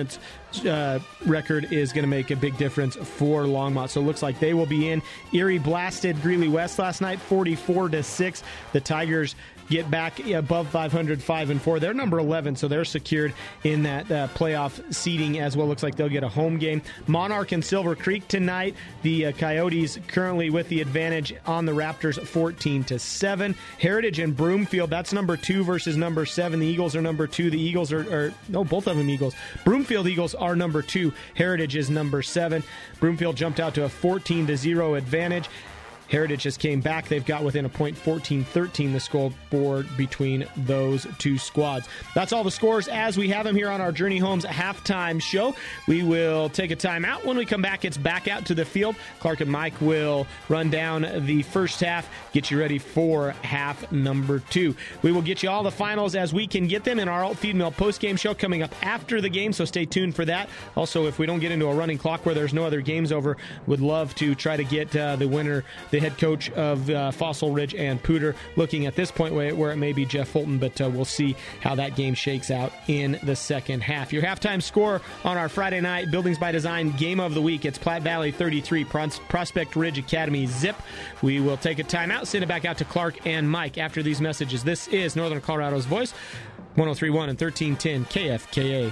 record is going to make a big difference for Longmont. So it looks like they will be in. Erie blasted Greeley West last night, 44-6. The Tigers get back above 500, 5-4. They're number 11, so they're secured in that playoff seeding as well. Looks like they'll get a home game. Monarch and Silver Creek tonight. The Coyotes currently with the advantage on the Raptors, 14-7. Heritage and Broomfield, that's number 2 versus number 7. The Eagles are number 2. The Eagles both of them Eagles. Broomfield Eagles are number 2. Heritage is number 7. Broomfield jumped out to a 14-0 advantage. Heritage just came back. They've got within a point, 14-13, the scoreboard between those two squads. That's all the scores as we have them here on our Journey Homes halftime show. We will take a timeout. When we come back, it's back out to the field. Clark and Mike will run down the first half, get you ready for half number 2. We will get you all the finals as we can get them in our Alt Feed Mill postgame show coming up after the game, so stay tuned for that. Also, if we don't get into a running clock where there's no other games over, would love to try to get the winner, the head coach of Fossil Ridge and Pooter, looking at this point where it may be Jeff Fulton, but we'll see how that game shakes out in the second half. Your halftime score on our Friday night Buildings by Design Game of the Week, it's Platte Valley 33, Prospect Ridge Academy zip. We will take a timeout, send it back out to Clark and Mike after these messages. This is Northern Colorado's Voice, 103.1 and 1310 KFKA.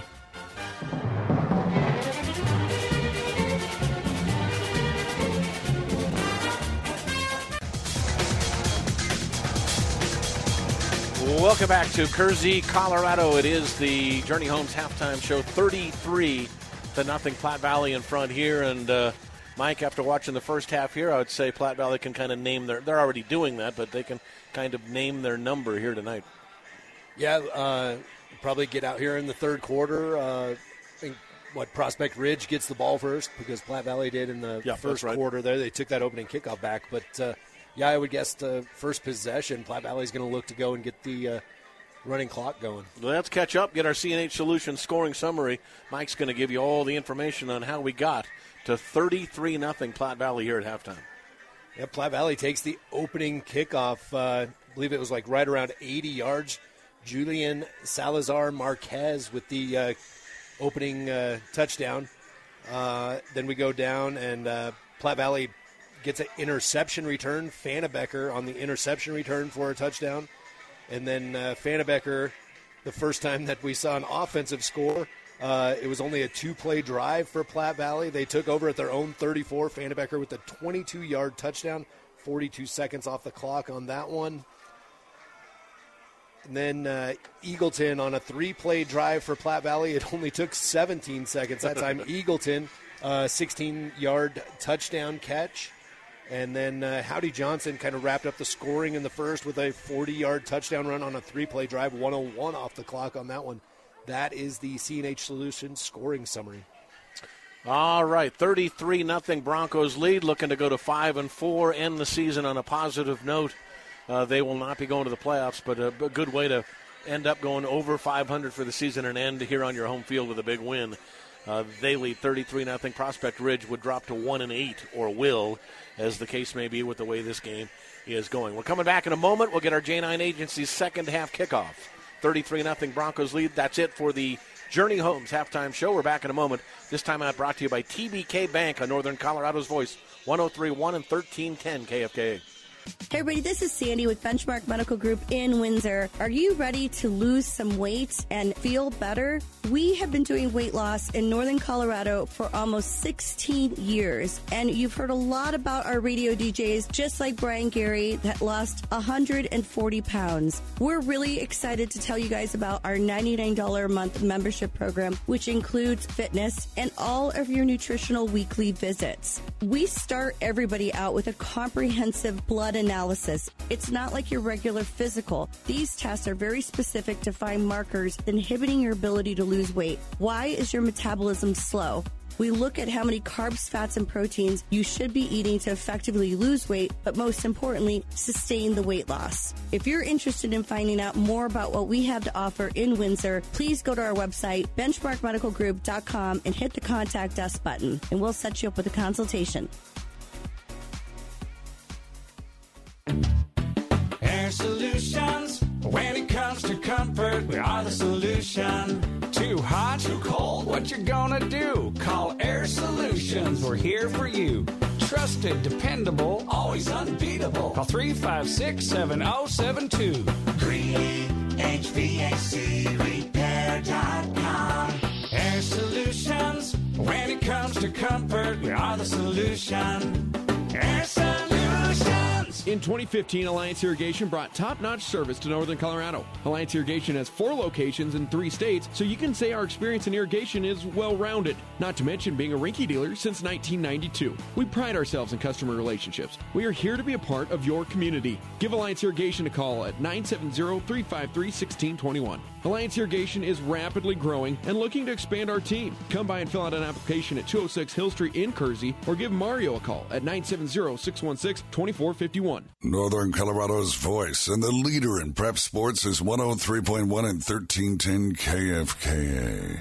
Welcome back to Kersey, Colorado. It is the Journey Homes halftime show, 33-0 Platte Valley in front here. And Mike, after watching the first half here, I would say Platte Valley can kind of name they're already doing that, but they can kind of name their number here tonight. Yeah, probably get out here in the third quarter. I think Prospect Ridge gets the ball first because Platte Valley did in the first quarter there. They took that opening kickoff back, but yeah, I would guess the first possession, Platte Valley's going to look to go and get the running clock going. Let's catch up, get our CNH Solutions scoring summary. Mike's going to give you all the information on how we got to 33-0 Platte Valley here at halftime. Yeah, Platte Valley takes the opening kickoff. I believe it was like right around 80 yards. Julian Salazar Marquez with the opening touchdown. Then we go down, and Platte Valley gets an interception return. Fannebecker on the interception return for a touchdown. And then Fannebecker, the first time that we saw an offensive score, it was only a 2-play drive for Platte Valley. They took over at their own 34. Fannebecker with a 22-yard touchdown, 42 seconds off the clock on that one. And then Eagleton on a 3-play drive for Platte Valley. It only took 17 seconds that time. Eagleton, 16-yard touchdown catch. And then Howdy Johnson kind of wrapped up the scoring in the first with a 40-yard touchdown run on a 3-play drive, 101 off the clock on that one. That is the CNH Solutions scoring summary. All right, 33-0 Broncos lead, looking to go to 5-4, end the season on a positive note. They will not be going to the playoffs, but a good way to end up going over 500 for the season and end here on your home field with a big win. They lead 33-0. Prospect Ridge would drop to 1-8, or will, as the case may be with the way this game is going. We're coming back in a moment. We'll get our J9 Agency's second half kickoff. 33-0 Broncos lead. That's it for the Journey Homes halftime show. We're back in a moment. This time out brought to you by TBK Bank on Northern Colorado's Voice, 103.1 and 1310 KFKA. Hey everybody, this is Sandy with Benchmark Medical Group in Windsor. Are you ready to lose some weight and feel better? We have been doing weight loss in Northern Colorado for almost 16 years, and you've heard a lot about our radio DJs, just like Brian Gary, that lost 140 pounds. We're really excited to tell you guys about our $99 a month membership program, which includes fitness and all of your nutritional weekly visits. We start everybody out with a comprehensive blood analysis. It's not like your regular physical. These tests are very specific to find markers inhibiting your ability to lose weight. Why is your metabolism slow? We look at how many carbs, fats, and proteins you should be eating to effectively lose weight, but most importantly, sustain the weight loss. If you're interested in finding out more about what we have to offer in Windsor, please go to our website, benchmarkmedicalgroup.com, and hit the Contact Us button, and we'll set you up with a consultation. Air Solutions. When it comes to comfort, we are the solution. Too hot, too cold, what you gonna do? Call Air Solutions. We're here for you. Trusted, dependable, always unbeatable. Call 356-7072. HVACrepair.com. Air Solutions. When it comes to comfort, we are the solution. Air Solutions. In 2015, Alliance Irrigation brought top-notch service to Northern Colorado. Alliance Irrigation has 4 locations in 3 states, so you can say our experience in irrigation is well-rounded, not to mention being a Rinky dealer since 1992. We pride ourselves in customer relationships. We are here to be a part of your community. Give Alliance Irrigation a call at 970-353-1621. Alliance Irrigation is rapidly growing and looking to expand our team. Come by and fill out an application at 206 Hill Street in Kersey, or give Mario a call at 970-616-2451. Northern Colorado's voice and the leader in prep sports is 103.1 and 1310 KFKA.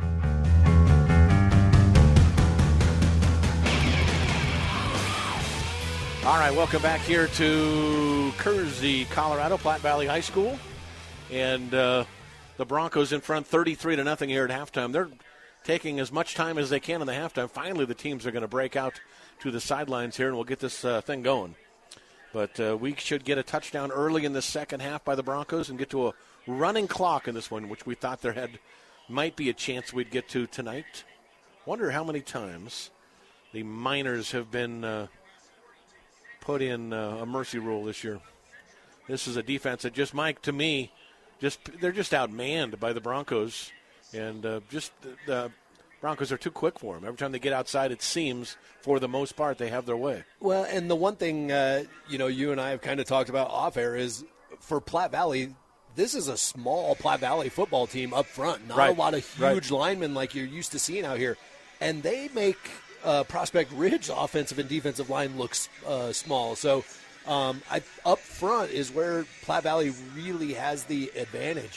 All right, welcome back here to Kersey, Colorado, Platte Valley High School. And the Broncos in front 33-0 here at halftime. They're taking as much time as they can in the halftime. Finally, the teams are going to break out to the sidelines here, and we'll get this thing going. But we should get a touchdown early in the second half by the Broncos and get to a running clock in this one, which we thought there might be a chance we'd get to tonight. Wonder how many times the Miners have been put in a mercy rule this year. This is a defense that just, Mike, to me, they're just outmanned by the Broncos. And the Broncos are too quick for them. Every time they get outside, it seems, for the most part, they have their way. Well, and the one thing, you and I have kind of talked about off air is for Platte Valley, this is a small Platte Valley football team up front. Not a lot of huge linemen like you're used to seeing out here. And they make Prospect Ridge offensive and defensive line looks small. So up front is where Platte Valley really has the advantage.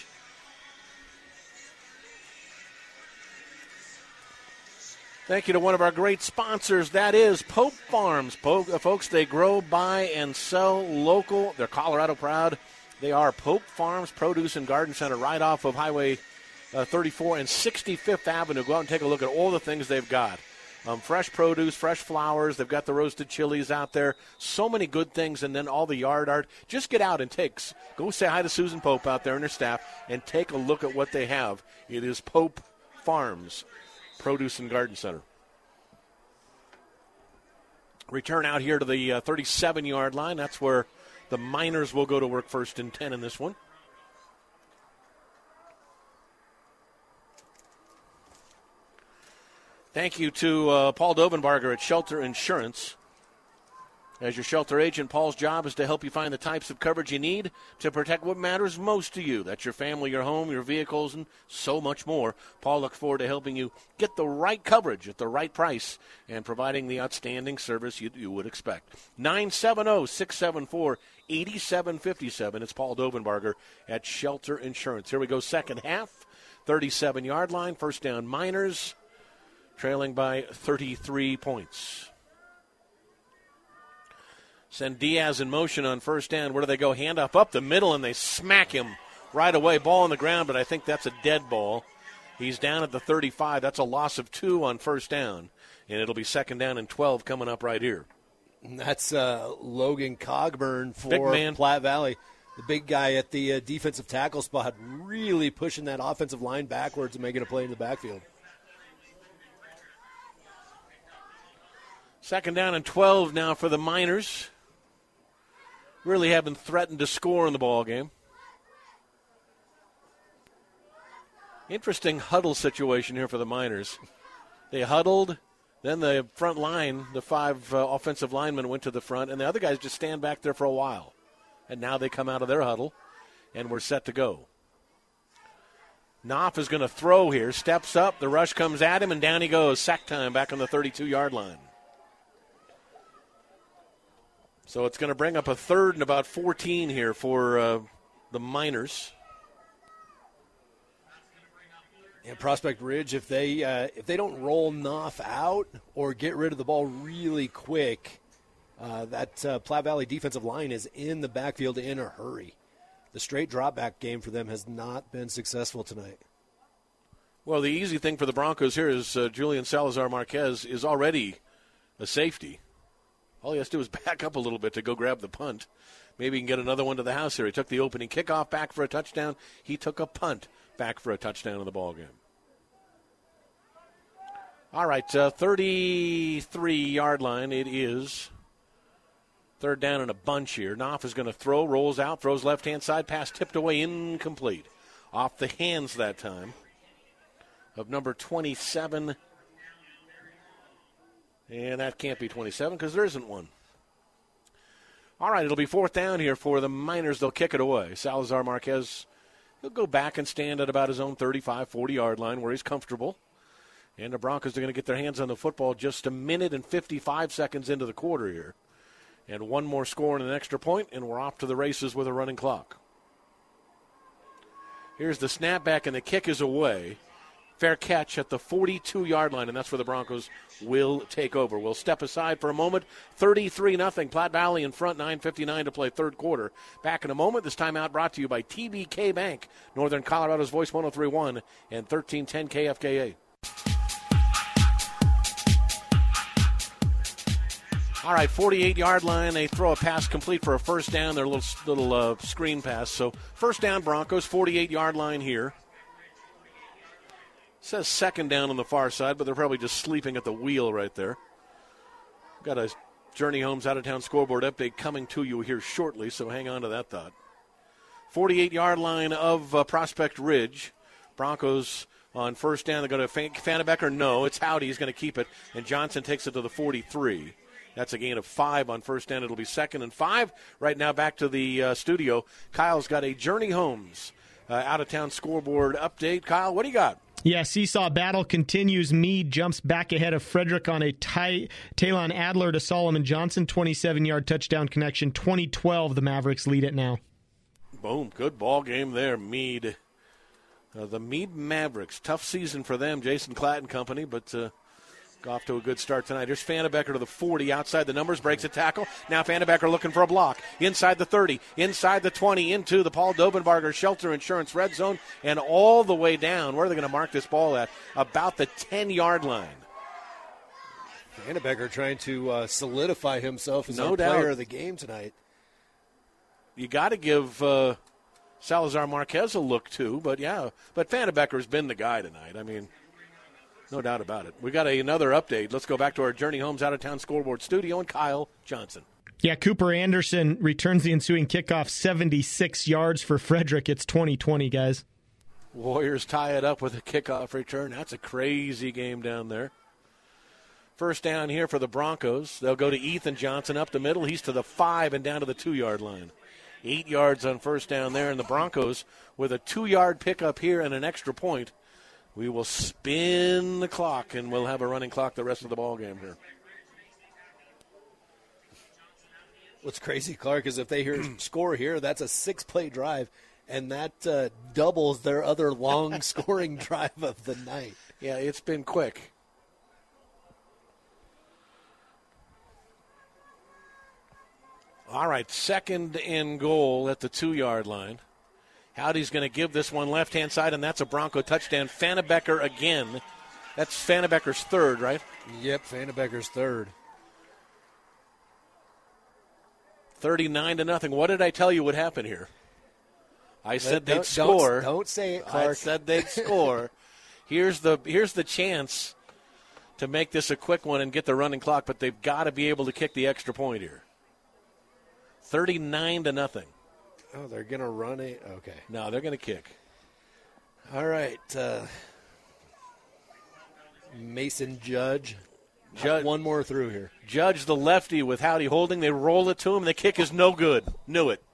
Thank you to one of our great sponsors. That is Pope Farms. Folks, they grow, buy, and sell local. They're Colorado proud. They are Pope Farms Produce and Garden Center right off of Highway 34 and 65th Avenue. Go out and take a look at all the things they've got. Fresh produce, fresh flowers. They've got the roasted chilies out there. So many good things, and then all the yard art. Just get out and go say hi to Susan Pope out there and her staff and take a look at what they have. It is Pope Farms Produce and Garden Center. Return out here to the 37-yard line. That's where the Miners will go to work first and 10 in this one. Thank you to Paul Dovenbarger at Shelter Insurance. As your shelter agent, Paul's job is to help you find the types of coverage you need to protect what matters most to you. That's your family, your home, your vehicles, and so much more. Paul looks forward to helping you get the right coverage at the right price and providing the outstanding service you would expect. 970-674-8757. It's Paul Dovenbarger at Shelter Insurance. Here we go, second half, 37-yard line, first down Miners, trailing by 33 points. Send Diaz in motion on first down. Where do they go? Handoff up the middle, and they smack him right away. Ball on the ground, but I think that's a dead ball. He's down at the 35. That's a loss of 2 on first down, and it'll be second down and 12 coming up right here. That's Logan Cogburn for Platte Valley. The big guy at the defensive tackle spot, really pushing that offensive line backwards and making a play in the backfield. Second down and 12 now for the Miners. Really haven't threatened to score in the ball game. Interesting huddle situation here for the Miners. They huddled, then the front line, the 5 offensive linemen went to the front, and the other guys just stand back there for a while. And now they come out of their huddle, and we're set to go. Knopf is going to throw here, steps up, the rush comes at him, and down he goes. Sack time back on the 32-yard line. So it's going to bring up a third and about 14 here for the Miners. And Prospect Ridge, if they don't roll Knopf out or get rid of the ball really quick, that Platte Valley defensive line is in the backfield in a hurry. The straight drop back game for them has not been successful tonight. Well, the easy thing for the Broncos here is Julian Salazar Marquez is already a safety. All he has to do is back up a little bit to go grab the punt. Maybe he can get another one to the house here. He took the opening kickoff back for a touchdown. He took a punt back for a touchdown in the ballgame. All right, 33-yard line it is. Third down and a bunch here. Knopf is going to throw, rolls out, throws left-hand side, pass tipped away, incomplete. Off the hands that time of number 27. And that can't be 27 because there isn't one. All right, it'll be fourth down here for the Miners. They'll kick it away. Salazar Marquez, he'll go back and stand at about his own 35, 40-yard line where he's comfortable. And the Broncos are going to get their hands on the football just a minute and 55 seconds into the quarter here. And one more score and an extra point, and we're off to the races with a running clock. Here's the snapback, and the kick is away. Fair catch at the 42-yard line, and that's where the Broncos will take over. We'll step aside for a moment. 33-0. Platte Valley in front, 9:59 to play third quarter. Back in a moment. This timeout brought to you by TBK Bank, Northern Colorado's Voice 103.1 and 1310 KFKA. All right, 48-yard line. They throw a pass complete for a first down. Their little screen pass. So first down, Broncos, 48-yard line here. It says second down on the far side, but they're probably just sleeping at the wheel right there. Got a Journey Homes out-of-town scoreboard update coming to you here shortly, so hang on to that thought. 48-yard line of Prospect Ridge. Broncos on first down. They're going to Fannebecker. No, it's Howdy. He's going to keep it, and Johnson takes it to the 43. That's a gain of 5 on first down. It'll be 2nd and 5. Right now back to the studio. Kyle's got a Journey Homes out-of-town scoreboard update. Kyle, what do you got? Yeah, seesaw battle continues. Meade jumps back ahead of Frederick on a Talon Adler to Solomon Johnson. 27-yard touchdown connection. 20-12, the Mavericks lead it now. Boom, good ball game there, Meade. The Meade Mavericks, tough season for them. Jason Klatt and company, but off to a good start tonight. Here's Fannebecker to the 40, outside the numbers, breaks a tackle. Now Fannebecker looking for a block. Inside the 30, inside the 20, into the Paul Dobenbarger Shelter Insurance red zone, and all the way down. Where are they going to mark this ball at? About the 10-yard line. Fannebecker trying to solidify himself as our player of the game tonight. You got to give Salazar Marquez a look, too. But Fannebecker's been the guy tonight. I mean, no doubt about it. We got another update. Let's go back to our Journey Homes out-of-town scoreboard studio and Kyle Johnson. Yeah, Cooper Anderson returns the ensuing kickoff 76 yards for Frederick. It's 20-20, guys. Warriors tie it up with a kickoff return. That's a crazy game down there. First down here for the Broncos. They'll go to Ethan Johnson up the middle. He's to the 5 and down to the 2-yard line. 8 yards on first down there, and the Broncos with a 2-yard pickup here and an extra point. We will spin the clock, and we'll have a running clock the rest of the ball game here. What's crazy, Clark, is if they score here, that's a 6-play drive, and that doubles their other long scoring drive of the night. Yeah, it's been quick. All right, 2nd and goal at the 2-yard line. Howdy's going to give this one left-hand side, and that's a Bronco touchdown. Fannebecker again. That's Fannebecker's 3rd, right? Yep, Fannebecker's 3rd. 39-0. What did I tell you would happen here? I said they'd score. Don't say it, Clark. I said they'd score. Here's the chance to make this a quick one and get the running clock, but they've got to be able to kick the extra point here. 39-0. Oh, they're going to run it? Okay. No, they're going to kick. All right. Mason Judge. One more through here. Judge, the lefty, with Howdy holding. They roll it to him. The kick is no good. Knew it.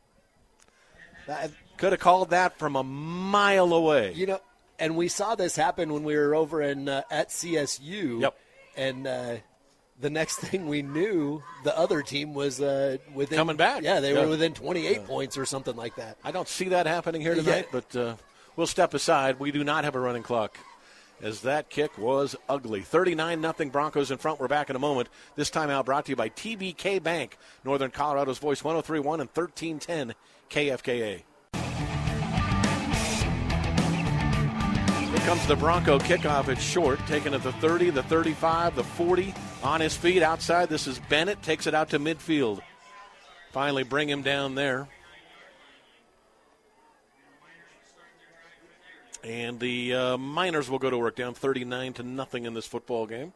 Could have called that from a mile away. You know, and we saw this happen when we were over at CSU. Yep. And the next thing we knew, the other team was within. Coming back. Yeah, they were within 28 points or something like that. I don't see that happening here tonight, but we'll step aside. We do not have a running clock, as that kick was ugly. 39-0 Broncos in front. We're back in a moment. This timeout brought to you by TBK Bank, Northern Colorado's Voice 103.1 and 1310 KFKA. Comes the Bronco kickoff. It's short, taken at the 30, the 35, the 40. On his feet outside, this is Bennett. Takes it out to midfield. Finally bring him down there. And the Miners will go to work, down 39-0 in this football game.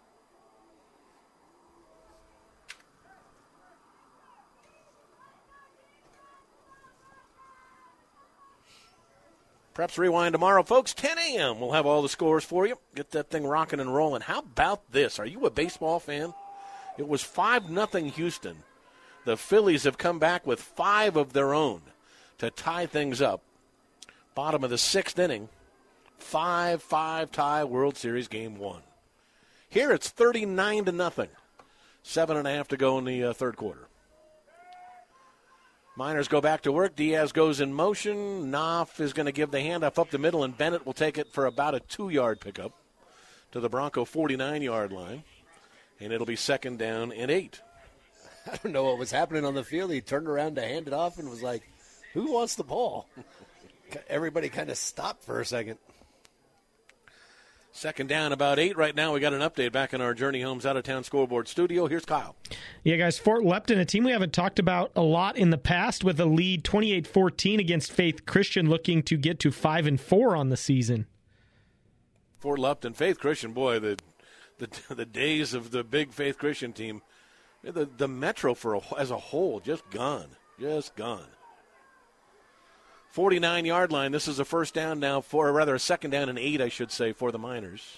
Preps Rewind tomorrow, folks, 10 a.m. We'll have all the scores for you. Get that thing rocking and rolling. How about this? Are you a baseball fan? It was 5-0 Houston. The Phillies have come back with 5 of their own to tie things up. Bottom of the 6th inning. 5-5 tie, World Series Game 1. Here it's 39-0. 7.5 to go in the third quarter. Miners go back to work. Diaz goes in motion. Knopf is going to give the handoff up the middle, and Bennett will take it for about a 2-yard pickup to the Bronco 49-yard line. And it'll be 2nd down and 8. I don't know what was happening on the field. He turned around to hand it off and was like, who wants the ball? Everybody kind of stopped for a second. 2nd down, about 8 right now. We got an update back in our Journey Homes Out-of-Town scoreboard studio. Here's Kyle. Yeah, guys, Fort Lupton, a team we haven't talked about a lot in the past, with a lead 28-14 against Faith Christian, looking to get to 5-4 on the season. Fort Lupton, Faith Christian, boy, the days of the big Faith Christian team, the Metro as a whole, just gone. 49-yard line. This is a 1st down now, a 2nd down and 8, I should say, for the Miners.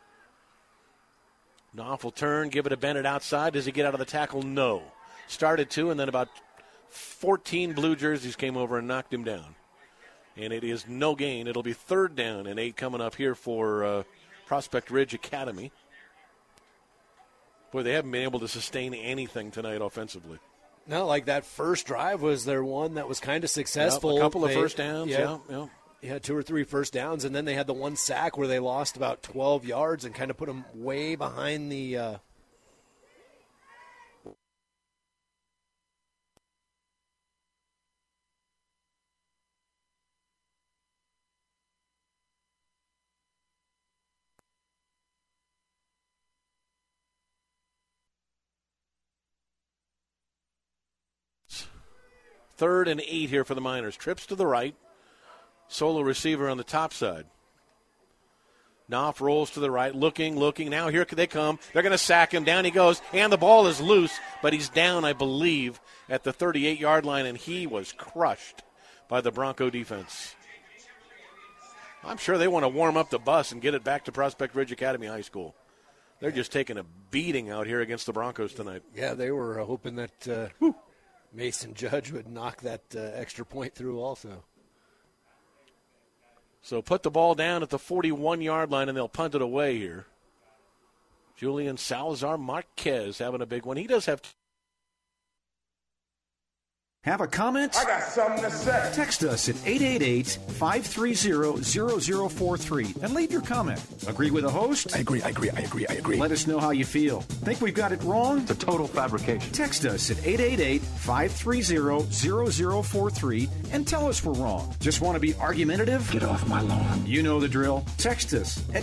Knopf will turn, give it to Bennett outside. Does he get out of the tackle? No. Started to, and then about 14 blue jerseys came over and knocked him down. And it is no gain. It'll be 3rd down and 8 coming up here for Prospect Ridge Academy. Boy, they haven't been able to sustain anything tonight offensively. No, like that first drive was their one that was kind of successful. Yep, a couple of first downs, yeah. 2 or 3 first downs, and then they had the one sack where they lost about 12 yards and kind of put them way behind the Third and 8 here for the Miners. Trips to the right. Solo receiver on the top side. Knopf rolls to the right, looking. Now here they come. They're going to sack him. Down he goes, and the ball is loose, but he's down, I believe, at the 38-yard line, and he was crushed by the Bronco defense. I'm sure they want to warm up the bus and get it back to Prospect Ridge Academy High School. They're just taking a beating out here against the Broncos tonight. Yeah, they were hoping that Mason Judge would knock that extra point through also. So put the ball down at the 41-yard line, and they'll punt it away here. Julian Salazar Marquez having a big one. He does have... Have a comment? I got something to say. Text us at 888-530-0043 and leave your comment. Agree with the host? I agree. Let us know how you feel. Think we've got it wrong? It's a total fabrication. Text us at 888-530-0043 and tell us we're wrong. Just want to be argumentative? Get off my lawn. You know the drill. Text us at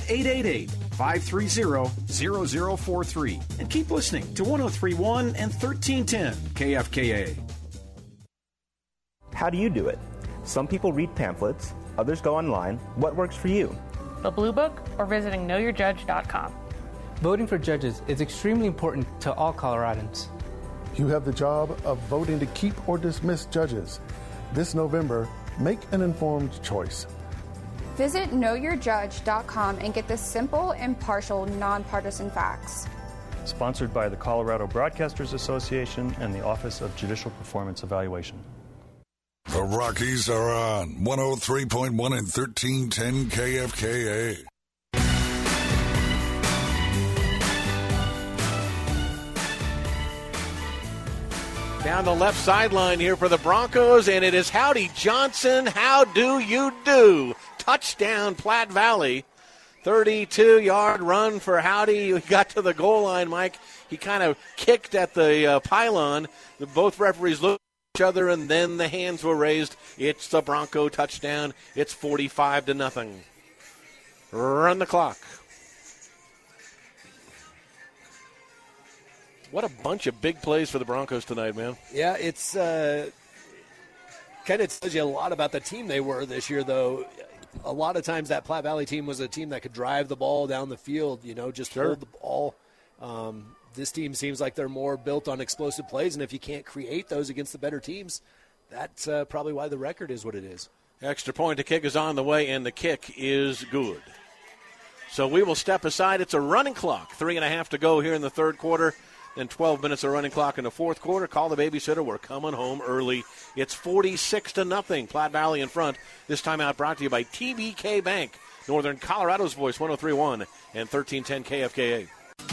888-530-0043 and keep listening to 103.1 and 1310 KFKA. How do you do it? Some people read pamphlets, others go online. What works for you? The Blue Book or visiting knowyourjudge.com. Voting for judges is extremely important to all Coloradans. You have the job of voting to keep or dismiss judges. This November, make an informed choice. Visit knowyourjudge.com and get the simple, impartial, nonpartisan facts. Sponsored by the Colorado Broadcasters Association and the Office of Judicial Performance Evaluation. The Rockies are on 103.1 and 1310 KFKA. Down the left sideline here for the Broncos, and it is Howdy Johnson. How do you do? Touchdown, Platte Valley. 32-yard run for Howdy. He got to the goal line, Mike. He kind of kicked at the pylon. Both referees looked at each other, and then the hands were raised. It's the Bronco touchdown. It's 45-0. Run the clock. What a bunch of big plays for the Broncos tonight, man. Yeah, it's kind of tells you a lot about the team they were this year, though. A lot of times that Platte Valley team was a team that could drive the ball down the field, just hold the ball. This team seems like they're more built on explosive plays, and if you can't create those against the better teams, that's probably why the record is what it is. Extra point to kick is on the way, and the kick is good. So we will step aside. It's a running clock. 3.5 to go here in the third quarter. Then 12 minutes of running clock in the fourth quarter. Call the babysitter. We're coming home early. It's 46-0. Platte Valley in front. This timeout brought to you by TBK Bank. Northern Colorado's voice, 103.1 and 1310 KFKA.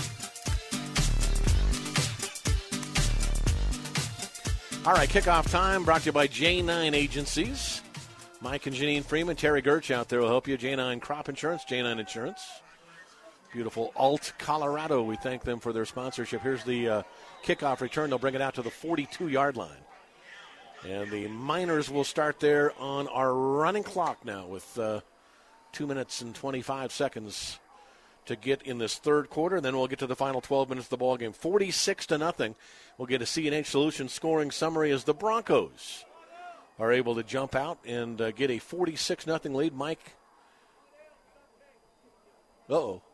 All right, kickoff time brought to you by J9 Agencies. Mike and Janine Freeman, Terry Gertch out there will help you. J9 Crop Insurance, J9 Insurance. Beautiful Alt Colorado. We thank them for their sponsorship. Here's the kickoff return. They'll bring it out to the 42-yard line. And the Miners will start there on our running clock now with 2 minutes and 25 seconds to get in this third quarter. Then we'll get to the final 12 minutes of the ball game. 46-0. We'll get a CNH Solutions scoring summary as the Broncos are able to jump out and get a 46-0 lead. Mike. Uh-oh.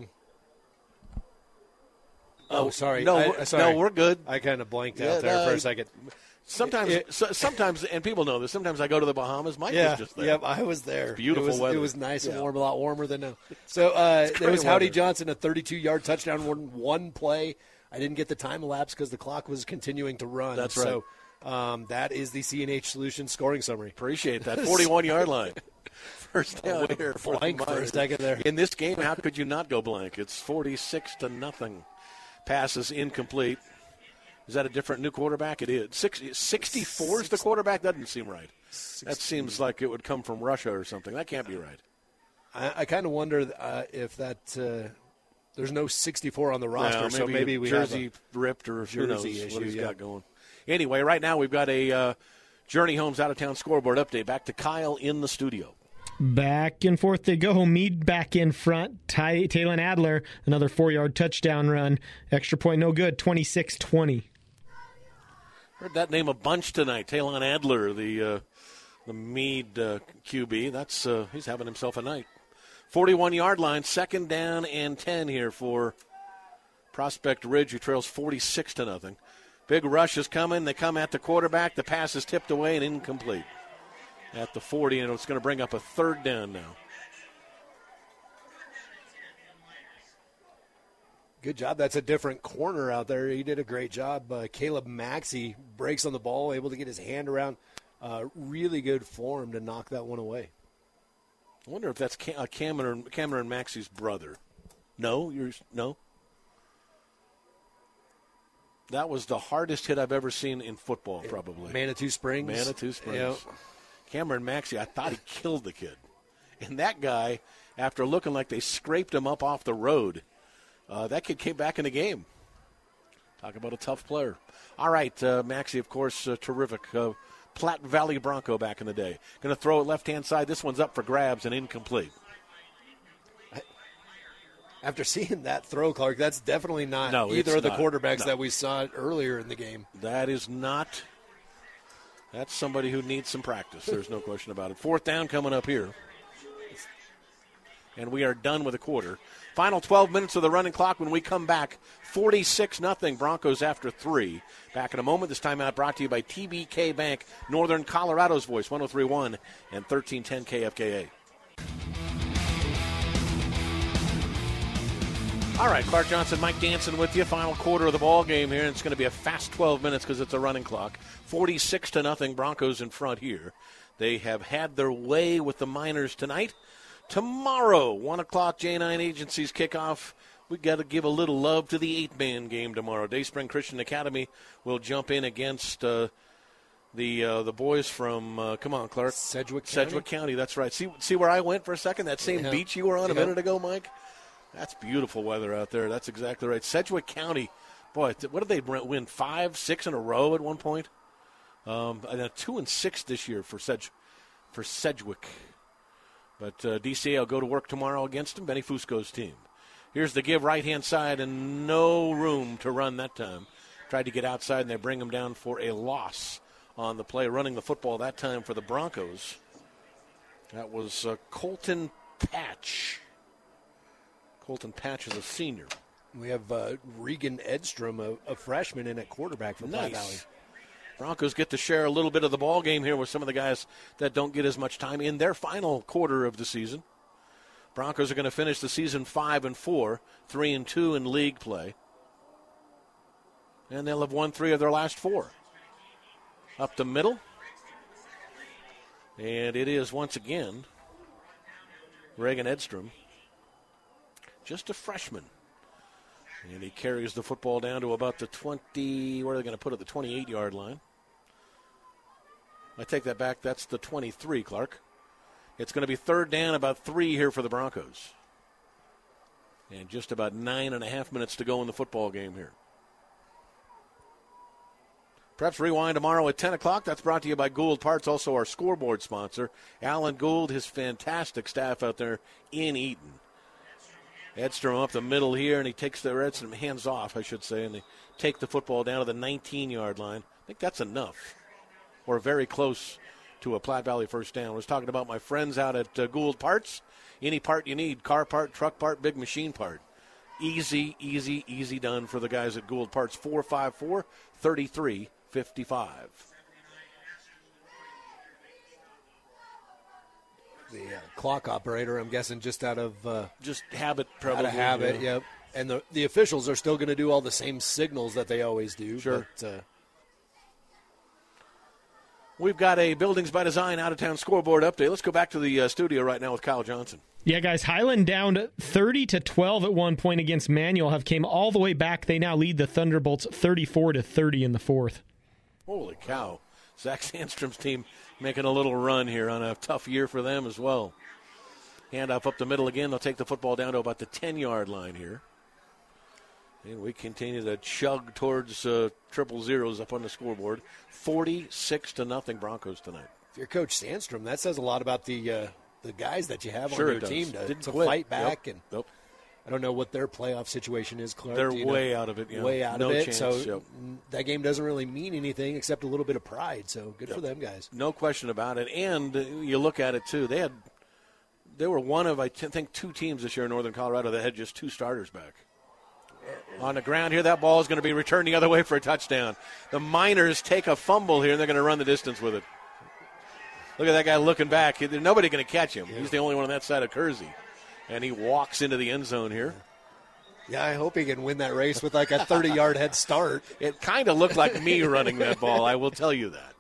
Oh, sorry. No, sorry. No, we're good. I kind of blanked out there for a second. Sometimes, and people know this, sometimes I go to the Bahamas. Mike was just there. Yeah, I was there. It's beautiful weather. It was nice and warm, a lot warmer than now. So there was Howdy Johnson, a 32-yard touchdown, one play. I didn't get the time elapse because the clock was continuing to run. That's right. So that is the CNH Solutions scoring summary. Appreciate that. 41-yard line. First down here. Blank for a second there. In this game, how could you not go blank? It's 46-0. Passes incomplete. Is that a different new quarterback? It is. 64 is the quarterback? Doesn't seem right. 60. That seems like it would come from Russia or something. That can't be right. I kind of wonder if that there's no 64 on the roster, so maybe we jersey have ripped or who knows issue, what he's got going. Anyway, right now we've got a Journey Homes out-of-town scoreboard update. Back to Kyle in the studio. Back and forth they go. Meade back in front. Talon Adler, another 4-yard touchdown run. Extra point no good, 26-20. Heard that name a bunch tonight. Talon Adler, the Meade QB. That's he's having himself a night. 41-yard line, second down and 10 here for Prospect Ridge, who trails 46-0. Big rush is coming. They come at the quarterback. The pass is tipped away and incomplete at the 40, and it's going to bring up a third down now. Good job. That's a different corner out there. He did a great job. Caleb Maxey breaks on the ball, able to get his hand around. Really good form to knock that one away. I wonder if that's Cameron Maxey's brother. No? No? That was the hardest hit I've ever seen in football, probably. Manitou Springs. Yep. Cameron Maxey, I thought he killed the kid. And that guy, after looking like they scraped him up off the road, that kid came back in the game. Talk about a tough player. All right, Maxey, of course, terrific. Platte Valley Bronco back in the day. Going to throw it left-hand side. This one's up for grabs and incomplete. After seeing that throw, Clark, that's definitely not either of the quarterbacks that we saw earlier in the game. That is not. That's somebody who needs some practice. There's no question about it. Fourth down coming up here. And we are done with a quarter. Final 12 minutes of the running clock when we come back. 46-0 Broncos after 3. Back in a moment. This timeout brought to you by TBK Bank, Northern Colorado's voice, 103.1 and 1310 KFKA. All right, Clark Johnson, Mike Danson with you. Final quarter of the ball game here. It's going to be a fast 12 minutes because it's a running clock. 46-0 Broncos in front here. They have had their way with the Miners tonight. Tomorrow, 1 o'clock, J9 Agencies kickoff. We got to give a little love to the 8-man game tomorrow. Dayspring Christian Academy will jump in against the boys from, come on, Clark. Sedgwick County, that's right. See where I went for a second? That same beach you were on a minute ago, Mike? That's beautiful weather out there. That's exactly right. Sedgwick County, boy, what did they win? 5, 6 in a row at one point? And 2-6 this year for Sedgwick. But DCA will go to work tomorrow against him, Benny Fusco's team. Here's the give right-hand side, and no room to run that time. Tried to get outside, and they bring him down for a loss on the play. Running the football that time for the Broncos. That was Colton Patch. Colton Patch is a senior. We have Regan Edstrom, a freshman, in at quarterback for Platte Valley. Broncos get to share a little bit of the ball game here with some of the guys that don't get as much time in their final quarter of the season. Broncos are going to finish the season 5-4, 3-2 in league play. And they'll have won 3 of their last 4. Up the middle. And it is once again Reagan Edstrom. Just a freshman. And he carries the football down to about the 20, where are they going to put it, the 28-yard line. I take that back. That's the 23, Clark. It's going to be third down, about 3 here for the Broncos. And just about 9.5 minutes to go in the football game here. Preps Rewind tomorrow at 10 o'clock. That's brought to you by Gould Parts, also our scoreboard sponsor. Alan Gould, his fantastic staff out there in Eaton. Edstrom up the middle here, and he takes the Edstrom hands off, I should say, and they take the football down to the 19-yard line. I think that's enough, or very close to a Platte Valley first down. I was talking about my friends out at Gould Parts. Any part you need, car part, truck part, big machine part. Easy, easy, easy done for the guys at Gould Parts. 454-3355. The clock operator, I'm guessing, just out of just habit, probably. Out of habit, yep. And the officials are still going to do all the same signals that they always do. Sure. But, we've got a Buildings by Design out-of-town scoreboard update. Let's go back to the studio right now with Kyle Johnson. Yeah, guys, Highland down 30-12 at one point against Manual have came all the way back. They now lead the Thunderbolts 34-30 in the fourth. Holy cow. Zach Sandstrom's team making a little run here on a tough year for them as well. Handoff up the middle again. They'll take the football down to about the 10-yard line here. And we continue to chug towards triple zeros up on the scoreboard. 46-0 Broncos tonight. If you're Coach Sandstrom, that says a lot about the guys that you have sure on your team to fight back. Yep. And I don't know what their playoff situation is, Clark. They're way out of it. Yeah. Way out no of it. Chance, so that game doesn't really mean anything except a little bit of pride. So good for them guys. No question about it. And you look at it, too. They were one of, I think, 2 teams this year in Northern Colorado that had just 2 starters back. On the ground here, that ball is going to be returned the other way for a touchdown. The Miners take a fumble here, and they're going to run the distance with it. Look at that guy looking back. There's nobody going to catch him. He's the only one on that side of Kersey. And he walks into the end zone here. Yeah, I hope he can win that race with like a 30-yard head start. It kind of looked like me running that ball, I will tell you that.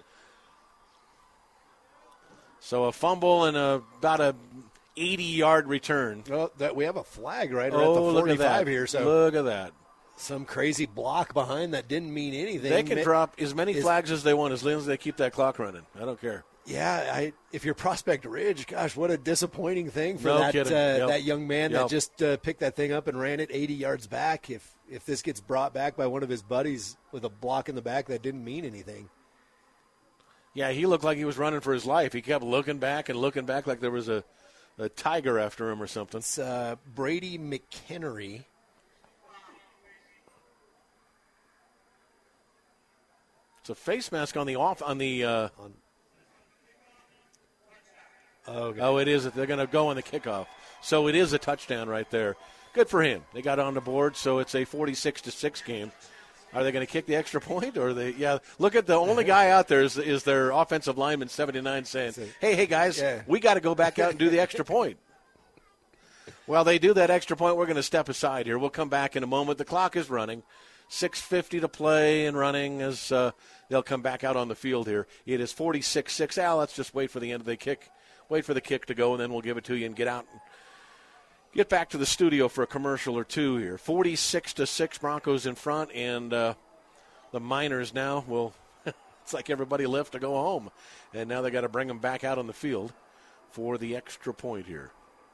So a fumble and about a 80-yard return. Well, we have a flag right at the 45 here. So look at that. Some crazy block behind that didn't mean anything. They can drop as many flags as they want as long as they keep that clock running. I don't care. Yeah, if you're Prospect Ridge, gosh, what a disappointing thing for that young man that just picked that thing up and ran it 80 yards back. If this gets brought back by one of his buddies with a block in the back that didn't mean anything. Yeah, he looked like he was running for his life. He kept looking back like there was a tiger after him or something. It's Brady McHenry. It's a face mask on the Oh, it is. They're going to go on the kickoff. So it is a touchdown right there. Good for him. They got on the board, so it's a 46-6 game. Are they going to kick the extra point? Or yeah, look at the only guy out there is their offensive lineman, 79, saying, hey, guys, we got to go back out and do the extra point. While they do that extra point, we're going to step aside here. We'll come back in a moment. The clock is running. 6:50 to play and running as they'll come back out on the field here. It is 46-6. Let's just wait for the end of the kick. Wait for the kick to go, and then we'll give it to you and get out. Get back to the studio for a commercial or two here. 46-6 Broncos in front, and the Miners now will, it's like everybody left to go home. And now they got to bring them back out on the field for the extra point here.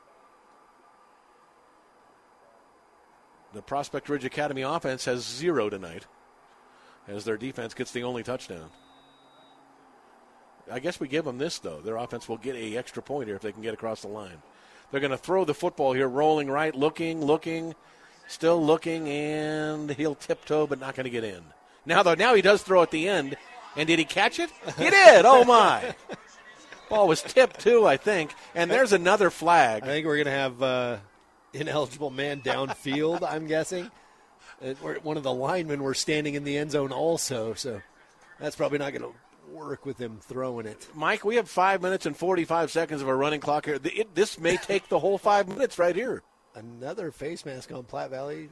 The Prospect Ridge Academy offense has 0 tonight as their defense gets the only touchdown. I guess we give them this, though. Their offense will get a extra point here if they can get across the line. They're going to throw the football here, rolling right, looking, still looking, and he'll tiptoe but not going to get in. Now he does throw at the end, and did he catch it? He did! Oh, my! Ball was tipped, too, I think, and there's another flag. I think we're going to have ineligible man downfield, I'm guessing. One of the linemen were standing in the end zone also, so that's probably not going to work with him throwing it. Mike, we have 5 minutes and 45 seconds of a running clock here. This may take the whole 5 minutes right here. Another face mask on Platte Valley.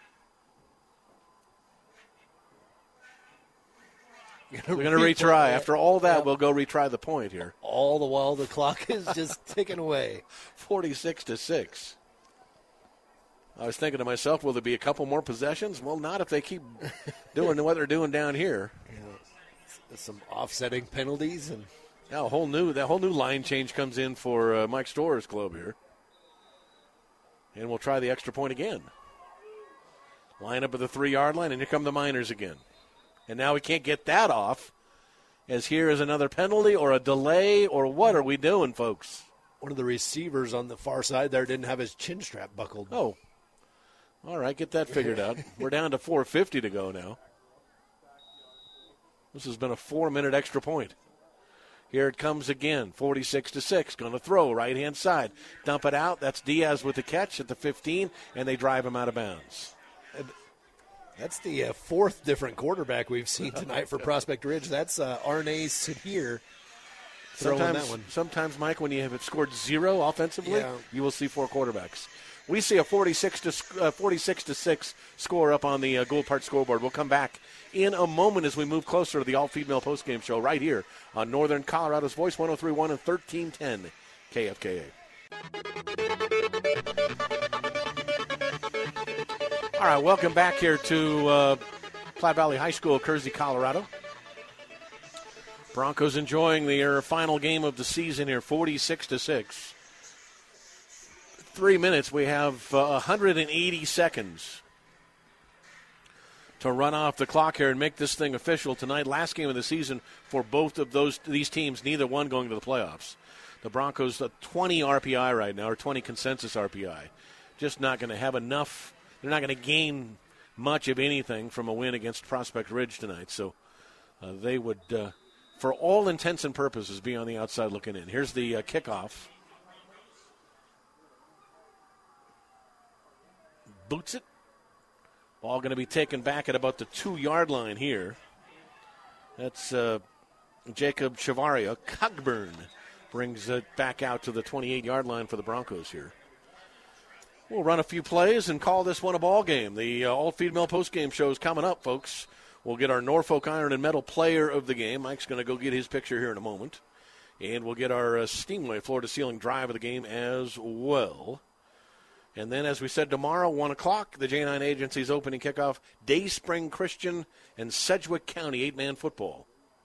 We're going to retry. After all that, we'll go retry the point here. All the while, the clock is just ticking away. 46-6. I was thinking to myself, will there be a couple more possessions? Well, not if they keep doing what they're doing down here. Yeah. Some offsetting penalties, and now that whole new line change comes in for Mike Storer's club here, and we'll try the extra point again. Line up at the 3-yard line, and here come the Miners again, and now we can't get that off, as here is another penalty or a delay, or what are we doing, folks? One of the receivers on the far side there didn't have his chin strap buckled. Oh, all right, get that figured out. We're down to 4:50 to go now. This has been a 4-minute extra point. Here it comes again, 46-6. Going to throw right-hand side. Dump it out. That's Diaz with the catch at the 15, and they drive him out of bounds. That's the fourth different quarterback we've seen tonight for Prospect Ridge. That's Arne Sahir throwing that one. Sometimes, Mike, when you have scored 0 offensively, you will see 4 quarterbacks. We see a 46-6 score up on the Gould Park scoreboard. We'll come back in a moment as we move closer to the all-female postgame show right here on Northern Colorado's Voice, 103.1 and 1310 KFKA. All right, welcome back here to Platte Valley High School, Kersey, Colorado. Broncos enjoying their final game of the season here, 46-6. 3 minutes, we have 180 seconds to run off the clock here and make this thing official tonight. Last game of the season for both of these teams, neither one going to the playoffs. The Broncos, 20 RPI right now, or 20 consensus RPI. Just not going to have enough. They're not going to gain much of anything from a win against Prospect Ridge tonight. So they would, for all intents and purposes, be on the outside looking in. Here's the kickoff. Boots it. Ball going to be taken back at about the 2-yard line here. That's Jacob Chavaria. Cogburn brings it back out to the 28-yard line for the Broncos here. We'll run a few plays and call this one a ball game. The all-female postgame show is coming up, folks. We'll get our Norfolk Iron and Metal player of the game. Mike's going to go get his picture here in a moment. And we'll get our Steamway floor-to-ceiling drive of the game as well. And then, as we said, tomorrow, 1 o'clock, the J9 Agency's opening kickoff, Dayspring Christian and Sedgwick County 8-man football.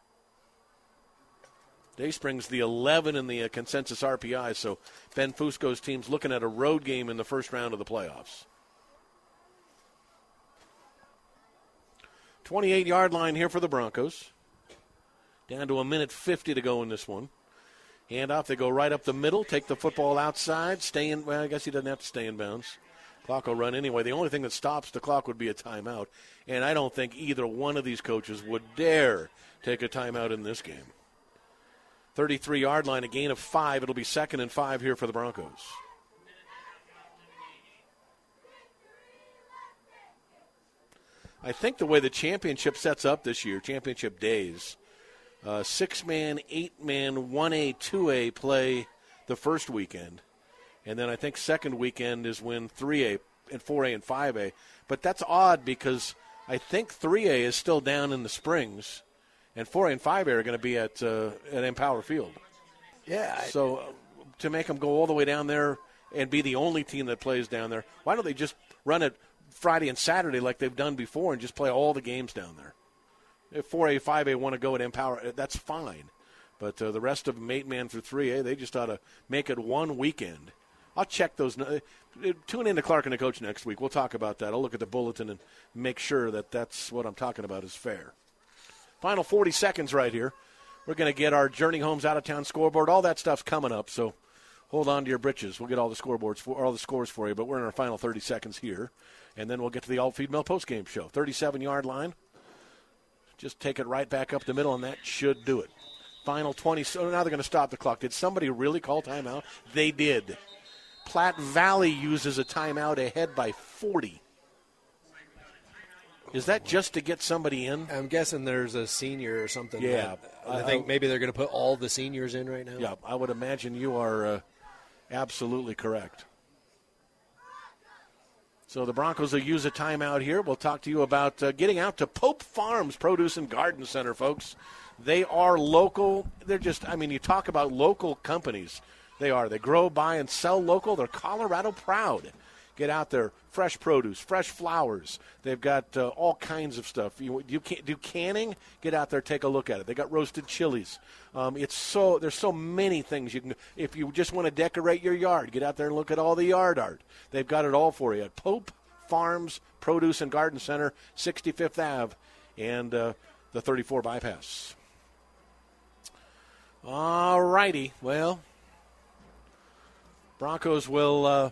Dayspring's the 11 in the consensus RPI, so Ben Fusco's team's looking at a road game in the first round of the playoffs. 28-yard line here for the Broncos. Down to 1:50 to go in this one. Hand off, they go right up the middle, take the football outside, stay in. Well, I guess he doesn't have to stay in bounds. Clock will run anyway. The only thing that stops the clock would be a timeout, and I don't think either one of these coaches would dare take a timeout in this game. 33-yard line, a gain of 5. It'll be 2nd and 5 here for the Broncos. I think the way the championship sets up this year, championship days, 6-man, 8-man, 1A, 2A play the first weekend. And then I think second weekend is when 3A and 4A and 5A. But that's odd because I think 3A is still down in the Springs, and 4A and 5A are going to be at Empower Field. Yeah. So to make them go all the way down there and be the only team that plays down there, why don't they just run it Friday and Saturday like they've done before and just play all the games down there? If 4A, 5A want to go at Empower, that's fine. But the rest of them, 8-man through 3A, they just ought to make it one weekend. I'll check those. Tune in to Clark and the Coach next week. We'll talk about that. I'll look at the bulletin and make sure that that's what I'm talking about is fair. Final 40 seconds right here. We're going to get our Journey Homes out-of-town scoreboard. All that stuff's coming up, so hold on to your britches. We'll get all the scores for you, but we're in our final 30 seconds here. And then we'll get to the Alt-Feed Mill postgame show. 37-yard line. Just take it right back up the middle, and that should do it. Final 20. So now they're going to stop the clock. Did somebody really call timeout? They did. Platte Valley uses a timeout ahead by 40. Is that just to get somebody in? I'm guessing there's a senior or something. Yeah. I think maybe they're going to put all the seniors in right now. Yeah, I would imagine you are absolutely correct. So the Broncos will use a timeout here. We'll talk to you about getting out to Pope Farms Produce and Garden Center, folks. They are local. They're just, you talk about local companies. They are. They grow, buy, and sell local. They're Colorado proud. Get out there, fresh produce, fresh flowers. They've got all kinds of stuff. You can't do canning? Get out there, take a look at it. They got roasted chilies. There's so many things you can. If you just want to decorate your yard, get out there and look at all the yard art. They've got it all for you at Pope Farms Produce and Garden Center, 65th Ave, and the 34 bypass. All righty. Well, Broncos will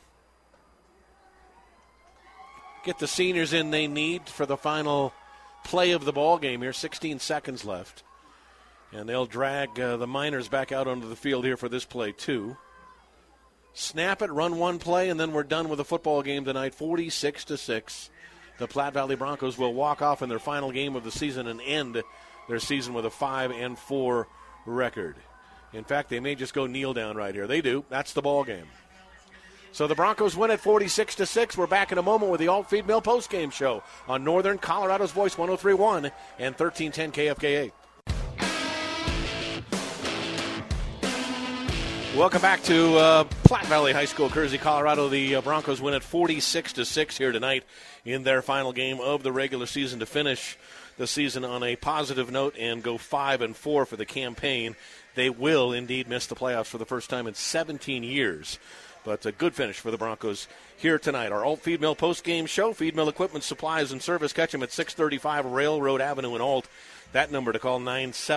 get the seniors in they need for the final play of the ball game here. 16 seconds left. And they'll drag the Miners back out onto the field here for this play, too. Snap it, run one play, and then we're done with the football game tonight, 46-6. The Platte Valley Broncos will walk off in their final game of the season and end their season with a 5-4 record. In fact, they may just go kneel down right here. They do. That's the ball game. So the Broncos win at 46-6. We're back in a moment with the Alt-Feed Mill postgame show on Northern Colorado's Voice 103.1 and 1310 KFKA. Welcome back to Platte Valley High School, Kersey, Colorado. The Broncos win at 46-6 here tonight in their final game of the regular season to finish the season on a positive note and go 5-4 for the campaign. They will indeed miss the playoffs for the first time in 17 years. But a good finish for the Broncos here tonight. Our Alt-Feed Mill postgame show, Feed Mill Equipment, Supplies, and Service. Catch them at 635 Railroad Avenue in Alt. That number to call,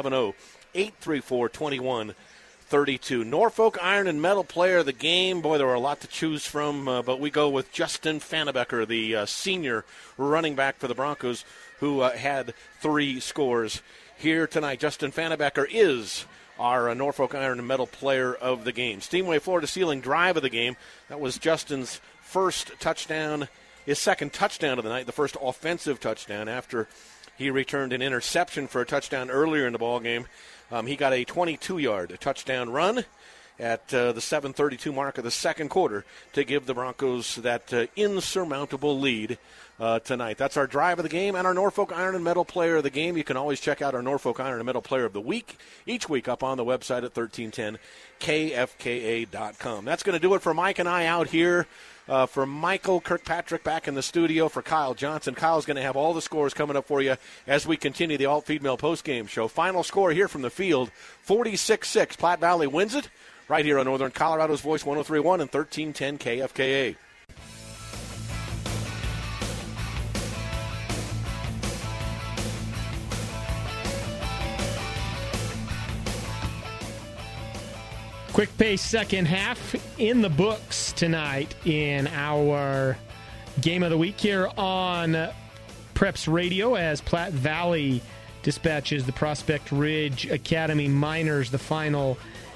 970-834-2132. Norfolk Iron and Metal Player of the game. Boy, there were a lot to choose from, but we go with Justin Fannebecker, the senior running back for the Broncos, who had 3 scores here tonight. Justin Fannebecker is our Norfolk Iron and Metal Player of the game. Steamway Floor to Ceiling drive of the game. That was Justin's first touchdown, his second touchdown of the night, the first offensive touchdown after he returned an interception for a touchdown earlier in the ball game. He got a 22-yard touchdown run at the 7:32 mark of the second quarter to give the Broncos that insurmountable lead tonight. That's our drive of the game and our Norfolk Iron and Metal Player of the game. You can always check out our Norfolk Iron and Metal Player of the week each week up on the website at 1310kfka.com. That's going to do it for Mike and I out here. For Michael Kirkpatrick back in the studio, for Kyle Johnson. Kyle's going to have all the scores coming up for you as we continue the Alt-Feed Mill postgame show. Final score here from the field, 46-6. Platte Valley wins it right here on Northern Colorado's Voice 103.1 and 1310 KFKA. Quick pace second half in the books tonight in our game of the week here on Preps Radio as Platte Valley dispatches the Prospect Ridge Academy Miners. The final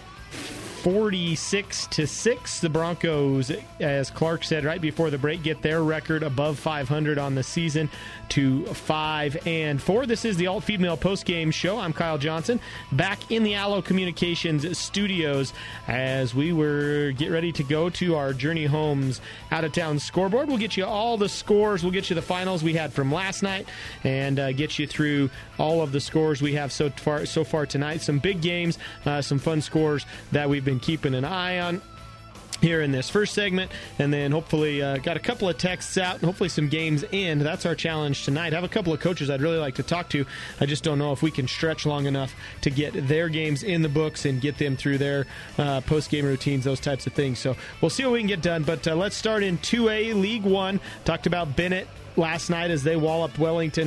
46-6. The Broncos, as Clark said right before the break, get their record above 500 on the season to 5-4. This is the Alt-Feed Mill postgame show. I'm Kyle Johnson, back in the Allo Communications studios as we were get ready to go to our Journey Homes out-of-town scoreboard. We'll get you all the scores. We'll get you the finals we had from last night and get you through all of the scores we have so far tonight. Some big games, some fun scores that we've been keeping an eye on here in this first segment, and then hopefully got a couple of texts out and hopefully some games in. That's our challenge tonight. I have a couple of coaches I'd really like to talk to. I just don't know if we can stretch long enough to get their games in the books and get them through their post-game routines, those types of things. So we'll see what we can get done, but let's start in 2A League One. Talked about Bennett last night as they walloped Wellington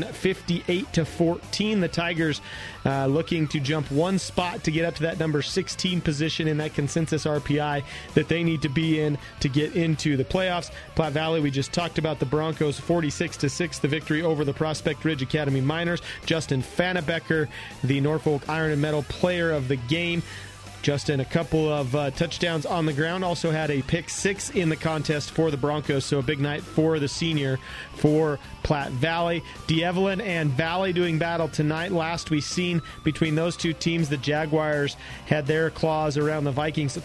58-14. The Tigers looking to jump one spot to get up to that number 16 position in that consensus RPI that they need to be in to get into the playoffs. Platte Valley, we just talked about the Broncos, 46-6, the victory over the Prospect Ridge Academy Miners. Justin Fannebecker, the Norfolk Iron and Metal Player of the Game. Justin, a couple of touchdowns on the ground, also had a pick 6 in the contest for the Broncos, so a big night for the senior for Platte Valley. D'Evelyn and Valley doing battle tonight. Last we seen between those two teams, the Jaguars had their claws around the Vikings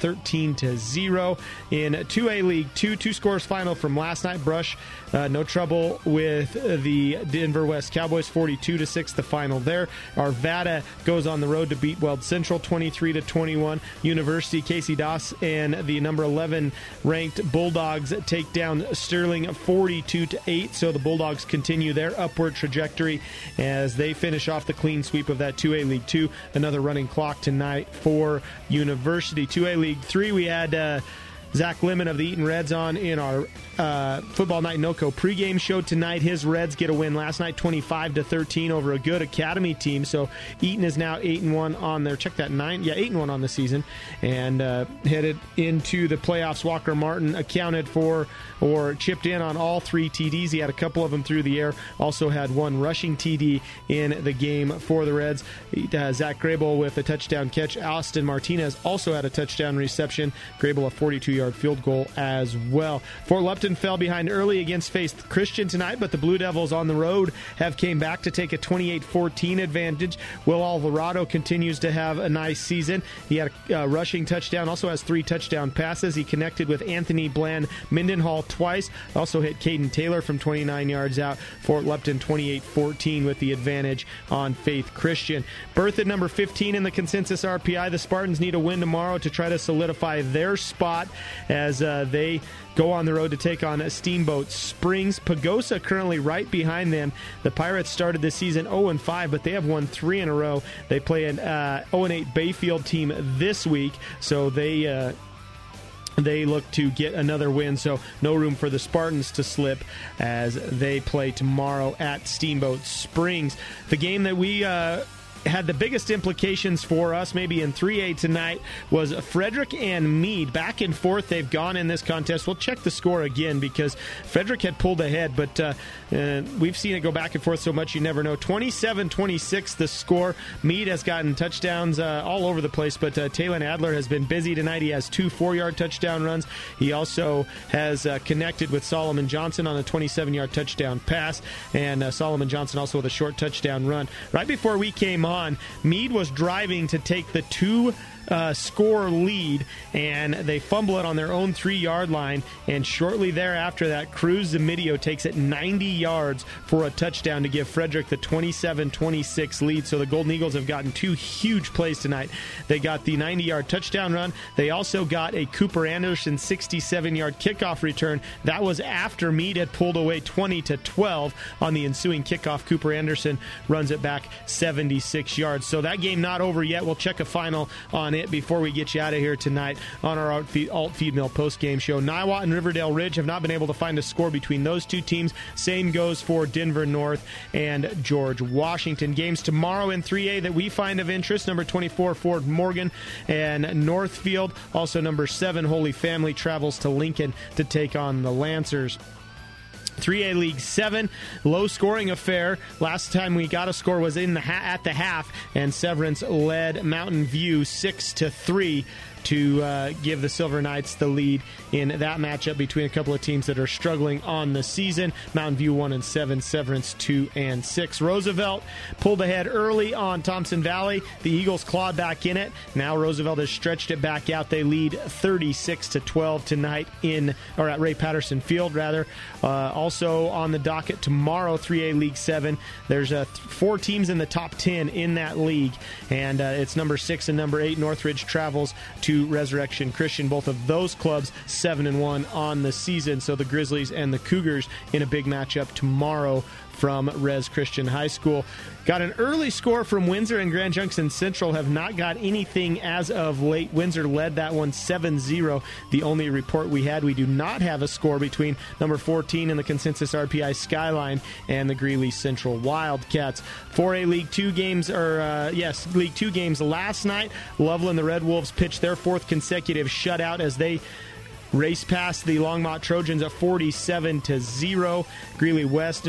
13-0. In 2A League 2 scores final from last night. Brush, no trouble with the Denver West Cowboys, 42-6 the final there. Arvada goes on the road to beat Weld Central 23-21. University, Casey Doss and the number 11 ranked Bulldogs take down Sterling 42-8. So the Bulldogs continue their upward trajectory as they finish off the clean sweep of that 2A League 2. Another running clock tonight for University. 2A League 3, we had Zach Lemon of the Eaton Reds on in our Football Night NoCo pregame show tonight. His Reds get a win last night, 25-13 over a good Academy team. So Eaton is now 8-1 on their, check that, 8-1 on the season, and headed into the playoffs. Walker Martin accounted for or chipped in on all 3 TDs. He had a couple of them through the air. Also had 1 rushing TD in the game for the Reds. Zach Grable with a touchdown catch. Austin Martinez also had a touchdown reception. Grable a 42-yard field goal as well. Fort Lupton fell behind early against Faith Christian tonight, but the Blue Devils on the road have came back to take a 28-14 advantage. Will Alvarado continues to have a nice season. He had a rushing touchdown, also has 3 touchdown passes. He connected with Anthony Bland Mendenhall twice. Also hit Caden Taylor from 29 yards out. Fort Lupton 28-14 with the advantage on Faith Christian. Berth at number 15 in the consensus RPI. The Spartans need a win tomorrow to try to solidify their spot as they go on the road to take on Steamboat Springs. Pagosa currently right behind them. The Pirates started this season 0-5, but they have won 3 in a row. They play an 0-8 Bayfield team this week, so they look to get another win, so no room for the Spartans to slip as they play tomorrow at Steamboat Springs. The game that we had the biggest implications for us, maybe in 3A tonight, was Frederick and Meade. Back and forth they've gone in this contest. We'll check the score again because Frederick had pulled ahead, but we've seen it go back and forth so much you never know. 27-26 the score. Meade has gotten touchdowns all over the place, but Talon Adler has been busy tonight. He has 2 4-yard touchdown runs. He also has connected with Solomon Johnson on a 27-yard touchdown pass, and Solomon Johnson also with a short touchdown run. Right before we came on, Meade was driving to take the 2 score lead, and they fumble it on their own 3-yard line, and shortly thereafter that Cruz Zamidio takes it 90 yards for a touchdown to give Frederick the 27-26 lead. So the Golden Eagles have gotten 2 huge plays tonight. They got the 90-yard touchdown run. They also got a Cooper Anderson 67-yard kickoff return. That was after Meade had pulled away 20-12 on the ensuing kickoff. Cooper Anderson runs it back 76 yards. So that game not over yet. We'll check a final on it before we get you out of here tonight on our Alt Feed Mill post-game show. Niwot and Riverdale Ridge have not been able to find a score between those 2 teams. Same goes for Denver North and George Washington. Games tomorrow in 3A that we find of interest: number 24 Fort Morgan and Northfield. Also number 7 Holy Family travels to Lincoln to take on the Lancers. 3A League 7, low-scoring affair. Last time we got a score was at the half, and Severance led Mountain View 6-3 to give the Silver Knights the lead in that matchup between a couple of teams that are struggling on the season. Mountain View 1-7, Severance 2-6. Roosevelt pulled ahead early on Thompson Valley. The Eagles clawed back in it. Now Roosevelt has stretched it back out. They lead 36-12 tonight at Ray Patterson Field, rather. Also on the docket tomorrow, 3A League 7. There's 4 teams in the top 10 in that league, and it's number 6 and number 8 Northridge travels to Resurrection Christian. Both of those clubs 7-1 on the season. So the Grizzlies and the Cougars in a big matchup tomorrow from Res Christian High School. Got an early score from Windsor, and Grand Junction Central have not got anything as of late. Windsor led that one 7-0. The only report we had, we do not have a score between number 14 in the consensus RPI Skyline and the Greeley Central Wildcats. 4A League 2 games, League 2 games last night. Loveland, the Red Wolves, pitched their fourth consecutive shutout as they race past the Longmont Trojans at 47-0. Greeley West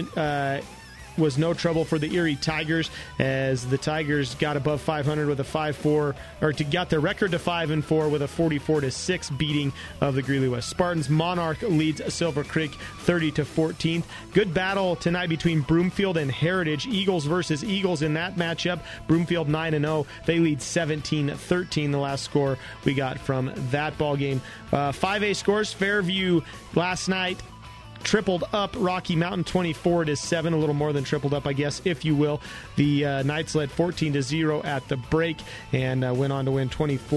was no trouble for the Erie Tigers as the Tigers got above 500 with a 5-4, or got their record to 5-4 with a 44-6 beating of the Greeley West Spartans. Monarch leads Silver Creek 30-14. Good battle tonight between Broomfield and Heritage. Eagles versus Eagles in that matchup. Broomfield 9-0. They lead 17-13. The last score we got from that ball game. 5A scores. Fairview last night tripled up Rocky Mountain 24-7, a little more than tripled up, I guess, if you will. The Knights led 14-0 at the break and went on to win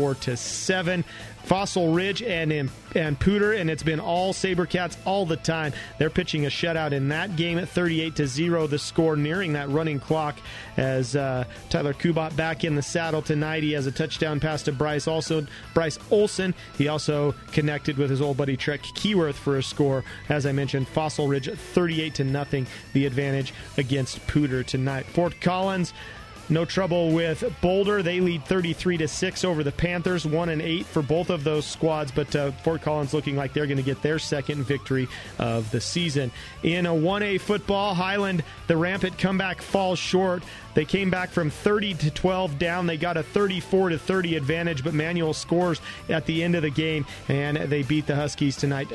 24-7. Fossil Ridge and Pooter, and it's been all SaberCats all the time. They're pitching a shutout in that game at 38-0, the score nearing that running clock as Tyler Kubat back in the saddle tonight. He has a touchdown pass to Bryce Olson. He also connected with his old buddy Trek Keyworth for a score. As I mentioned, Fossil Ridge 38-0, the advantage against Pooter tonight. Fort Collins, no trouble with Boulder. They lead 33-6 over the Panthers, 1-8 for both of those squads, but Fort Collins looking like they're going to get their second victory of the season. In a 1A football, Highland, the rampant comeback falls short. They came back from 30-12 down. They got a 34-30 advantage, but Manuel scores at the end of the game, and they beat the Huskies tonight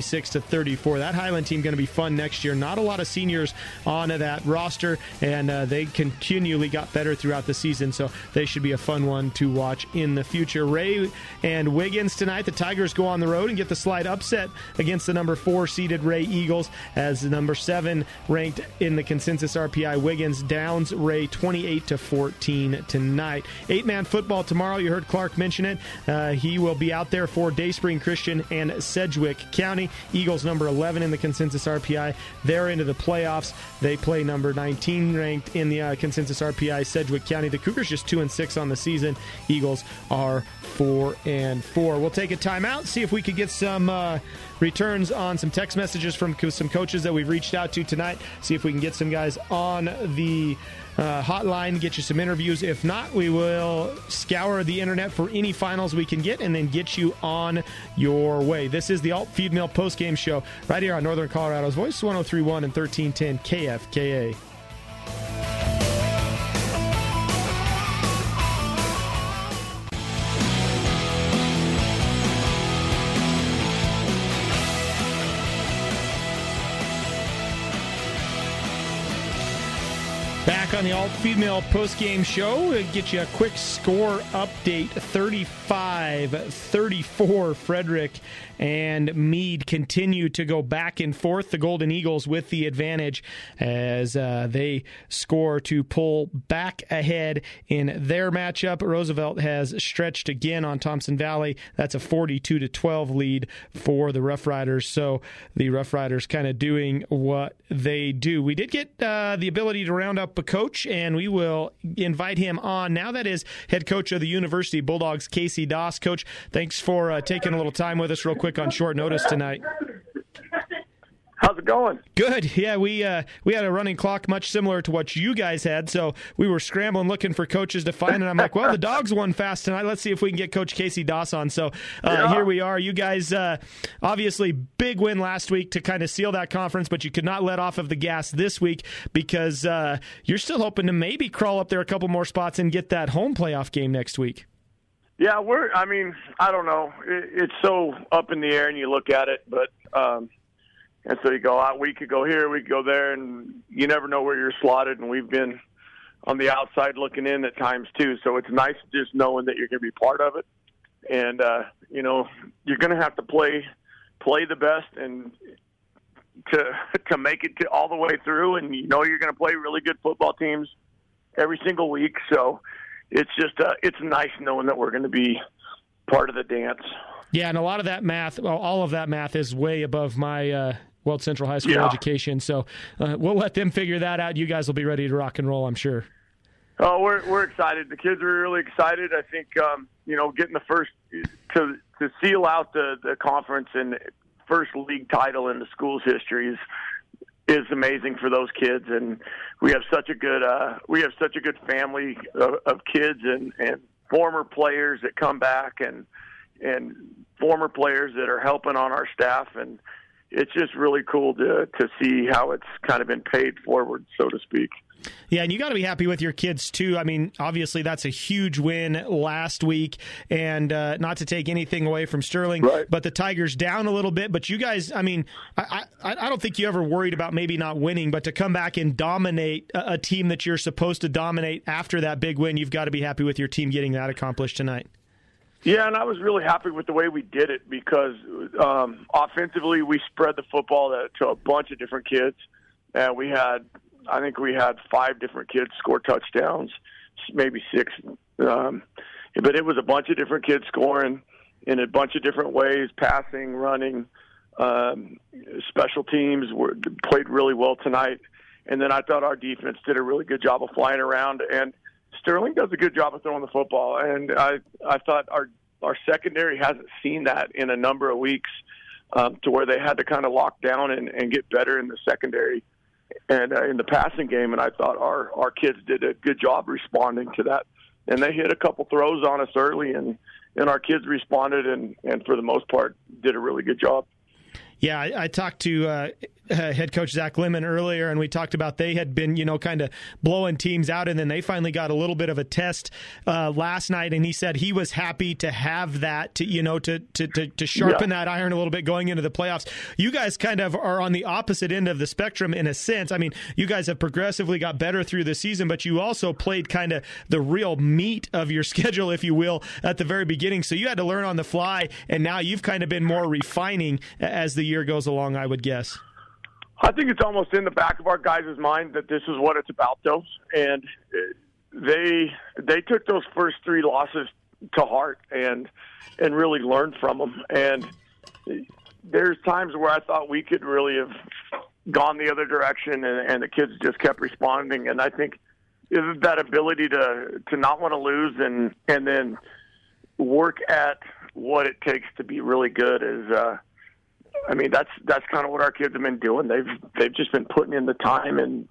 36-34. That Highland team going to be fun next year. Not a lot of seniors on that roster, and they continually got better throughout the season, so they should be a fun one to watch in the future. Ray and Wiggins tonight. The Tigers go on the road and get the slight upset against the number 4 seeded Ray Eagles as the number 7 ranked in the consensus RPI Wiggins downs Ray 28-14 tonight. 8-man football tomorrow. You heard Clark mention it. He will be out there for Dayspring Christian and Sedgwick County. Eagles number 11 in the consensus RPI. They're into the playoffs. They play number 19 ranked in the consensus RPI Sedgwick County. The Cougars just 2-6 on the season. Eagles are 4-4. We'll take a timeout, see if we could get some returns on some text messages from some coaches that we've reached out to tonight. See if we can get some guys on the hotline, get you some interviews. If not, we will scour the internet for any finals we can get and then get you on your way. This is the Alt Feed Mill postgame show right here on Northern Colorado's Voice, 103.1 and 1310 KFKA. Back on the Alt Female postgame show, we'll get you a quick score update. 35-34, Frederick and Meade continue to go back and forth. The Golden Eagles with the advantage as they score to pull back ahead in their matchup. Roosevelt has stretched again on Thompson Valley. That's a 42-12 lead for the Rough Riders. So the Rough Riders kind of doing what they do. We did get the ability to round up a coach, and we will invite him on now. That is head coach of the University Bulldogs, Casey Doss. Coach, thanks for taking a little time with us real quick on short notice tonight. How's it going? Good. Yeah, we had a running clock much similar to what you guys had, so we were scrambling looking for coaches to find, and I'm like, well, the Dogs won fast tonight. Let's see if we can get Coach Casey Doss on. So Here we are. You guys, obviously, big win last week to kind of seal that conference, but you could not let off of the gas this week because you're still hoping to maybe crawl up there a couple more spots and get that home playoff game next week. Yeah, I don't know. It's so up in the air, and you look at it, but and so you go out, we could go here, we could go there, and you never know where you're slotted, and we've been on the outside looking in at times too, so it's nice just knowing that you're going to be part of it. And, you're going to have to play the best and to make it all the way through, and you're going to play really good football teams every single week, so it's just it's nice knowing that we're going to be part of the dance. Yeah, and a lot of that math, all of that math is way above my World Central High School education. So we'll let them figure that out. You guys will be ready to rock and roll, I'm sure. Oh, we're excited. The kids are really excited. I think getting the first to seal out the conference and first league title in the school's history is amazing for those kids. And we have such a good family of kids and former players that come back and former players that are helping on our staff, and it's just really cool to see how it's kind of been paid forward, so to speak. Yeah, and you got to be happy with your kids, too. I mean, obviously, that's a huge win last week, and not to take anything away from Sterling, right, but the Tigers down a little bit. But you guys, I mean, I don't think you ever worried about maybe not winning, but to come back and dominate a team that you're supposed to dominate after that big win, you've got to be happy with your team getting that accomplished tonight. Yeah, and I was really happy with the way we did it because offensively we spread the football to a bunch of different kids. And I think we had 5 different kids score touchdowns, maybe 6. But it was a bunch of different kids scoring in a bunch of different ways, passing, running. Special teams played really well tonight. And then I thought our defense did a really good job of flying around. And Sterling does a good job of throwing the football. And I thought our secondary hasn't seen that in a number of weeks to where they had to kind of lock down and get better in the secondary and in the passing game, and I thought our kids did a good job responding to that. And they hit a couple throws on us early, and our kids responded and for the most part did a really good job. Yeah, I talked to head coach Zach Lemon earlier, and we talked about they had been, kind of blowing teams out, and then they finally got a little bit of a test last night, and he said he was happy to have that, to sharpen that iron a little bit going into the playoffs. You guys kind of are on the opposite end of the spectrum in a sense. I mean, you guys have progressively got better through the season, but you also played kind of the real meat of your schedule, if you will, at the very beginning. So you had to learn on the fly, and now you've kind of been more refining as the year goes along, I would guess. I think it's almost in the back of our guys' mind that this is what it's about, though. And they took those first 3 losses to heart and really learned from them. And there's times where I thought we could really have gone the other direction, and the kids just kept responding. And I think that ability to not want to lose and then work at what it takes to be really good is that's kind of what our kids have been doing. They've just been putting in the time, and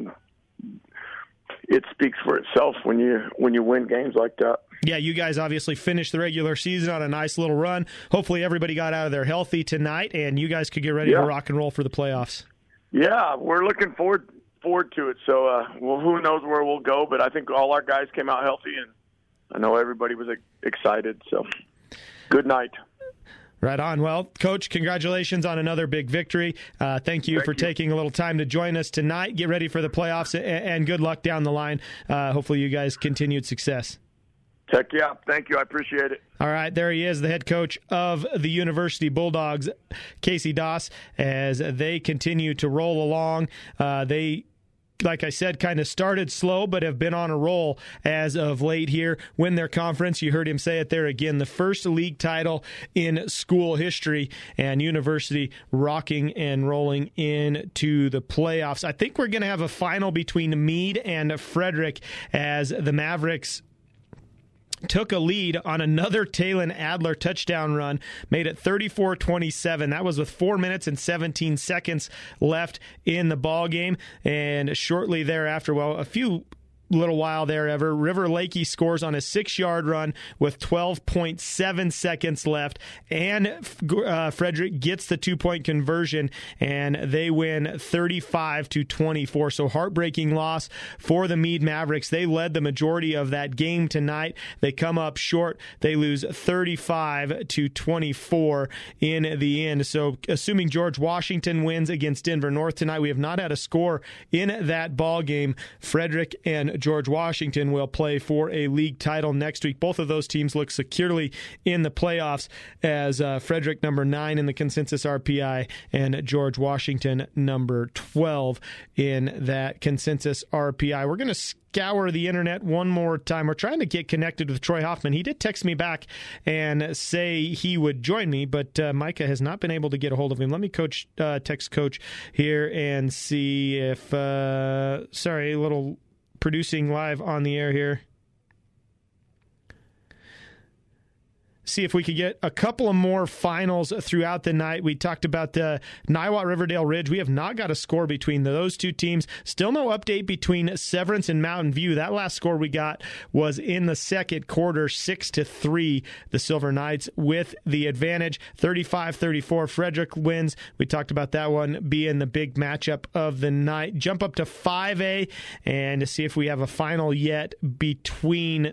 it speaks for itself when you win games like that. Yeah, you guys obviously finished the regular season on a nice little run. Hopefully everybody got out of there healthy tonight, and you guys could get ready to rock and roll for the playoffs. Yeah, we're looking forward to it. So, who knows where we'll go, but I think all our guys came out healthy, and I know everybody was excited. So, good night. Right on. Well, Coach, congratulations on another big victory. Thank you for taking a little time to join us tonight. Get ready for the playoffs, and good luck down the line. Hopefully you guys continued success. Heck yeah. Thank you. I appreciate it. All right. There he is, the head coach of the University Bulldogs, Casey Doss, as they continue to roll along. They, like I said, kind of started slow, but have been on a roll as of late here. Win their conference. You heard him say it there again. The first league title in school history, and University rocking and rolling into the playoffs. I think we're going to have a final between Meade and Frederick as the Mavericks took a lead on another Talon Adler touchdown run, made it 34-27. That was with 4 minutes and 17 seconds left in the ball game. And shortly thereafter, a little while there, River Lakey scores on a 6-yard run with 12.7 seconds left, and Frederick gets the 2-point conversion, and they win 35-24. So heartbreaking loss for the Meade Mavericks. They led the majority of that game tonight. They come up short. They lose 35-24 in the end. So assuming George Washington wins against Denver North tonight, we have not had a score in that ball game. Frederick and George Washington will play for a league title next week. Both of those teams look securely in the playoffs as Frederick number 9 in the consensus RPI and George Washington number 12 in that consensus RPI. We're going to scour the internet one more time. We're trying to get connected with Troy Hoffman. He did text me back and say he would join me, but Micah has not been able to get a hold of him. Let me text Coach here and see if sorry, a little producing live on the air here. See if we could get a couple of more finals throughout the night. We talked about the Niwot Riverdale Ridge. We have not got a score between those two teams. Still no update between Severance and Mountain View. That last score we got was in the second quarter, 6-3. The Silver Knights with the advantage. 35-34. Frederick wins. We talked about that one being the big matchup of the night. Jump up to 5A and to see if we have a final yet between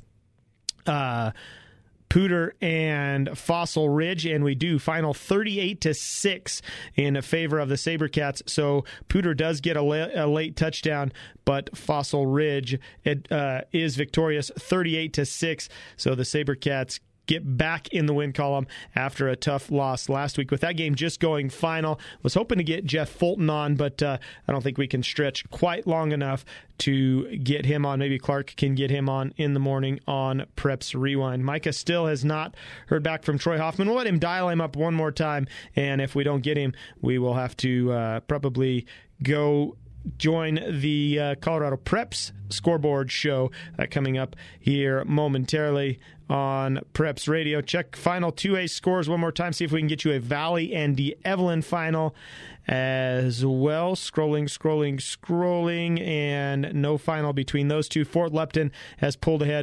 Poudre and Fossil Ridge, and we do. Final 38-6 in favor of the SaberCats. So Poudre does get a late touchdown, but Fossil Ridge is victorious 38-6. So the SaberCats get back in the win column after a tough loss last week. With that game just going final, was hoping to get Jeff Fulton on, but I don't think we can stretch quite long enough to get him on. Maybe Clark can get him on in the morning on Preps Rewind. Micah still has not heard back from Troy Hoffman. We'll let him dial him up one more time, and if we don't get him, we will have to probably go join the Colorado Preps scoreboard show coming up here momentarily on Preps Radio. Check final 2A scores one more time, see if we can get you a Valley and D'Evelyn final as well. Scrolling, and no final between those two. Fort Lupton has pulled ahead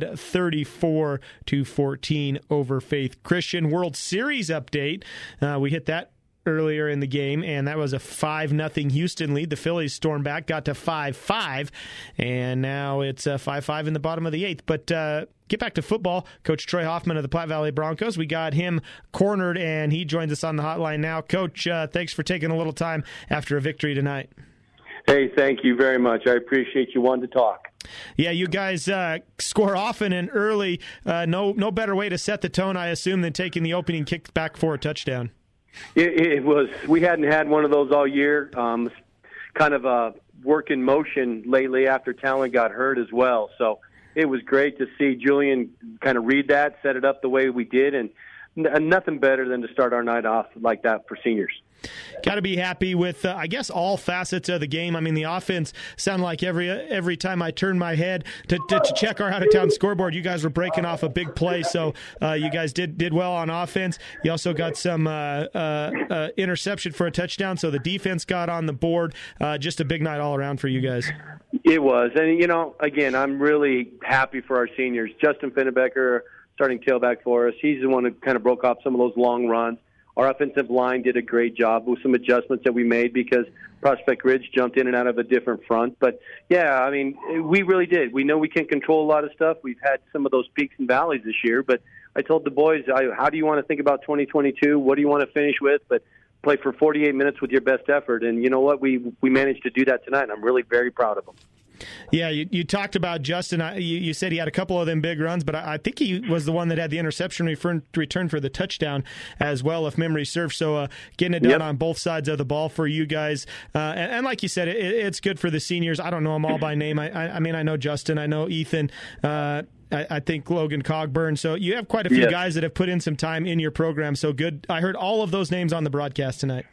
34-14 over Faith Christian. World Series update. We hit that earlier in the game, and that was a 5-0 Houston lead. The Phillies stormed back, got to 5-5, and now it's 5-5 in the bottom of the 8th. But get back to football. Coach Troy Hoffman of the Platte Valley Broncos. We got him cornered, and he joins us on the hotline now. Coach, thanks for taking a little time after a victory tonight. Hey, thank you very much. I appreciate you wanting to talk. Yeah, you guys score often and early. No better way to set the tone, I assume, than taking the opening kick back for a touchdown. It was. We hadn't had one of those all year. Kind of a work in motion lately after Talon got hurt as well. So it was great to see Julian kind of read that, set it up the way we did, and nothing better than to start our night off like that for seniors. Got to be happy with, I guess, all facets of the game. I mean, the offense sounded like every time I turned my head to check our out-of-town scoreboard, you guys were breaking off a big play. So you guys did well on offense. You also got some interception for a touchdown, so the defense got on the board. Just a big night all around for you guys. It was. And, again, I'm really happy for our seniors. Justin Finnebecker, starting tailback for us, he's the one who kind of broke off some of those long runs. Our offensive line did a great job with some adjustments that we made because Prospect Ridge jumped in and out of a different front. But, yeah, I mean, we really did. We know we can't control a lot of stuff. We've had some of those peaks and valleys this year. But I told the boys, how do you want to think about 2022? What do you want to finish with? But play for 48 minutes with your best effort. And you know what? We managed to do that tonight, and I'm really very proud of them. Yeah, you talked about Justin. You said he had a couple of them big runs, but I think he was the one that had the interception return for the touchdown as well, if memory serves. So getting it done on both sides of the ball for you guys. And like you said, it's good for the seniors. I don't know them all by name. I mean, I know Justin. I know Ethan. I think Logan Cogburn. So you have quite a few guys that have put in some time in your program. So good. I heard all of those names on the broadcast tonight.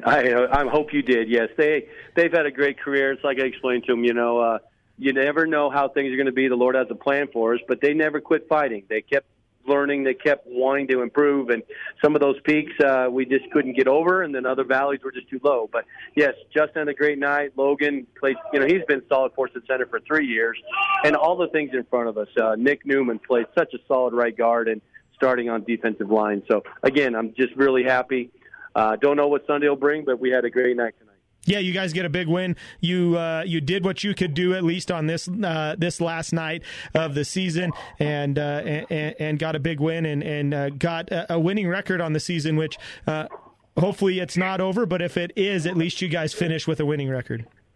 I hope you did. Yes, they've had a great career. It's like I explained to them. You never know how things are going to be. The Lord has a plan for us, but they never quit fighting. They kept learning. They kept wanting to improve, and some of those peaks we just couldn't get over, and then other valleys were just too low. But yes, Justin had a great night. Logan played. He's been solid force at center for 3 years, and all the things in front of us. Nick Newman played such a solid right guard and starting on defensive line. So again, I'm just really happy. Don't know what Sunday will bring, but we had a great night tonight. Yeah, you guys get a big win. You did what you could do at least on this last night of the season, and got a big win and got a winning record on the season, which hopefully it's not over. But if it is, at least you guys finish with a winning record.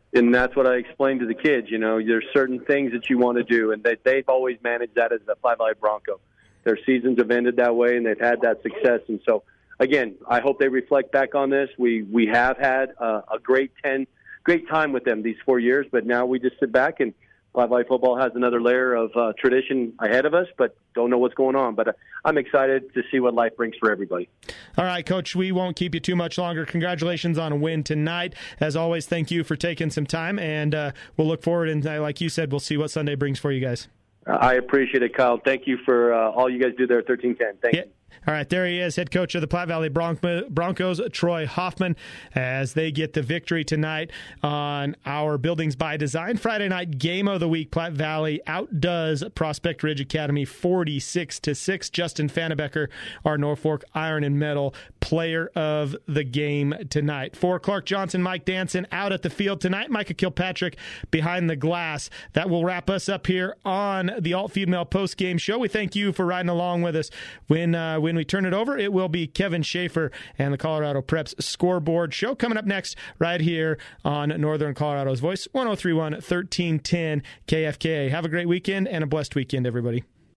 And that's what I explained to the kids. There's certain things that you want to do, and they've always managed that as a Platte Valley Bronco. Their seasons have ended that way, and they've had that success. And so, again, I hope they reflect back on this. We have had a great time with them these 4 years, but now we just sit back, and Platte Valley football has another layer of tradition ahead of us, but don't know what's going on. But I'm excited to see what life brings for everybody. All right, Coach, we won't keep you too much longer. Congratulations on a win tonight. As always, thank you for taking some time, and we'll look forward, and like you said, we'll see what Sunday brings for you guys. I appreciate it, Kyle. Thank you for all you guys do there at 1310. Thank you. All right, there he is, head coach of the Platte Valley Broncos, Troy Hoffman, as they get the victory tonight on our Buildings by Design Friday night game of the week. Platte Valley outdoes Prospect Ridge Academy 46-6. Justin Fannebecker, our Norfolk Iron and Metal player of the game tonight. For Clark Johnson, Mike Danson out at the field tonight. Micah Kilpatrick behind the glass. That will wrap us up here on the Alt Female Post Game Show. We thank you for riding along with us. When we turn it over, it will be Kevin Schaefer and the Colorado Preps Scoreboard Show coming up next right here on Northern Colorado's Voice, 103.1 1310 KFKA. Have a great weekend and a blessed weekend, everybody.